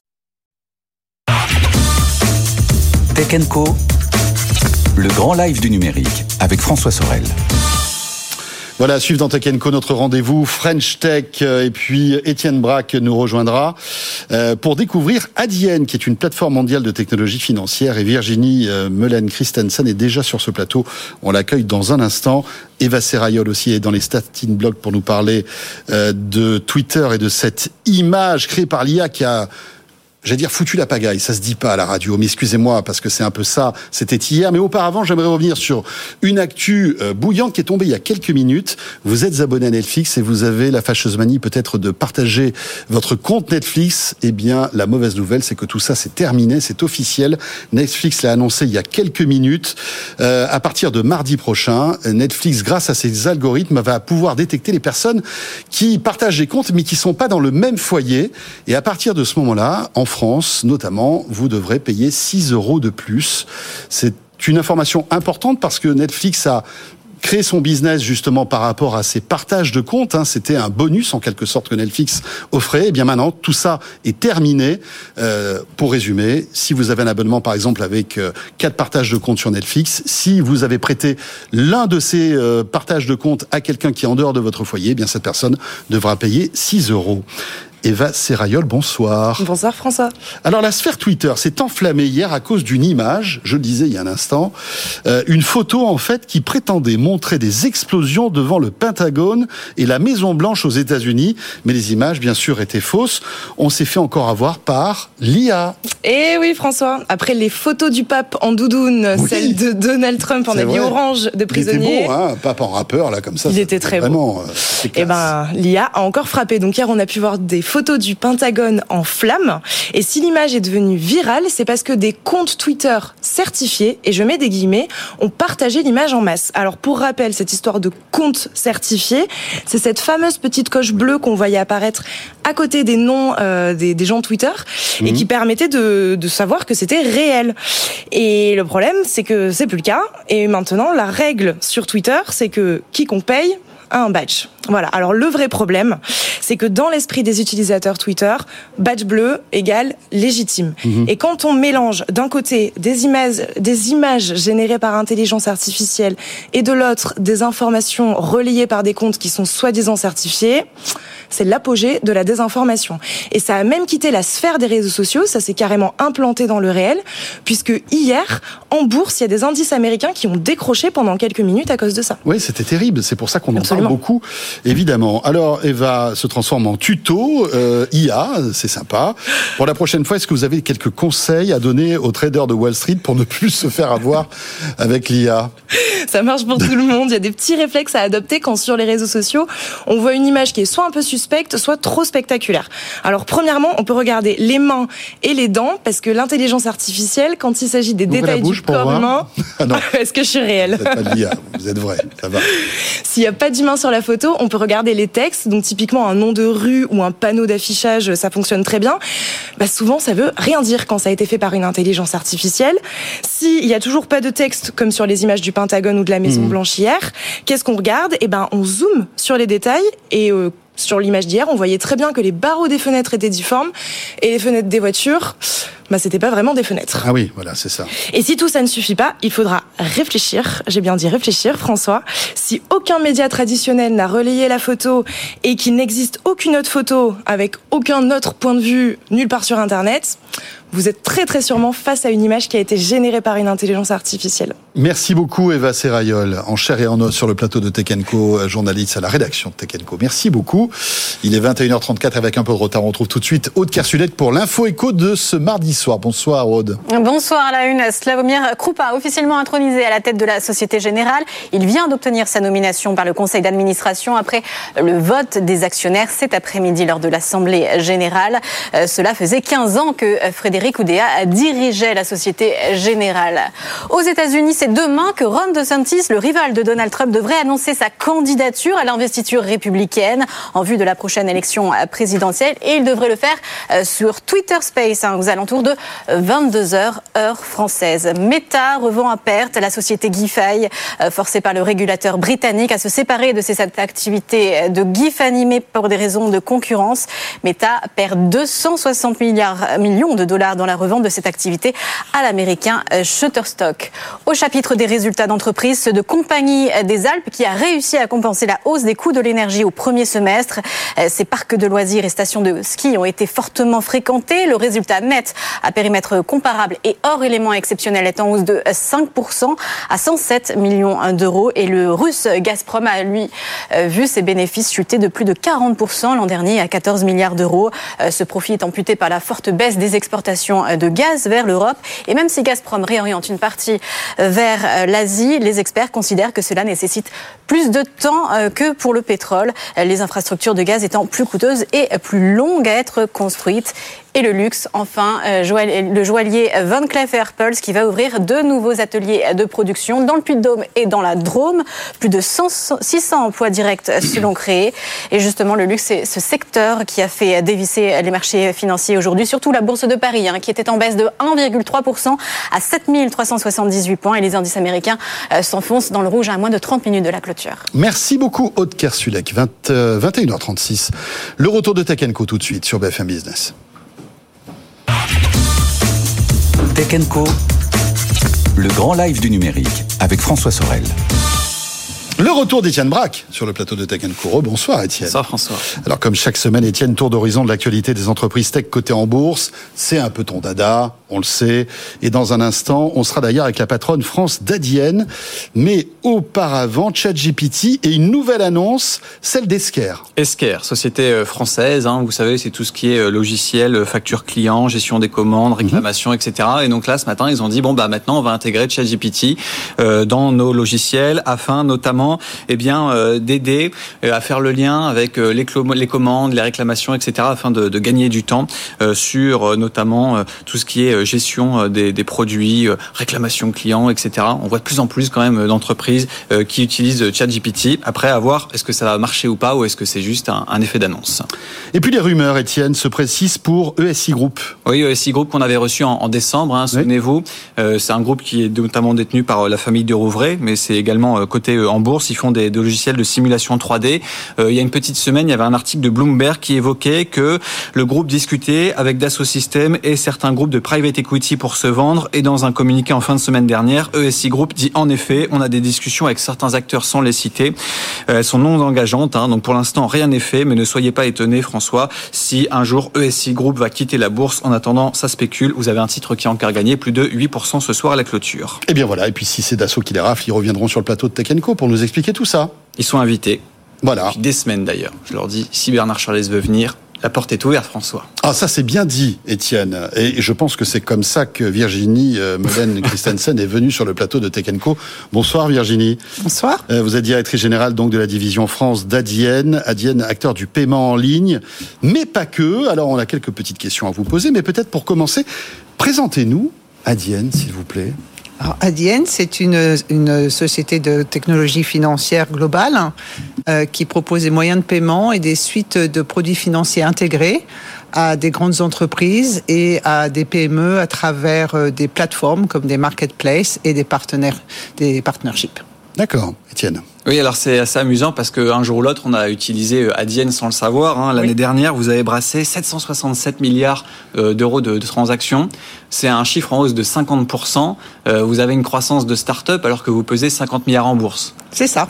Speaker 3: Tech & Co, le grand live du numérique avec François Sorel.
Speaker 2: Voilà, à suivre dans Tech & Co, notre rendez-vous French Tech, et puis Étienne Braque nous rejoindra pour découvrir Adyen, qui est une plateforme mondiale de technologie financière, et Virginie Melen Christensen est déjà sur ce plateau. On l'accueille dans un instant. Eva Serrayol aussi est dans les Statine Blog pour nous parler de Twitter et de cette image créée par l'IA qui a, j'allais dire, foutu la pagaille. Ça se dit pas à la radio, mais excusez-moi, parce que c'est un peu ça. C'était hier. Mais auparavant, j'aimerais revenir sur une actu bouillante qui est tombée il y a quelques minutes. Vous êtes abonné à Netflix et vous avez la fâcheuse manie peut-être de partager votre compte Netflix. Eh bien, la mauvaise nouvelle, c'est que tout ça, c'est terminé, c'est officiel. Netflix l'a annoncé il y a quelques minutes. À partir de mardi prochain, Netflix, grâce à ses algorithmes, va pouvoir détecter les personnes qui partagent des comptes, mais qui sont pas dans le même foyer. Et à partir de ce moment-là, en France, notamment, vous devrez payer 6 € de plus. C'est une information importante parce que Netflix a créé son business justement par rapport à ces partages de comptes. C'était un bonus en quelque sorte que Netflix offrait. Et bien maintenant, tout ça est terminé. Pour résumer, si vous avez un abonnement par exemple avec 4 partages de comptes sur Netflix, si vous avez prêté l'un de ces partages de comptes à quelqu'un qui est en dehors de votre foyer, eh bien cette personne devra payer 6 €. Eva Serrayol, bonsoir.
Speaker 17: Bonsoir François.
Speaker 2: Alors la sphère Twitter s'est enflammée hier à cause d'une image, je le disais il y a un instant, une photo en fait qui prétendait montrer des explosions devant le Pentagone et la Maison Blanche aux États-Unis, mais les images bien sûr étaient fausses. On s'est fait encore avoir par l'IA.
Speaker 17: Eh oui François, après les photos du pape en doudoune, celle de Donald Trump en habit orange de prisonnier.
Speaker 2: Il était beau, pape en rappeur là comme ça.
Speaker 17: Il était très beau. Et l'IA a encore frappé. Donc hier on a pu voir des photos du Pentagone en flammes. Et si l'image est devenue virale, c'est parce que des comptes Twitter certifiés, et je mets des guillemets, ont partagé l'image en masse. Alors pour rappel, cette histoire de compte certifié, c'est cette fameuse petite coche bleue qu'on voyait apparaître à côté des noms des gens Twitter et qui permettait de savoir que c'était réel. Et le problème, c'est que c'est plus le cas. Et maintenant, la règle sur Twitter, c'est que quiconque paye a un badge. Voilà. Alors le vrai problème, c'est que dans l'esprit des utilisateurs Twitter, badge bleu égale légitime. Et quand on mélange d'un côté des images générées par intelligence artificielle et de l'autre des informations relayées par des comptes qui sont soi-disant certifiés, c'est l'apogée de la désinformation. Et ça a même quitté la sphère des réseaux sociaux, ça s'est carrément implanté dans le réel, puisque hier, en bourse, il y a des indices américains qui ont décroché pendant quelques minutes à cause de ça.
Speaker 2: Oui, c'était terrible, c'est pour ça qu'on en parle beaucoup, évidemment. Alors, Eva se transforme en tuto, IA, c'est sympa. Pour la prochaine fois, est-ce que vous avez quelques conseils à donner aux traders de Wall Street pour ne plus se faire avoir avec l'IA ?
Speaker 17: Ça marche pour tout le monde, il y a des petits réflexes à adopter quand sur les réseaux sociaux, on voit une image qui est soit un peu suspecte, soit trop spectaculaire. Alors premièrement, on peut regarder les mains et les dents, parce que l'intelligence artificielle, quand il s'agit des détails du corps humain, est-ce que je suis réelle ?
Speaker 2: Vous n'êtes pas de l'IA, vous êtes vrai, ça va.
Speaker 17: S'il n'y a pas d'humain sur la photo, on peut regarder les textes, donc typiquement un nom de rue ou un panneau d'affichage, ça fonctionne très bien. Souvent, ça veut rien dire quand ça a été fait par une intelligence artificielle. S'il n'y a toujours pas de texte, comme sur les images du Pentagone ou de la Maison Blanche hier, qu'est-ce qu'on regarde ? On zoome sur les détails et sur l'image d'hier, on voyait très bien que les barreaux des fenêtres étaient difformes et les fenêtres des voitures, c'était pas vraiment des fenêtres.
Speaker 2: Ah oui, voilà, c'est ça.
Speaker 17: Et si tout ça ne suffit pas, il faudra réfléchir. J'ai bien dit réfléchir, François. Si aucun média traditionnel n'a relayé la photo et qu'il n'existe aucune autre photo avec aucun autre point de vue nulle part sur Internet, vous êtes très très sûrement face à une image qui a été générée par une intelligence artificielle.
Speaker 2: Merci beaucoup Eva Serrayol, en chair et en os sur le plateau de Tech & Co, journaliste à la rédaction de Tech & Co. Merci beaucoup. Il est 21h34 avec un peu de retard. On retrouve tout de suite Aude Kersulek pour l'info écho de ce mardi soir. Bonsoir Aude.
Speaker 7: Bonsoir à la une. Slavomir Krupa, officiellement intronisé à la tête de la Société Générale. Il vient d'obtenir sa nomination par le conseil d'administration après le vote des actionnaires cet après-midi lors de l'Assemblée Générale. Cela faisait 15 ans que Frédéric Oudéa dirigeait la Société Générale. Aux États-Unis, c'est demain que Ron DeSantis, le rival de Donald Trump, devrait annoncer sa candidature à l'investiture républicaine en vue de la prochaine élection présidentielle. Et il devrait le faire sur Twitter Space aux alentours de de 22h, heure française. Meta revend à perte la société GIFI, forcée par le régulateur britannique à se séparer de ses activités de GIF animé pour des raisons de concurrence. Meta perd 260 millions de dollars dans la revente de cette activité à l'américain Shutterstock. Au chapitre des résultats d'entreprise, ceux de Compagnie des Alpes qui a réussi à compenser la hausse des coûts de l'énergie au premier semestre. Ces parcs de loisirs et stations de ski ont été fortement fréquentés. Le résultat net à périmètre comparable et hors éléments exceptionnels est en hausse de 5% à 107 millions d'euros. Et le russe Gazprom a, lui, vu ses bénéfices chuter de plus de 40% l'an dernier à 14 milliards d'euros. Ce profit est amputé par la forte baisse des exportations de gaz vers l'Europe. Et même si Gazprom réoriente une partie vers l'Asie, les experts considèrent que cela nécessite plus de temps que pour le pétrole, les infrastructures de gaz étant plus coûteuses et plus longues à être construites. Et le luxe, enfin, le joaillier Van Cleef & Arpels qui va ouvrir 2 nouveaux ateliers de production dans le Puy-de-Dôme et dans la Drôme. Plus de 600 emplois directs seront créés. Et justement, le luxe, c'est ce secteur qui a fait dévisser les marchés financiers aujourd'hui, surtout la bourse de Paris, qui était en baisse de 1,3% à 7378 points. Et les indices américains s'enfoncent dans le rouge à moins de 30 minutes de la clôture.
Speaker 2: Merci beaucoup, Aude Kersulek. 21h36. Le retour de Tech & Co tout de suite sur BFM Business.
Speaker 3: Tech & Co, le grand live du numérique avec François Sorel.
Speaker 2: Le retour d'Étienne Braque sur le plateau de Tech & Co. Bonsoir Étienne.
Speaker 8: Bonsoir François.
Speaker 2: Alors comme chaque semaine, Étienne, tour d'horizon de l'actualité des entreprises tech cotées en bourse. C'est un peu ton dada, on le sait. Et dans un instant, on sera d'ailleurs avec la patronne France d'Adyen. Mais auparavant, ChatGPT et une nouvelle annonce, celle d'Esker.
Speaker 8: Esker, société française, vous savez, c'est tout ce qui est logiciel, facture client, gestion des commandes, réclamation, etc. Et donc là, ce matin, ils ont dit, maintenant, on va intégrer ChatGPT dans nos logiciels afin notamment d'aider à faire le lien avec les commandes, les réclamations, etc. afin de gagner du temps sur notamment tout ce qui est gestion des produits, réclamation client, etc. On voit de plus en plus quand même d'entreprises qui utilisent ChatGPT. Après, à voir est-ce que ça va marcher ou pas, ou est-ce que c'est juste un effet d'annonce.
Speaker 2: Et puis les rumeurs, Étienne, se précisent pour ESI Group.
Speaker 8: Oui, ESI Group qu'on avait reçu en décembre, souvenez-vous. C'est un groupe qui est notamment détenu par la famille de Rouvray, mais c'est également coté en bourse. Ils font des logiciels de simulation 3D. Il y a une petite semaine, il y avait un article de Bloomberg qui évoquait que le groupe discutait avec Dassault Systèmes et certains groupes de private equity pour se vendre. Et dans un communiqué en fin de semaine dernière, ESI Group dit en effet, on a des discussions avec certains acteurs sans les citer. Elles sont non engageantes, donc pour l'instant rien n'est fait, mais ne soyez pas étonnés François, si un jour ESI Group va quitter la bourse. En attendant, ça spécule. Vous avez un titre qui a encore gagné plus de 8% ce soir à la clôture.
Speaker 2: Et bien voilà, et puis si c'est Dassault qui les rafle, ils reviendront sur le plateau de Tech & Co pour nous expliquer tout ça.
Speaker 8: Ils sont invités.
Speaker 2: Voilà.
Speaker 8: Depuis des semaines d'ailleurs. Je leur dis, si Bernard Charlès veut venir, la porte est ouverte, François.
Speaker 2: Ah, ça c'est bien dit, Étienne. Et je pense que c'est comme ça que Virginie Modène Christensen est venue sur le plateau de Tech & Co. Bonsoir Virginie.
Speaker 18: Bonsoir.
Speaker 2: Vous êtes directrice générale donc de la division France d'Adyen. Adyen, acteur du paiement en ligne, mais pas que. Alors on a quelques petites questions à vous poser, mais peut-être pour commencer, présentez-nous Adyen, s'il vous plaît.
Speaker 18: Alors, Adyen, c'est une société de technologie financière globale qui propose des moyens de paiement et des suites de produits financiers intégrés à des grandes entreprises et à des PME à travers des plateformes comme des marketplaces et des partnerships.
Speaker 2: D'accord, Étienne.
Speaker 8: Oui, alors c'est assez amusant parce qu'un jour ou l'autre, on a utilisé Adyen sans le savoir. L'année dernière, vous avez brassé 767 milliards d'euros de transactions. C'est un chiffre en hausse de 50%. Vous avez une croissance de start-up alors que vous pesez 50 milliards en bourse.
Speaker 18: C'est ça.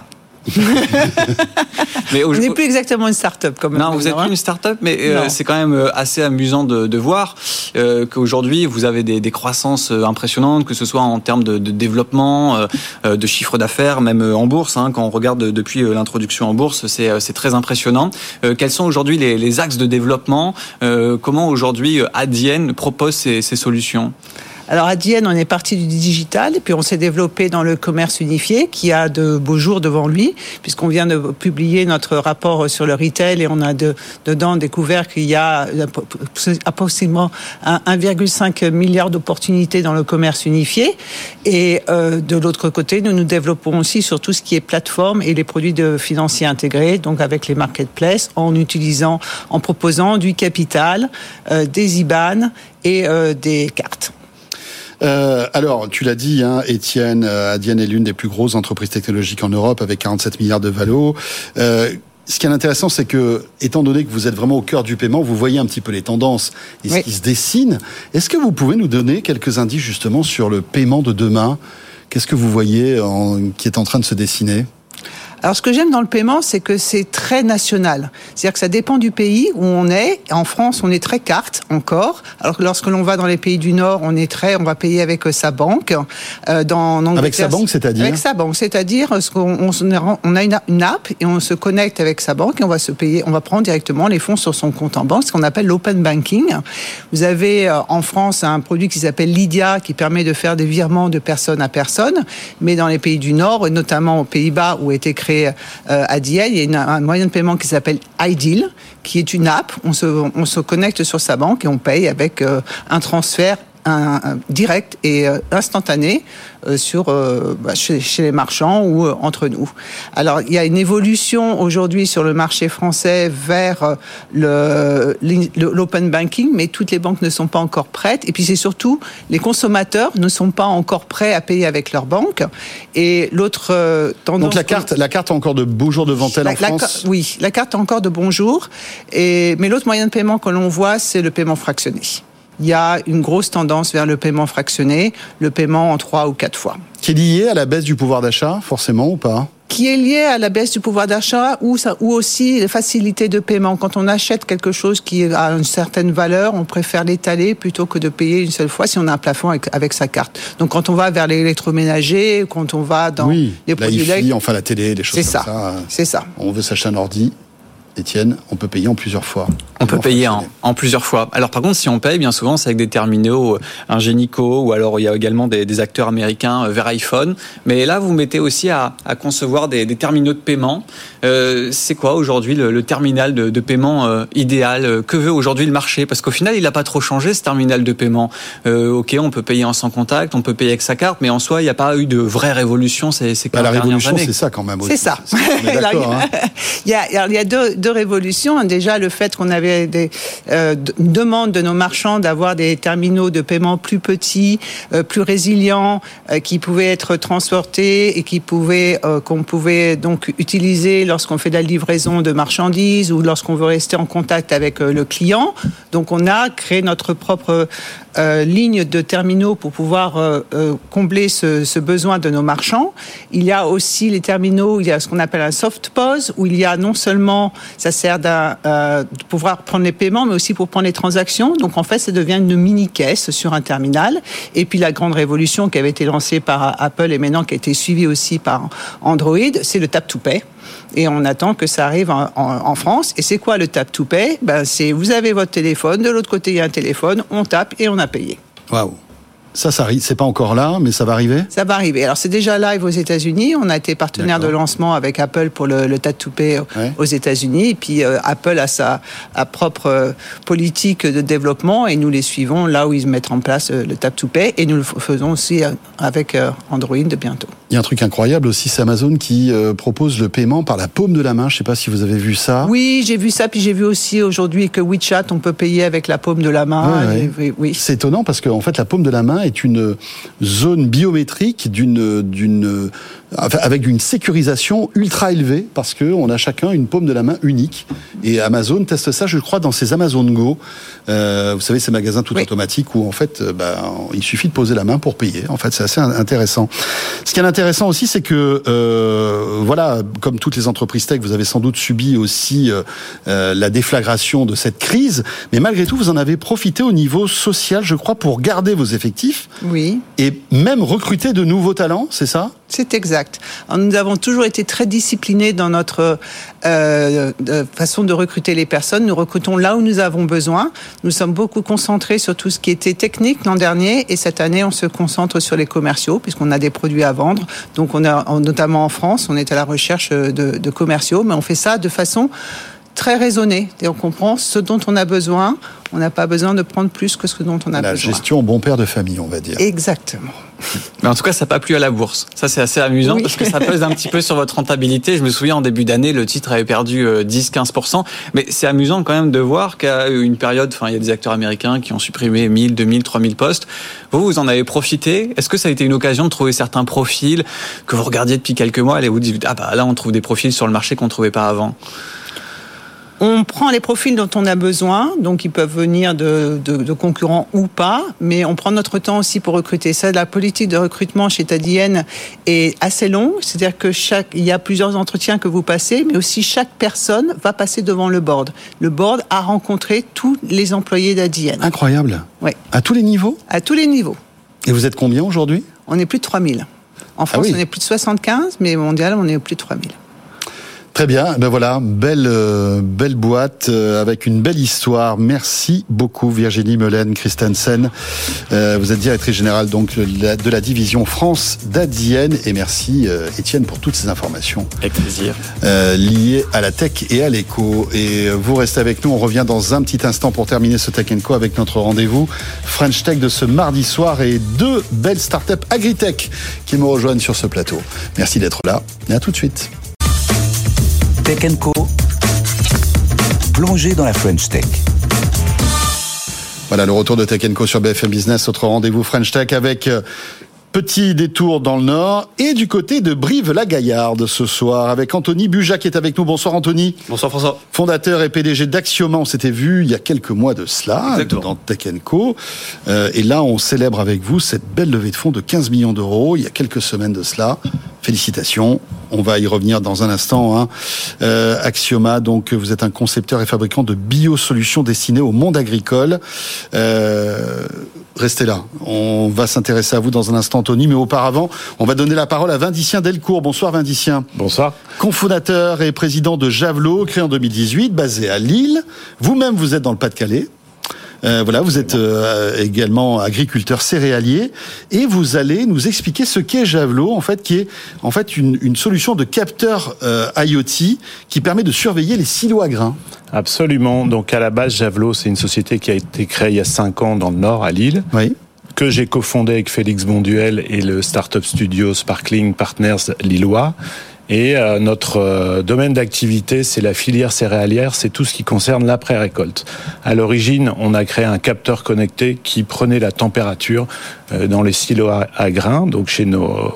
Speaker 8: Mais
Speaker 18: on n'est plus exactement une start-up comme
Speaker 8: non, vous êtes plus une start-up, mais c'est quand même assez amusant de voir qu'aujourd'hui vous avez des croissances impressionnantes, que ce soit en termes de développement, de chiffre d'affaires, même en bourse. Quand on regarde depuis l'introduction en bourse, c'est très impressionnant. Quels sont aujourd'hui les axes de développement? Comment aujourd'hui Adyen propose ces solutions?
Speaker 18: Alors Adyen, on est parti du digital, et puis on s'est développé dans le commerce unifié, qui a de beaux jours devant lui, puisqu'on vient de publier notre rapport sur le retail, et on a dedans découvert qu'il y a approximativement 1,5 milliard d'opportunités dans le commerce unifié. Et de l'autre côté, nous développons aussi sur tout ce qui est plateforme et les produits de financiers intégrés, donc avec les marketplaces, en proposant du capital, des IBAN et des cartes.
Speaker 2: Alors, tu l'as dit, Étienne, Adyen est l'une des plus grosses entreprises technologiques en Europe avec 47 milliards de valo. Ce qui est intéressant, c'est que, étant donné que vous êtes vraiment au cœur du paiement, vous voyez un petit peu les tendances et ce qui se dessine. Est-ce que vous pouvez nous donner quelques indices justement sur le paiement de demain ? Qu'est-ce que vous voyez qui est en train de se dessiner ?
Speaker 18: Alors, ce que j'aime dans le paiement, c'est que c'est très national. C'est-à-dire que ça dépend du pays où on est. En France, on est très carte encore. Alors que lorsque l'on va dans les pays du Nord, on va payer avec sa banque.
Speaker 2: Avec sa banque, c'est-à-dire ?
Speaker 18: Avec sa banque, c'est-à-dire on a une app et on se connecte avec sa banque et on va prendre directement les fonds sur son compte en banque, ce qu'on appelle l'open banking. Vous avez en France un produit qui s'appelle Lydia, qui permet de faire des virements de personne à personne. Mais dans les pays du Nord, et notamment aux Pays-Bas où a été créé Adyen, il y a un moyen de paiement qui s'appelle iDeal, qui est une app. On se connecte sur sa banque et on paye avec un transfert direct et instantané chez les marchands ou entre nous. Alors, il y a une évolution aujourd'hui sur le marché français vers l'open banking, mais toutes les banques ne sont pas encore prêtes. Et puis, c'est surtout les consommateurs ne sont pas encore prêts à payer avec leur banque. Et l'autre tendance...
Speaker 2: Donc, la carte a encore de beaux jours devant elle en France ?
Speaker 18: Oui, la carte a encore de bons jours. Mais l'autre moyen de paiement que l'on voit, c'est le paiement fractionné. Il y a une grosse tendance vers le paiement fractionné, le paiement en 3 ou 4 fois.
Speaker 2: Qui est lié à la baisse du pouvoir d'achat, forcément, ou pas ?
Speaker 18: Qui est lié à la baisse du pouvoir d'achat ou aussi les facilités de paiement. Quand on achète quelque chose qui a une certaine valeur, on préfère l'étaler plutôt que de payer une seule fois si on a un plafond avec sa carte. Donc quand on va vers l'électroménager, quand on va dans les produits...
Speaker 2: la hi-fi, enfin la télé, des choses comme ça.
Speaker 18: C'est ça.
Speaker 2: On veut s'acheter un ordi. Étienne, on peut payer en plusieurs fois.
Speaker 8: On peut payer en plusieurs fois. Alors par contre, si on paye, bien souvent, c'est avec des terminaux Ingenico, ou alors il y a également des acteurs américains vers iPhone. Mais là, vous mettez aussi à concevoir des terminaux de paiement. C'est quoi aujourd'hui le terminal de paiement idéal ? Que veut aujourd'hui le marché ? Parce qu'au final, il n'a pas trop changé, ce terminal de paiement. Ok, on peut payer en sans contact, on peut payer avec sa carte, mais en soi, il n'y a pas eu de vraie révolution ces 15 dernières années.
Speaker 2: La révolution, c'est ça quand même aussi.
Speaker 18: C'est ça.
Speaker 2: On est d'accord,
Speaker 18: il y a deux révolutions. Déjà, le fait qu'on avait une demande de nos marchands d'avoir des terminaux de paiement plus petits, plus résilients, qui pouvaient être transportés et qu'on pouvait donc utiliser lorsqu'on fait de la livraison de marchandises ou lorsqu'on veut rester en contact avec le client. Donc, on a créé notre propre ligne de terminaux pour pouvoir combler ce besoin de nos marchands. Il y a aussi les terminaux, il y a ce qu'on appelle un soft POS, où il y a non seulement, ça sert de pouvoir prendre les paiements, mais aussi pour prendre les transactions. Donc en fait, ça devient une mini-caisse sur un terminal. Et puis la grande révolution qui avait été lancée par Apple et maintenant qui a été suivie aussi par Android, c'est le Tap to Pay. Et on attend que ça arrive en France. Et c'est quoi le Tap to Pay ? C'est vous avez votre téléphone, de l'autre côté il y a un téléphone, on tape et on a payé.
Speaker 2: Waouh. Ça arrive, c'est pas encore là, mais ça va arriver ?
Speaker 18: Ça va arriver. Alors, c'est déjà live aux États-Unis. On a été partenaire de lancement avec Apple pour le Tap to Pay aux États-Unis. Et puis, Apple a sa propre politique de développement et nous les suivons là où ils mettent en place le Tap to Pay. Et nous le faisons aussi avec Android bientôt.
Speaker 2: Il y a un truc incroyable aussi, c'est Amazon qui propose le paiement par la paume de la main. Je sais pas si vous avez vu ça.
Speaker 18: Oui, j'ai vu ça. Puis j'ai vu aussi aujourd'hui que WeChat, on peut payer avec la paume de la main. Oui.
Speaker 2: C'est étonnant parce qu'en fait, la paume de la main est une zone biométrique avec une sécurisation ultra élevée parce que on a chacun une paume de la main unique. Et Amazon teste ça, je crois, dans ses Amazon Go. Vous savez, ces magasins tout automatiques où en fait, il suffit de poser la main pour payer. En fait, c'est assez intéressant. Ce qui est intéressant aussi, c'est que comme toutes les entreprises tech, vous avez sans doute subi aussi la déflagration de cette crise, mais malgré tout, vous en avez profité au niveau social, je crois, pour garder vos effectifs.
Speaker 18: Oui.
Speaker 2: Et même recruter de nouveaux talents, c'est ça ?
Speaker 18: C'est exact. Alors, nous avons toujours été très disciplinés dans notre façon de recruter les personnes. Nous recrutons là où nous avons besoin. Nous sommes beaucoup concentrés sur tout ce qui était technique l'an dernier et cette année, on se concentre sur les commerciaux puisqu'on a des produits à vendre. Donc, notamment en France, on est à la recherche de commerciaux, mais on fait ça de façon très raisonnée. Et on comprend ce dont on a besoin. On n'a pas besoin de prendre plus que ce dont on a besoin.
Speaker 2: La gestion bon père de famille, on va dire.
Speaker 18: Exactement.
Speaker 8: Mais en tout cas, ça n'a pas plu à la bourse. Ça, c'est assez amusant parce que ça pèse un petit peu sur votre rentabilité. Je me souviens, en début d'année, le titre avait perdu 10-15%. Mais c'est amusant quand même de voir qu'à une période, il y a des acteurs américains qui ont supprimé 1000, 2000, 3000 postes. Vous en avez profité. Est-ce que ça a été une occasion de trouver certains profils que vous regardiez depuis quelques mois et vous dites, là, on trouve des profils sur le marché qu'on ne trouvait pas avant?
Speaker 18: On prend les profils dont on a besoin, donc ils peuvent venir de concurrents ou pas, mais on prend notre temps aussi pour recruter. Ça, la politique de recrutement chez Tadienne est assez longue, c'est-à-dire que il y a plusieurs entretiens que vous passez, mais aussi chaque personne va passer devant le board. Le board a rencontré tous les employés d'Adienne.
Speaker 2: Incroyable.
Speaker 18: Oui.
Speaker 2: À tous les niveaux?
Speaker 18: À tous les niveaux.
Speaker 2: Et vous êtes combien aujourd'hui?
Speaker 18: On est plus de 3000. En France, on est plus de 75, mais mondial, on est plus de 3000.
Speaker 2: Très bien, ben voilà, belle boîte avec une belle histoire. Merci beaucoup Virginie Meulen Christensen. Vous êtes directrice générale donc de la division France d'Adyen et merci Étienne pour toutes ces informations.
Speaker 8: Avec plaisir.
Speaker 2: Liées à la tech et à l'éco. Et vous restez avec nous, on revient dans un petit instant pour terminer ce Tech & Co avec notre rendez-vous French Tech de ce mardi soir et 2 belles startups agritech qui me rejoignent sur ce plateau. Merci d'être là et à tout de suite.
Speaker 3: Tech & Co, plongé dans la French Tech.
Speaker 2: Voilà le retour de Tech & Co sur BFM Business, notre rendez-vous French Tech avec petit détour dans le Nord et du côté de Brive-la-Gaillarde ce soir avec Anthony Buja qui est avec nous. Bonsoir Anthony.
Speaker 19: Bonsoir François.
Speaker 2: Fondateur et PDG d'Axioma. On s'était vu il y a quelques mois de cela. Exactement. Dans Tech & Co. Et là, on célèbre avec vous cette belle levée de fonds de 15 millions d'euros il y a quelques semaines de cela. Félicitations. On va y revenir dans un instant. Axioma, donc vous êtes un concepteur et fabricant de biosolutions destinées au monde agricole. Restez là. On va s'intéresser à vous dans un instant, Anthony. Mais auparavant, on va donner la parole à Vindicien Delcourt. Bonsoir Vindicien.
Speaker 19: Bonsoir.
Speaker 2: Cofondateur et président de Javelot, créé en 2018, basé à Lille. Vous-même, vous êtes dans le Pas-de-Calais. Voilà, vous êtes également agriculteur céréalier et vous allez nous expliquer ce qu'est Javelot, en fait, qui est en fait une solution de capteur IoT qui permet de surveiller les silos à grains.
Speaker 19: Absolument. Donc à la base, Javelot, c'est une société qui a été créée il y a 5 ans dans le Nord, à Lille.
Speaker 2: Oui.
Speaker 19: Que j'ai cofondé avec Félix Bonduel et le startup studio Sparkling Partners lillois. Et notre domaine d'activité, c'est la filière céréalière, c'est tout ce qui concerne l'après-récolte. À l'origine, on a créé un capteur connecté qui prenait la température dans les silos à grains, donc chez nos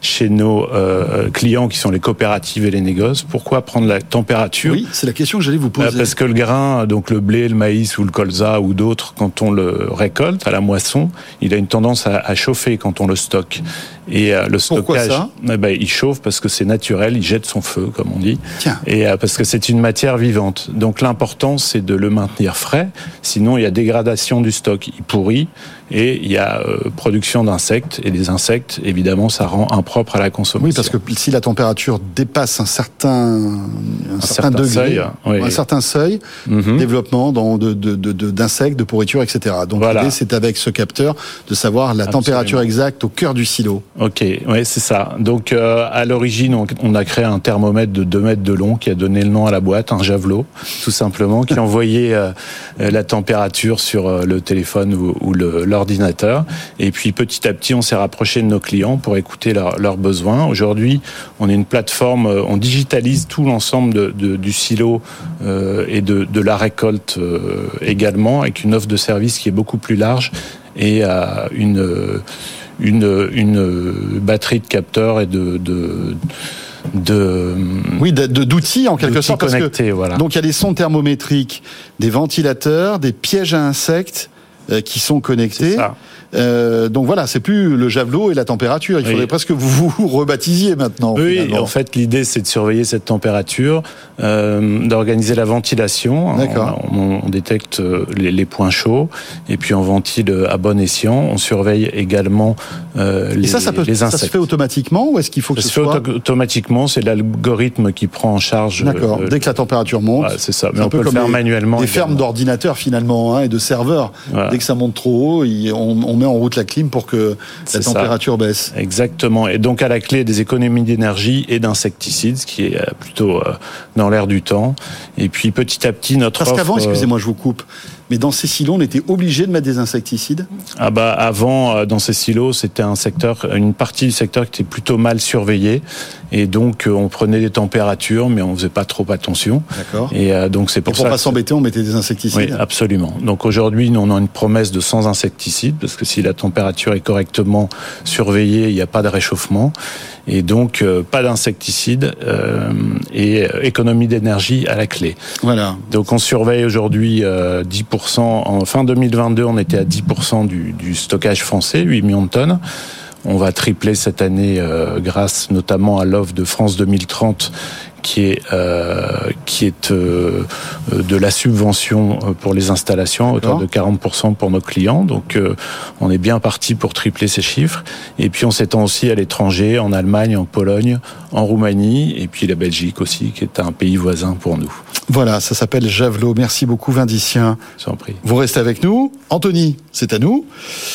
Speaker 19: clients qui sont les coopératives et les négoces. Pourquoi prendre la température?
Speaker 2: Oui, c'est la question que j'allais vous poser.
Speaker 19: Parce que le grain, donc le blé, le maïs ou le colza ou d'autres, quand on le récolte à la moisson, il a une tendance à chauffer quand on le stocke. Et le stockage, il chauffe parce que c'est naturel, il jette son feu, comme on dit.
Speaker 2: Tiens.
Speaker 19: Et parce que c'est une matière vivante. Donc l'important, c'est de le maintenir frais. Sinon, il y a dégradation du stock, il pourrit. Et il y a production d'insectes. Et les insectes, évidemment, ça rend impropre à la consommation.
Speaker 2: Oui, parce que si la température dépasse un certain degré,
Speaker 19: seuil, oui.
Speaker 2: un certain seuil, développement d'insectes, de pourriture, etc. Donc l'idée, c'est avec ce capteur de savoir la température exacte au cœur du silo.
Speaker 19: Ok, ouais, c'est ça. Donc à l'origine, on a créé un thermomètre de 2 mètres de long qui a donné le nom à la boîte, un Javelot, tout simplement, qui envoyait la température sur le téléphone ou l'ordinateur. Et puis petit à petit, on s'est rapproché de nos clients pour écouter leurs besoins. Aujourd'hui, on est une plateforme, on digitalise tout l'ensemble du silo et de la récolte également, avec une offre de service qui est beaucoup plus large et une batterie de capteurs et
Speaker 2: d'outils en quelque sorte, parce que
Speaker 19: voilà.
Speaker 2: Donc il y a des sondes thermométriques, des ventilateurs, des pièges à insectes qui sont connectés. Donc voilà, c'est plus le javelot et la température. Il faudrait presque que vous vous rebaptisiez maintenant.
Speaker 19: Oui,
Speaker 2: finalement.
Speaker 19: en fait, l'idée, c'est de surveiller cette température, d'organiser la ventilation.
Speaker 2: D'accord.
Speaker 19: On détecte les points chauds, et puis on ventile à bon escient. On surveille également les insectes.
Speaker 2: Ça se fait automatiquement, ou est-ce qu'il faut que
Speaker 19: ça se fait automatiquement, c'est l'algorithme qui prend en charge.
Speaker 2: D'accord. Dès que la température monte,
Speaker 19: c'est ça. Mais on peut le faire manuellement.
Speaker 2: Des fermes d'ordinateurs finalement, et de serveurs. Voilà. Dès que ça monte trop haut, on met en route la clim pour que la température baisse.
Speaker 19: Exactement. Et donc à la clé, des économies d'énergie et d'insecticides, ce qui est plutôt dans l'air du temps. Et puis petit à petit, notre
Speaker 2: Parce qu'avant, excusez-moi, je vous coupe, mais dans ces silos, on était obligé de mettre des insecticides ?
Speaker 19: Avant, dans ces silos, c'était une partie du secteur qui était plutôt mal surveillée. Et donc, on prenait des températures, mais on faisait pas trop attention.
Speaker 2: D'accord.
Speaker 19: Et donc, c'est pour ça.
Speaker 2: Pour pas s'embêter, on mettait des insecticides.
Speaker 19: Oui, absolument. Donc aujourd'hui, nous, on a une promesse de sans insecticides, parce que si la température est correctement surveillée, il n'y a pas de réchauffement. Et donc, pas d'insecticides et économie d'énergie à la clé.
Speaker 2: Voilà.
Speaker 19: Donc, on surveille aujourd'hui 10%. En fin 2022, on était à 10% du stockage français, 8 millions de tonnes. On va tripler cette année grâce notamment à l'offre de France 2030 qui est de la subvention pour les installations à hauteur de 40% pour nos clients. Donc on est bien parti pour tripler ces chiffres. Et puis on s'étend aussi à l'étranger, en Allemagne, en Pologne, en Roumanie, et puis la Belgique aussi, qui est un pays voisin pour nous.
Speaker 2: Voilà, ça s'appelle Javelot. Merci beaucoup, Vindicien.
Speaker 19: Je vous en prie.
Speaker 2: Vous restez avec nous. Anthony, c'est à nous.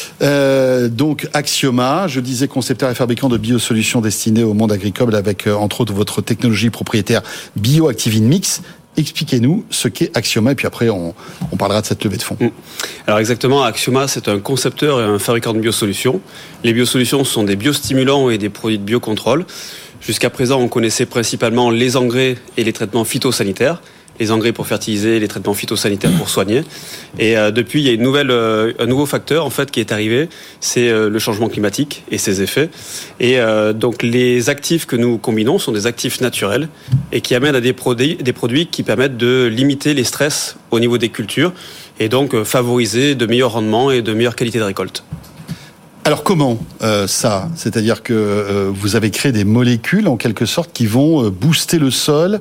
Speaker 2: Donc Axioma, je disais concepteur et fabricant de biosolutions destinées au monde agricole avec entre autres votre technologie propriétaire BioActivin Mix. Expliquez-nous ce qu'est Axioma et puis après on parlera de cette levée de fonds.
Speaker 20: Alors exactement, Axioma c'est un concepteur et un fabricant de biosolutions. Les biosolutions sont des biostimulants et des produits de biocontrôle. Jusqu'à présent, on connaissait principalement les engrais et les traitements phytosanitaires. Les engrais pour fertiliser, les traitements phytosanitaires pour soigner. Et depuis, il y a un nouveau facteur en fait qui est arrivé, c'est le changement climatique et ses effets. Et donc les actifs que nous combinons sont des actifs naturels et qui amènent à des produits qui permettent de limiter les stress au niveau des cultures et donc favoriser de meilleurs rendements et de meilleures qualités de récolte.
Speaker 2: Alors comment ça ? C'est-à-dire que vous avez créé des molécules en quelque sorte qui vont booster le sol,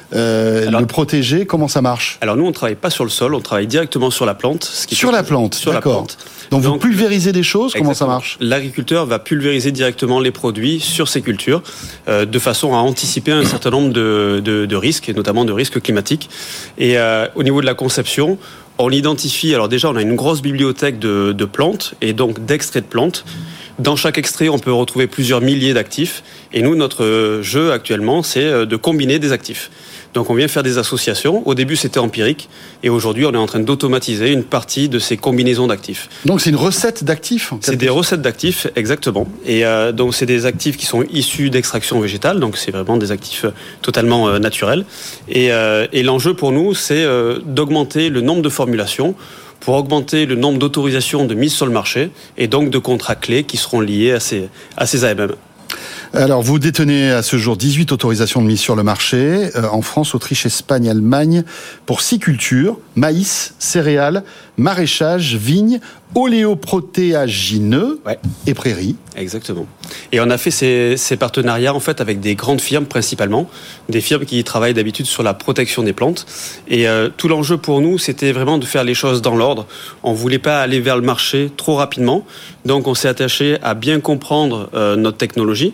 Speaker 2: le protéger. Comment ça marche ?
Speaker 20: Alors nous on ne travaille pas sur le sol, on travaille directement sur la plante.
Speaker 2: Sur la plante, d'accord. Donc vous pulvérisez des choses, comment ça marche ?
Speaker 20: L'agriculteur va pulvériser directement les produits sur ses cultures de façon à anticiper un certain nombre de risques, et notamment de risques climatiques. Et au niveau de la conception, on identifie, alors déjà on a une grosse bibliothèque de plantes et donc d'extraits de plantes. Dans chaque extrait, on peut retrouver plusieurs milliers d'actifs. Et nous, notre jeu actuellement, c'est de combiner des actifs. Donc on vient faire des associations. Au début, c'était empirique. Et aujourd'hui, on est en train d'automatiser une partie de ces combinaisons d'actifs.
Speaker 2: Donc c'est une recette d'actifs ?
Speaker 20: C'est des recettes d'actifs, exactement. Et donc c'est des actifs qui sont issus d'extraction végétale. Donc c'est vraiment des actifs totalement naturels. Et l'enjeu pour nous, c'est d'augmenter le nombre de formulations pour augmenter le nombre d'autorisations de mise sur le marché et donc de contrats clés qui seront liés à ces AMM.
Speaker 2: Alors, vous détenez à ce jour 18 autorisations de mise sur le marché en France, Autriche, Espagne, Allemagne pour 6 cultures, maïs, céréales, maraîchage, vignes, oléoprotéagineux et prairies.
Speaker 20: Exactement. Et on a fait ces partenariats en fait avec des grandes firmes principalement, des firmes qui travaillent d'habitude sur la protection des plantes. Et tout l'enjeu pour nous, c'était vraiment de faire les choses dans l'ordre. On voulait pas aller vers le marché trop rapidement, donc on s'est attaché à bien comprendre notre technologie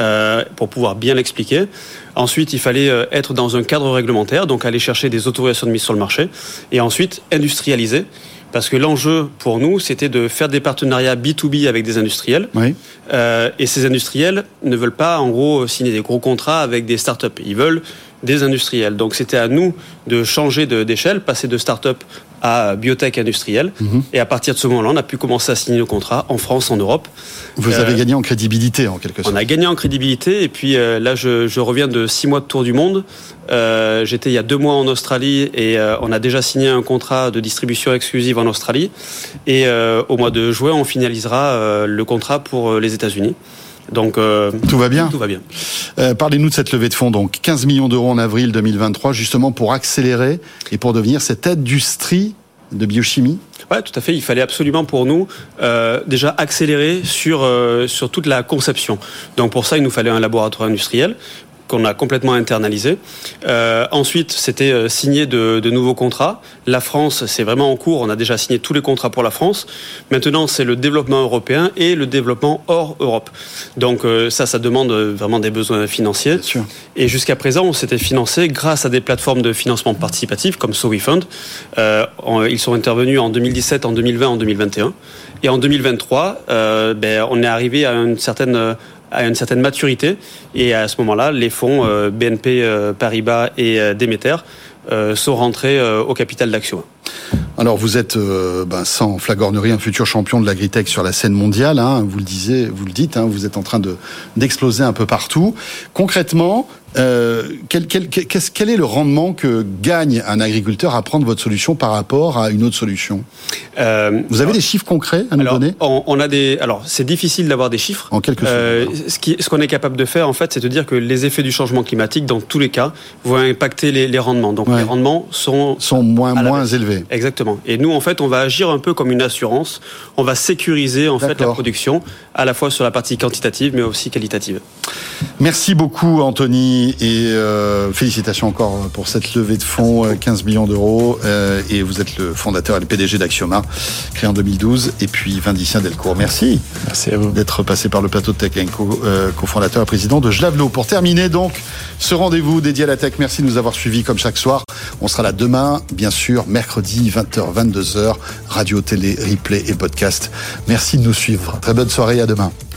Speaker 20: pour pouvoir bien l'expliquer. Ensuite, il fallait être dans un cadre réglementaire, donc aller chercher des autorisations de mise sur le marché, et ensuite industrialiser. Parce que l'enjeu pour nous, c'était de faire des partenariats B2B avec des industriels.
Speaker 2: Oui.
Speaker 20: Et ces industriels ne veulent pas, en gros, signer des gros contrats avec des startups. Ils veulent des industriels. Donc c'était à nous de changer d'échelle, passer de start-up à biotech industrielle. Et à partir de ce moment-là, on a pu commencer à signer nos contrats en France, en Europe.
Speaker 2: Vous avez gagné en crédibilité, en quelque sorte.
Speaker 20: On a gagné en crédibilité. Et puis là, je reviens de 6 mois de tour du monde. J'étais il y a 2 mois en Australie et on a déjà signé un contrat de distribution exclusive en Australie. Et au mois de juin, on finalisera le contrat pour les États-Unis. Donc
Speaker 2: tout va bien.
Speaker 20: Tout va bien.
Speaker 2: Parlez-nous de cette levée de fonds, donc 15 millions d'euros en avril 2023, justement pour accélérer et pour devenir cette industrie de biochimie.
Speaker 20: Ouais, tout à fait. Il fallait absolument pour nous déjà accélérer sur toute la conception. Donc pour ça, il nous fallait un laboratoire industriel qu'on a complètement internalisé. Ensuite, c'était signer de nouveaux contrats. La France, c'est vraiment en cours. On a déjà signé tous les contrats pour la France. Maintenant, c'est le développement européen et le développement hors Europe. Donc ça demande vraiment des besoins financiers.
Speaker 2: Bien sûr.
Speaker 20: Et jusqu'à présent, on s'était financé grâce à des plateformes de financement participatif comme SoWeFund. Ils sont intervenus en 2017, en 2020, en 2021. Et en 2023, on est arrivé à une certaine maturité, et à ce moment-là, les fonds BNP Paribas et Demeter sont rentrés au capital d'Axioma.
Speaker 2: Alors vous êtes sans flagornerie un futur champion de l'agritech sur la scène mondiale, hein, vous le dites, hein, vous êtes en train d'exploser un peu partout. Concrètement, quel est le rendement que gagne un agriculteur à prendre votre solution par rapport à une autre solution ? Vous avez des chiffres concrets à nous donner ?
Speaker 20: Alors, c'est difficile d'avoir des chiffres.
Speaker 2: En quelques secondes.
Speaker 20: Ce qu'on est capable de faire, en fait, c'est de dire que les effets du changement climatique, dans tous les cas, vont impacter les rendements. Donc, les rendements sont
Speaker 2: moins élevés.
Speaker 20: Exactement. Et nous, en fait, on va agir un peu comme une assurance. On va sécuriser, en fait, la production, à la fois sur la partie quantitative, mais aussi qualitative.
Speaker 2: Merci beaucoup, Anthony, et félicitations encore pour cette levée de fonds, 15 millions d'euros. Et vous êtes le fondateur et le PDG d'Axioma, créé en 2012, et puis Vindicien Delcourt. Merci.
Speaker 19: Merci à vous
Speaker 2: d'être passé par le plateau de Tech & Co, cofondateur et président de Jlavelo. Pour terminer donc ce rendez-vous dédié à la tech, merci de nous avoir suivis comme chaque soir. On sera là demain, bien sûr, mercredi, 20h, 22h, radio, télé, replay et podcast. Merci de nous suivre. Très bonne soirée, à demain.